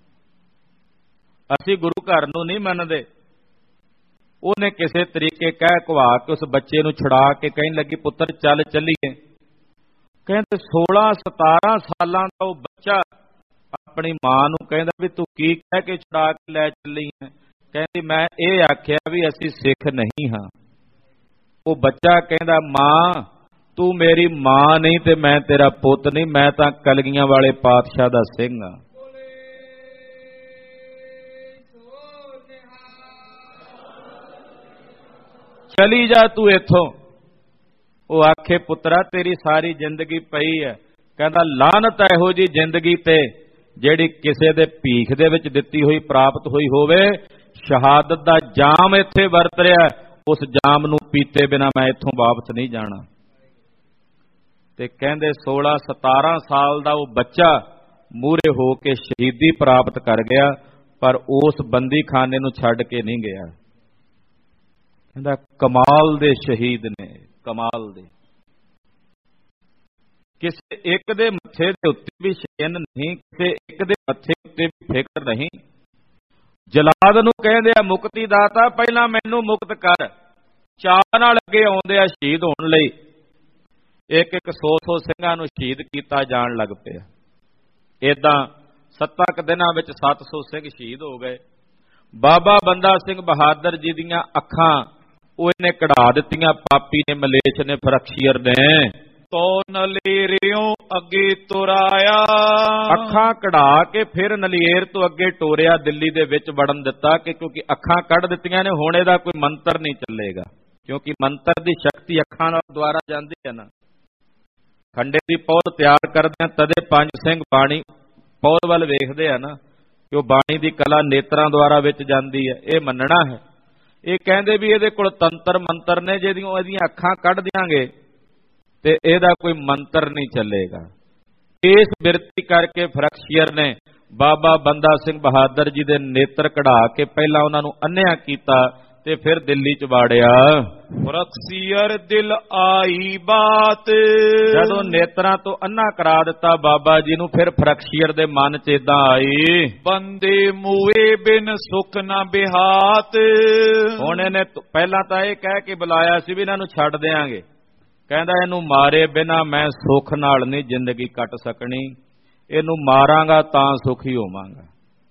ਅਸੀਂ ਗੁਰੂ ਘਰ ਨੂੰ ਨਹੀਂ ਮੰਨਦੇ। ਉਹਨੇ ਕਿਸੇ ਤਰੀਕੇ ਕਹਿ ਕਵਾ ਕੇ ਉਸ ਬੱਚੇ ਨੂੰ ਛੁਡਾ ਕੇ ਕਹਿਣ ਲੱਗੀ ਪੁੱਤਰ ਚੱਲ ਚੱਲੀਏ। ਕਹਿੰਦੇ 16-17 ਸਾਲਾਂ ਦਾ ਉਹ ਬੱਚਾ ਆਪਣੀ ਮਾਂ ਨੂੰ ਕਹਿੰਦਾ ਵੀ ਤੂੰ ਕੀ ਕਹਿ ਕੇ ਛੁਡਾ ਕੇ ਲੈ ਚੱਲੀ ਹੈ? ਕਹਿੰਦੀ ਮੈਂ ਇਹ ਆਖਿਆ ਵੀ ਅਸੀਂ ਸਿੱਖ ਨਹੀਂ ਹਾਂ। ਉਹ ਬੱਚਾ ਕਹਿੰਦਾ ਮਾਂ ਤੂੰ ਮੇਰੀ ਮਾਂ ਨਹੀਂ ਤੇ ਮੈਂ ਤੇਰਾ ਪੁੱਤ ਨਹੀਂ, ਮੈਂ ਤਾਂ ਕਲਗੀਆਂ ਵਾਲੇ ਪਾਤਸ਼ਾਹ ਦਾ ਸਿੰਘ ਹਾਂ। ਚਲੀ ਜਾ ਤੂੰ ਇੱਥੋਂ। ਉਹ ਆਖੇ ਪੁੱਤਰਾ ਤੇਰੀ ਸਾਰੀ ਜ਼ਿੰਦਗੀ ਪਈ ਹੈ। ਕਹਿੰਦਾ ਲਾਹਨਤ ਇਹੋ ਜੀ ਜ਼ਿੰਦਗੀ ਤੇ ਜਿਹੜੀ ਕਿਸੇ ਦੇ ਭੀਖ ਦੇ ਵਿੱਚ ਦਿੱਤੀ ਹੋਈ ਪ੍ਰਾਪਤ ਹੋਈ ਹੋਵੇ। ਸ਼ਹਾਦਤ ਦਾ ਜਾਮ ਇੱਥੇ ਵਰਤ ਰਿਹਾ, ਉਸ ਜਾਮ ਨੂੰ ਪੀਤੇ ਬਿਨਾ ਮੈਂ ਇੱਥੋਂ ਵਾਪਸ ਨਹੀਂ ਜਾਣਾ। ਤੇ ਕਹਿੰਦੇ 16-17 ਸਾਲ ਦਾ ਉਹ ਬੱਚਾ ਮੂਹਰੇ ਹੋ ਕੇ ਸ਼ਹੀਦੀ ਪ੍ਰਾਪਤ ਕਰ ਗਿਆ, ਪਰ ਉਸ ਬੰਦੀਖਾਨੇ ਨੂੰ ਛੱਡ ਕੇ ਨਹੀਂ ਗਿਆ। ਕਹਿੰਦਾ ਕਮਾਲ ਦੇ ਸ਼ਹੀਦ ਨੇ, ਕਮਾਲ ਦੇ। ਕਿਸੇ ਇੱਕ ਦੇ ਮੱਥੇ ਦੇ ਉੱਤੇ ਵੀ ਸ਼ਿਨ ਨਹੀਂ, ਕਿਸੇ ਇੱਕ ਦੇ ਮੱਥੇ ਉੱਤੇ ਵੀ ਫਿਕਰ ਨਹੀਂ। ਜਲਾਦ ਨੂੰ ਕਹਿੰਦੇ ਆ ਮੁਕਤੀ ਦਾਤਾ ਪਹਿਲਾਂ ਮੈਨੂੰ ਮੁਕਤ ਕਰ। ਚਾਅ ਨਾਲ ਅੱਗੇ ਆਉਂਦੇ ਆ ਸ਼ਹੀਦ ਹੋਣ ਲਈ। ਇੱਕ 100 ਸਿੰਘਾਂ ਨੂੰ ਸ਼ਹੀਦ ਕੀਤਾ ਜਾਣ ਲੱਗ ਪਿਆ। ਏਦਾਂ 7 ਦਿਨਾਂ ਵਿੱਚ 700 ਸਿੰਘ ਸ਼ਹੀਦ ਹੋ ਗਏ। ਬਾਬਾ ਬੰਦਾ ਸਿੰਘ ਬਹਾਦਰ ਜੀ ਦੀਆਂ ਅੱਖਾਂ ਉਹ ਇਹਨੇ ਕਢਾ ਦਿੱਤੀਆਂ, ਪਾਪੀ ਨੇ, ਮਲੇਛ ਨੇ, ਫਰਖਸ਼ੀਅਰ ਨੇ। ਤੋ ਨਲੇਰਿਓ ਅੱਗੇ ਤੁਰਾਇਆ, ਅੱਖਾਂ ਕਢਾ ਕੇ ਫਿਰ ਨਲੇਰ ਤੋਂ ਅੱਗੇ ਟੋਰਿਆ, ਦਿੱਲੀ ਦੇ ਵਿੱਚ ਵੜਨ ਦਿੱਤਾ ਕਿ ਕਿਉਂਕਿ ਅੱਖਾਂ ਕੱਢ ਦਿੱਤੀਆਂ ਨੇ, ਹੁਣ ਇਹਦਾ ਕੋਈ ਮੰਤਰ ਨਹੀਂ ਚੱਲੇਗਾ, ਕਿਉਂਕਿ ਮੰਤਰ ਦੀ ਸ਼ਕਤੀ ਅੱਖਾਂ ਨਾਲ ਦੁਆਰਾ ਜਾਂਦੀ ਹੈ ਨਾ। ਖੰਡੇ ਦੀ ਪੌਦ ਤਿਆਰ ਕਰਦੇ ਆ ਤਦੇ 5 ਸਿੰਘ ਬਾਣੀ ਪੌਦ ਵੱਲ ਵੇਖਦੇ ਆ ਨਾ ਕਿ ਉਹ ਬਾਣੀ ਦੀ ਕਲਾ ਨੇਤਰਾਂ ਦੁਆਰਾ ਵਿੱਚ ਜਾਂਦੀ ਹੈ। ਇਹ ਮੰਨਣਾ ਹੈ। ਇਹ ਕਹਿੰਦੇ ਵੀ ਇਹਦੇ ਕੋਲ ਤੰਤਰ ਮੰਤਰ ਨੇ, ਜਿਹਦੀਆਂ ਇਹਦੀਆਂ ਅੱਖਾਂ ਕੱਢ ਦਿਆਂਗੇ ਤੇ ਇਹਦਾ ਕੋਈ ਮੰਤਰ ਨਹੀਂ ਚੱਲੇਗਾ। ਇਸ ਬਿਰਤੀ ਕਰਕੇ ਫਰਖਸ਼ੀਅਰ ਨੇ ਬਾਬਾ ਬੰਦਾ ਸਿੰਘ ਬਹਾਦਰ ਜੀ ਦੇ ਨੇਤਰ ਕਢਾ ਕੇ ਪਹਿਲਾਂ ਉਹਨਾਂ ਨੂੰ ਅੰਨ੍ਹਿਆ ਕੀਤਾ ਤੇ ਫਿਰ ਦਿੱਲੀ ਚ ਵਾੜਿਆ। ਫਰਖਸ਼ੀਅਰ ਦਿਲ ਆਈ ਬਾਤ, ਜਦੋਂ ਨੇਤਰਾਂ ਤੋਂ ਅੰਨਾ ਕਰਾ ਦਿੱਤਾ ਬਾਬਾ ਜੀ ਨੂੰ, ਫਿਰ ਫਰਖਸ਼ੀਅਰ ਦੇ ਮਨ ਚ ਏਦਾਂ ਆਈ ਬੰਦੇ ਮੂਏ ਬਿਨ ਸੁਖ ਨਾ ਬਿਹਾਤ। ਹੁਣ ਇਹਨੇ ਪਹਿਲਾਂ ਤਾਂ ਇਹ ਕਹਿ ਕੇ ਬੁਲਾਇਆ ਸੀ ਵੀ ਇਹਨਾਂ ਨੂੰ ਛੱਡ ਦਿਆਂਗੇ, ਕਹਿੰਦਾ ਇਹਨੂੰ ਮਾਰੇ ਬਿਨਾ ਮੈਂ ਸੁੱਖ ਨਾਲ ਨਹੀਂ ਜ਼ਿੰਦਗੀ ਕੱਟ ਸਕਣੀ, ਇਹਨੂੰ ਮਾਰਾਂਗਾ ਤਾਂ ਸੁਖੀ ਹੋਵਾਂਗਾ।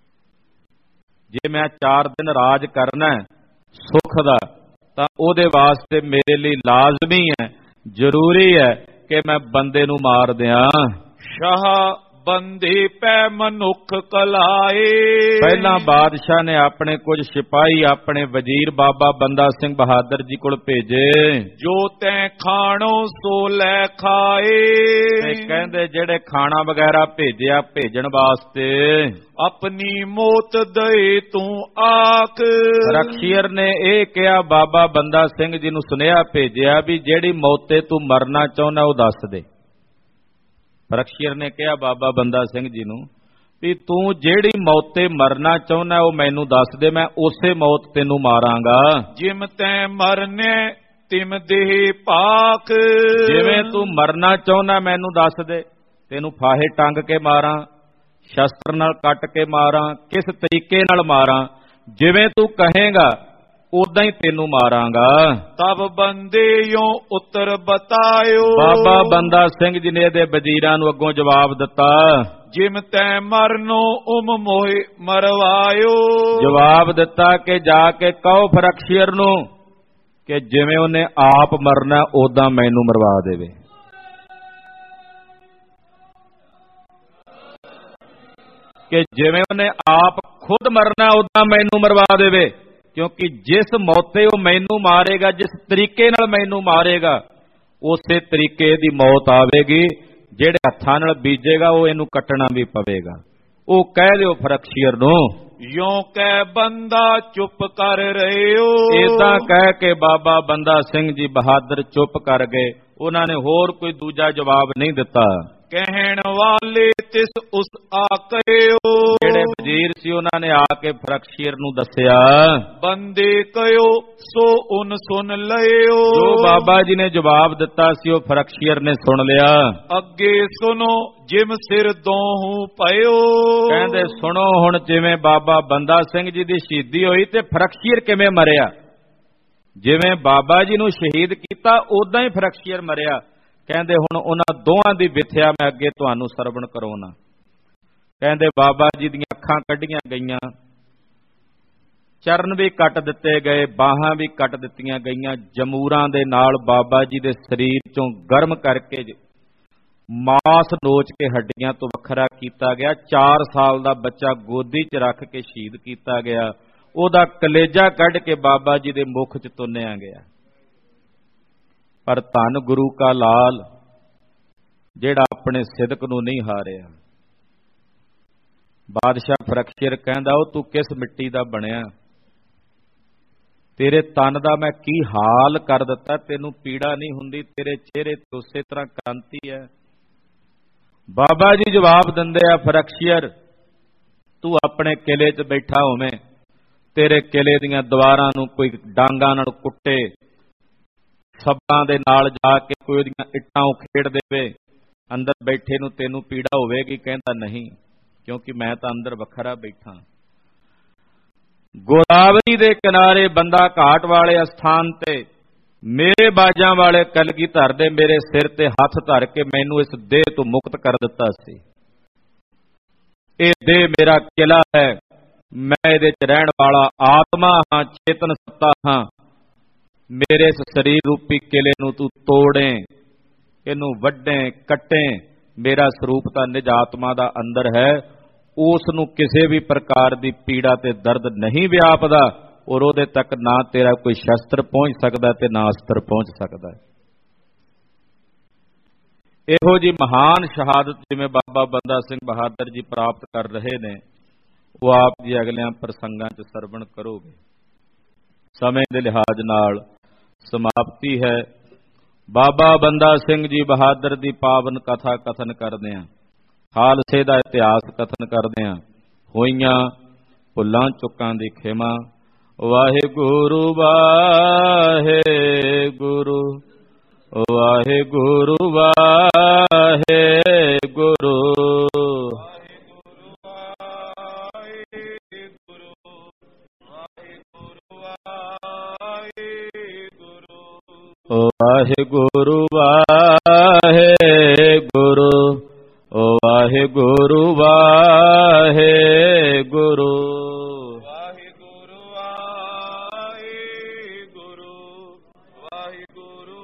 ਜੇ ਮੈਂ 4 ਦਿਨ ਰਾਜ ਕਰਨਾ ਸੁੱਖ ਦਾ ਤਾਂ ਉਹਦੇ ਵਾਸਤੇ ਮੇਰੇ ਲਈ ਲਾਜ਼ਮੀ ਹੈ, ਜ਼ਰੂਰੀ ਹੈ ਕਿ ਮੈਂ ਬੰਦੇ ਨੂੰ ਮਾਰ ਦਿਆਂ। ਸ਼ਾਹ ਬੰਦੇ ਪੈ ਮਨੁੱਖ ਕਲਾਏ, ਪਹਿਲਾਂ ਬਾਦਸ਼ਾਹ ਨੇ ਆਪਣੇ ਕੁਝ ਸਿਪਾਹੀ ਆਪਣੇ ਵਜ਼ੀਰ ਬਾਬਾ ਬੰਦਾ ਸਿੰਘ ਬਹਾਦਰ ਜੀ ਕੋਲ ਭੇਜੇ। ਜੋ ਤੈਂ ਖਾਣੋ ਸੋ ਲੈ ਖਾਏ, ਤੇ ਕਹਿੰਦੇ ਜਿਹੜੇ ਖਾਣਾ ਵਗੈਰਾ ਭੇਜਿਆ ਭੇਜਣ ਵਾਸਤੇ ਆਪਣੀ ਮੌਤ ਦੇ ਤੂੰ ਆਖ। ਫਰਖਸ਼ੀਅਰ ਨੇ ਇਹ ਕਿਹਾ ਬਾਬਾ ਬੰਦਾ ਸਿੰਘ ਜੀ ਨੂੰ ਸੁਨੇਹਾ ਭੇਜਿਆ ਵੀ ਜਿਹੜੀ ਮੌਤੇ ਤੂੰ ਮਰਨਾ ਚਾਹੁੰਦਾ ਉਹ ਦੱਸ ਦੇ। ਫਰਖਸ਼ੀਅਰ ਨੇ ਕਿਹਾ ਬਾਬਾ ਬੰਦਾ ਸਿੰਘ ਜੀ ਨੂੰ ਵੀ ਤੂੰ ਜਿਹੜੀ ਮੌਤੇ ਮਰਨਾ ਚਾਹੁੰਦਾ ਉਹ ਮੈਨੂੰ ਦੱਸ ਦੇ, ਮੈਂ ਉਸੇ ਮੌਤ ਤੈਨੂੰ ਮਾਰਾਂਗਾ। ਜਿਮ ਤੈਂ ਮਰਨੇ ਤਿਮ ਦੇਹ ਪਾਕ, ਜਿਵੇਂ ਤੂੰ ਮਰਨਾ ਚਾਹੁੰਦਾ ਮੈਨੂੰ ਦੱਸ ਦੇ, ਤੈਨੂੰ ਫਾਹੇ ਟੰਗ ਕੇ ਮਾਰਾਂ, ਸ਼ਸਤਰ ਨਾਲ ਕੱਟ ਕੇ ਮਾਰਾਂ, ਕਿਸ ਤਰੀਕੇ ਨਾਲ ਮਾਰਾਂ, ਜਿਵੇਂ ਤੂੰ ਕਹੇਗਾ ਉਦਾਂ ਹੀ ਤੈਨੂੰ ਮਾਰਾਂਗਾ। ਤਬ ਬੰਦੇਯੋਂ ਉੱਤਰ ਬਤਾਇਓ, ਬਾਬਾ ਬੰਦਾ ਸਿੰਘ ਜੀ ਨੇ ਇਹਦੇ ਵਜ਼ੀਰਾਂ ਨੂੰ ਅੱਗੋਂ ਜਵਾਬ ਦਿੱਤਾ ਜਿਮ ਤੈ ਮਰਨੋ ਮੋਹਿ ਮਰਵਾਇਓ। ਜਵਾਬ ਦਿੱਤਾ ਕਿ ਜਾ ਕੇ ਕਹੋ ਫਰਖਸ਼ੀਅਰ ਨੂੰ ਕਿ ਜਿਵੇਂ ਉਹਨੇ ਆਪ ਮਰਨਾ ਉਦਾਂ ਮੈਨੂੰ ਮਰਵਾ ਦੇਵੇ। ਕਿ ਜਿਵੇਂ ਉਹਨੇ ਆਪ ਖੁਦ ਮਰਨਾ ਉਦਾਂ ਮੈਨੂੰ ਮਰਵਾ ਦੇਵੇ, ਕਿਉਂਕਿ ਜਿਸ ਮੌਤੇ ਉਹ ਮੈਨੂੰ ਮਾਰੇਗਾ, ਜਿਸ ਤਰੀਕੇ ਨਾਲ ਮੈਨੂੰ ਮਾਰੇਗਾ, ਉਸੇ ਤਰੀਕੇ ਦੀ ਮੌਤ ਆਵੇਗੀ। ਜਿਹੜੇ ਹੱਥਾਂ ਨਾਲ ਬੀਜੇਗਾ ਉਹ ਇਹਨੂੰ ਕੱਟਣਾ ਵੀ ਪਵੇਗਾ। ਉਹ ਕਹਿ ਦਿਓ ਫਰਖਸ਼ੀਅਰ ਨੂੰ। ਯੋਂ ਕਹਿ ਬੰਦਾ ਚੁੱਪ ਕਰ ਰਹੇ ਹੋ, ਏਦਾਂ ਕਹਿ ਕੇ ਬਾਬਾ ਬੰਦਾ ਸਿੰਘ ਜੀ ਬਹਾਦਰ ਚੁੱਪ ਕਰ ਗਏ। ਉਹਨਾਂ ਨੇ ਹੋਰ ਕੋਈ ਦੂਜਾ ਜਵਾਬ ਨਹੀਂ ਦਿੱਤਾ। ਕਹਿਣ ਵਾਲੇ ਤਿਸ ਉਸ ਆਕਿਓ, ਜਿਹੜੇ ਵਜ਼ੀਰ ਸੀ ਉਹਨਾਂ ਨੇ ਆ ਕੇ ਫਰਖਸ਼ੀਰ ਨੂੰ ਦੱਸਿਆ। ਬੰਦੇ ਕਯੋ ਸੋ ਉਨ ਸੁਨ ਲਇਓ, ਜੋ ਬਾਬਾ ਜੀ ਨੇ ਜਵਾਬ ਦਿੱਤਾ ਸੀ ਉਹ ਫਰਖਸ਼ੀਰ ਨੇ ਸੁਣ ਲਿਆ। ਅੱਗੇ ਸੁਨੋ ਜਿਮ ਸਿਰ ਦੋਹੂ ਪਇਓ, ਕਹਿੰਦੇ ਸੁਣੋ ਹੁਣ ਜਿਵੇਂ ਬਾਬਾ ਬੰਦਾ ਸਿੰਘ ਜੀ ਦੀ ਸ਼ਹੀਦੀ ਹੋਈ ਤੇ ਫਰਖਸ਼ੀਰ ਕਿਵੇਂ ਮਰਿਆ। ਜਿਵੇਂ ਬਾਬਾ ਜੀ ਨੂੰ ਸ਼ਹੀਦ ਕੀਤਾ ਉਦਾਂ ਹੀ ਫਰਖਸ਼ੀਰ ਮਰਿਆ। ਕਹਿੰਦੇ ਹੁਣ ਉਹਨਾਂ ਦੋਹਾਂ ਦੀ ਵਿਥਿਆ ਮੈਂ ਅੱਗੇ ਤੁਹਾਨੂੰ ਸਰਵਣ ਕਰਾਉਣਾ। ਕਹਿੰਦੇ ਬਾਬਾ ਜੀ ਦੀਆਂ ਅੱਖਾਂ ਕੱਢੀਆਂ ਗਈਆਂ, ਚਰਨ ਵੀ ਕੱਟ ਦਿੱਤੇ ਗਏ, ਬਾਹਾਂ ਵੀ ਕੱਟ ਦਿੱਤੀਆਂ ਗਈਆਂ, ਜਮੂਰਾਂ ਦੇ ਨਾਲ ਬਾਬਾ ਜੀ ਦੇ ਸਰੀਰ ਚੋਂ ਗਰਮ ਕਰਕੇ ਮਾਸ ਨੋਚ ਕੇ ਹੱਡੀਆਂ ਤੋਂ ਵੱਖਰਾ ਕੀਤਾ ਗਿਆ। 4 ਸਾਲ ਦਾ ਬੱਚਾ ਗੋਦੀ 'ਚ ਰੱਖ ਕੇ ਸ਼ਹੀਦ ਕੀਤਾ ਗਿਆ। ਉਹਦਾ ਕਲੇਜਾ ਕੱਢ ਕੇ ਬਾਬਾ ਜੀ ਦੇ ਮੁਖ 'ਚ ਤੁੰਨਿਆ ਗਿਆ। ਪਰ ਧੰਨ ਗੁਰੂ ਕਾ ਲਾਲ ਜਿਹੜਾ ਆਪਣੇ ਸਿਦਕ ਨੂੰ ਨਹੀਂ ਹਾਰਿਆ। ਬਾਦਸ਼ਾਹ ਫਰਖਸ਼ੀਰ ਕਹਿੰਦਾ ਉਹ ਤੂੰ ਕਿਸ ਮਿੱਟੀ ਦਾ ਬਣਿਆ, ਤੇਰੇ ਤਨ ਦਾ ਮੈਂ ਕੀ ਹਾਲ ਕਰ ਦਿੱਤਾ, ਤੈਨੂੰ ਪੀੜਾ ਨਹੀਂ ਹੁੰਦੀ, ਤੇਰੇ ਚਿਹਰੇ ਤੇ ਉਸੇ ਤਰ੍ਹਾਂ ਕ੍ਰਾਂਤੀ ਹੈ। ਬਾਬਾ ਜੀ ਜਵਾਬ ਦਿੰਦੇ ਆ, ਫਰਖਸ਼ੀਰ ਤੂੰ ਆਪਣੇ ਕਿਲੇ 'ਚ ਬੈਠਾ ਹੋਵੇਂ, ਤੇਰੇ ਕਿਲੇ ਦੀਆਂ ਦੀਵਾਰਾਂ ਨੂੰ ਕੋਈ ਡਾਂਗਾਂ ਨਾਲ ਕੁੱਟੇ, ਸੱਬਾਂ ਦੇ ਨਾਲ ਜਾ ਕੇ ਕੋਈ ਉਹਦੀਆਂ ਇੱਟਾਂ ਉਖੇੜ ਦੇਵੇ, ਅੰਦਰ ਬੈਠੇ ਨੂੰ ਤੈਨੂੰ ਪੀੜਾ ਹੋਵੇਗੀ। ਕਹਿੰਦਾ ਨਹੀਂ, ਕਿਉਂਕਿ ਮੈਂ ਤਾਂ ਅੰਦਰ ਵੱਖਰਾ ਬੈਠਾ। ਗੋਦਾਵਰੀ ਦੇ ਕਿਨਾਰੇ ਬੰਦਾ ਘਾਟ ਵਾਲੇ ਅਸਥਾਨ ਤੇ ਮੇਰੇ ਬਾਜਾਂ ਵਾਲੇ ਕਲਗੀਧਰ ਦੇ ਮੇਰੇ ਸਿਰ ਤੇ ਹੱਥ ਧਰ ਕੇ ਮੈਨੂੰ ਇਸ ਦੇਹ ਤੋਂ ਮੁਕਤ ਕਰ ਦਿੱਤਾ ਸੀ। ਇਹ ਦੇਹ ਮੇਰਾ ਕਿਲਾ ਹੈ, ਮੈਂ ਇਹਦੇ 'ਚ ਰਹਿਣ ਵਾਲਾ ਆਤਮਾ ਹਾਂ, ਚੇਤਨ ਸੱਤਾ ਹਾਂ। ਮੇਰੇ ਇਸ ਸਰੀਰ ਰੂਪੀ ਕਿਲੇ ਨੂੰ ਤੂੰ ਤੋੜੇ, ਇਹਨੂੰ ਵੱਢੇ ਕੱਟੇ, ਮੇਰਾ ਸਰੂਪ ਤਾਂ ਨਿਜ ਆਤਮਾ ਦਾ ਅੰਦਰ ਹੈ, ਉਸ ਨੂੰ ਕਿਸੇ ਵੀ ਪ੍ਰਕਾਰ ਦੀ ਪੀੜਾ ਤੇ ਦਰਦ ਨਹੀਂ ਵਿਆਪਦਾ, ਔਰ ਉਹਦੇ ਤੱਕ ਨਾ ਤੇਰਾ ਕੋਈ ਸ਼ਸਤਰ ਪਹੁੰਚ ਸਕਦਾ ਤੇ ਨਾ ਅਸਤਰ ਪਹੁੰਚ ਸਕਦਾ। ਇਹੋ ਜੀ ਮਹਾਨ ਸ਼ਹਾਦਤ ਜਿਵੇਂ ਬਾਬਾ ਬੰਦਾ ਸਿੰਘ ਬਹਾਦਰ ਜੀ ਪ੍ਰਾਪਤ ਕਰ ਰਹੇ ਨੇ, ਉਹ ਆਪ ਜੀ ਅਗਲਿਆਂ ਪ੍ਰਸੰਗਾਂ 'ਚ ਸਰਵਣ ਕਰੋਗੇ। ਸਮੇਂ ਦੇ ਲਿਹਾਜ਼ ਨਾਲ ਸਮਾਪਤੀ ਹੈ। ਬਾਬਾ ਬੰਦਾ ਸਿੰਘ ਜੀ ਬਹਾਦਰ ਦੀ ਪਾਵਨ ਕਥਾ ਕਥਨ ਕਰਦੇ ਹਾਂ, ਖਾਲਸੇ ਦਾ ਇਤਿਹਾਸ ਕਥਨ ਕਰਦੇ ਹਾਂ। ਹੋਈਆਂ ਭੁੱਲਾਂ ਚੁੱਕਾਂ ਦੀ ਖਿਮਾ। ਵਾਹਿਗੁਰੂ ਵਾਹਿਗੁਰੂ ਵਾਹਿਗੁਰੂ ਵਾਹਿਗੁਰੂ। ਵਾਹਿਗੁਰੂ ਵਾਹਿਗੁਰੂ ਵਾਹਿਗੁਰੂ ਵਾਹਿਗੁਰੂ। ਵਾਹਿਗੁਰੂ ਵਾਹਿਗੁਰੂ ਵਾਹਿਗੁਰੂ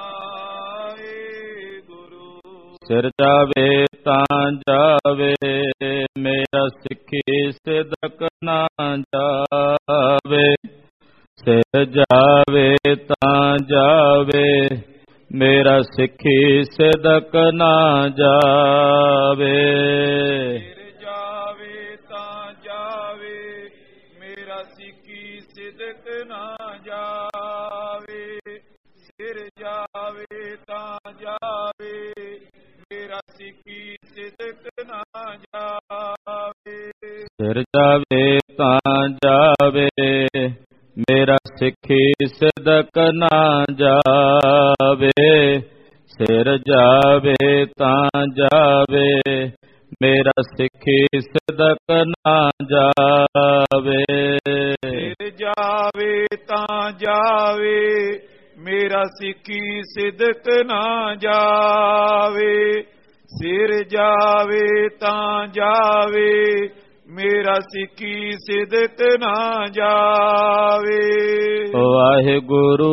ਵਾਹਿਗੁਰੂ। ਸਿਰ ਜਾਵੇ ਤਾਂ ਜਾਵੇ ਮੇਰਾ ਸਿੱਖੀ ਸਿਦਕ ਨਾ ਜਾਵੇ, ਸਿਰ ਜਾਵੇ ਤਾਂ ਜਾਵੇ ਮੇਰਾ ਸਿੱਖੀ ਸਿਦਕ ਨਾ ਜਾਵੇ। ਸਿਰ ਜਾਵੇ ਤਾਂ ਜਾਵੇ ਮੇਰਾ ਸਿੱਖੀ ਸਿਦਕ ਨਾ ਜਾਵੇ, ਸਿਰ ਜਾਵੇ ਤਾਂ ਜਾਵੇ ਮੇਰਾ ਸਿੱਖੀ ਸਿਦਕ ਨਾ ਜਾਵੇ। ਸਿਰ ਜਾਵੇ ਤਾਂ ਜਾਵੇ ਮੇਰਾ ਸਿੱਖੀ ਸਿਦਕ ਨਾ ਜਾਵੇ, ਸਿਰ ਜਾਵੇ ਤਾਂ ਜਾਵੇ ਮੇਰਾ ਸਿੱਖੀ ਸਿਦਕ ਨਾ ਜਾਵੇ। ਸਿਰ ਜਾਵੇ ਤਾਂ ਜਾਵੇ ਮੇਰਾ ਸਿੱਖੀ ਸਿਦਕ ਨਾ ਜਾਵੇ, ਸਿਰ ਜਾਵੇ ਤਾਂ ਜਾਵੇ ਮੇਰਾ ਸਿੱਖੀ ਸਿਦਕ ਨਾ ਜਾਵੇ। ਵਾਹਿਗੁਰੂ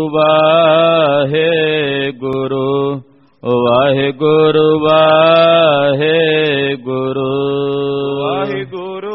ਵਾਹਿਗੁਰੂ ਵਾਹਿਗੁਰੂ ਵਾਹਿਗੁਰੂ। ਵਾਹਿਗੁਰੂ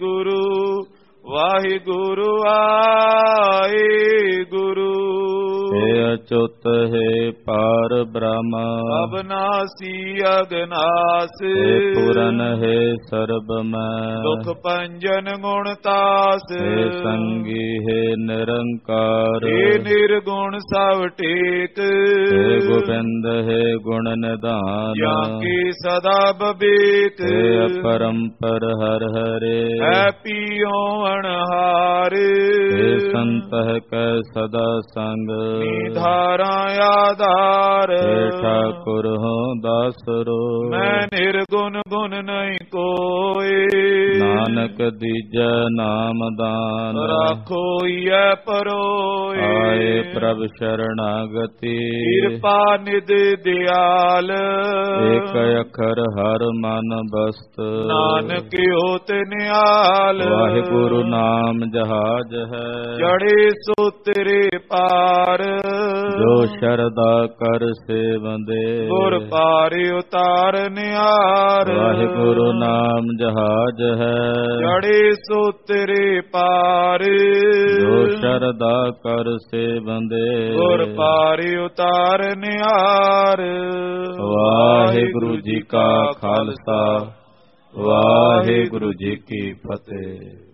ਵਾਹਿਗੁਰੂ ਵਾਹਿਗੁਰੂ ਵਾਹਿਗੁਰੂ। हे अच्युत हे पार ब्रह्म अविनाशी अगनास हे पूरन हे सर्वमय दुख पंजन गुणतास हे संगी हे निरंकार हे निर्गुण सब टेक हे गोविंद हे गुण निधान जाके सदा बबेक हे अपरंपर हर हरे है पियो अनहार हे संत कै सदा संग धारा आधार हे ठाकुर हो दासरो मैं निर्गुण गुण नहीं कोई नानक दीजै नाम दान राखो ये परोए आए प्रभ शरणागति कृपा निधि दयाल एक अखर हर मन बस्त नानक होत निहाल वाहिगुरु नाम जहाज है जड़े सो तेरे पार जो शरदा कर सेवंदे गुर पार उतार निहार वाहिगुरु नाम जहाज है जड़े सो तेरे पार जो शरदा कर सेवंदे गुर पार उतार निहार वाहिगुरु जी का खालसा वाहिगुरु जी की फतेह।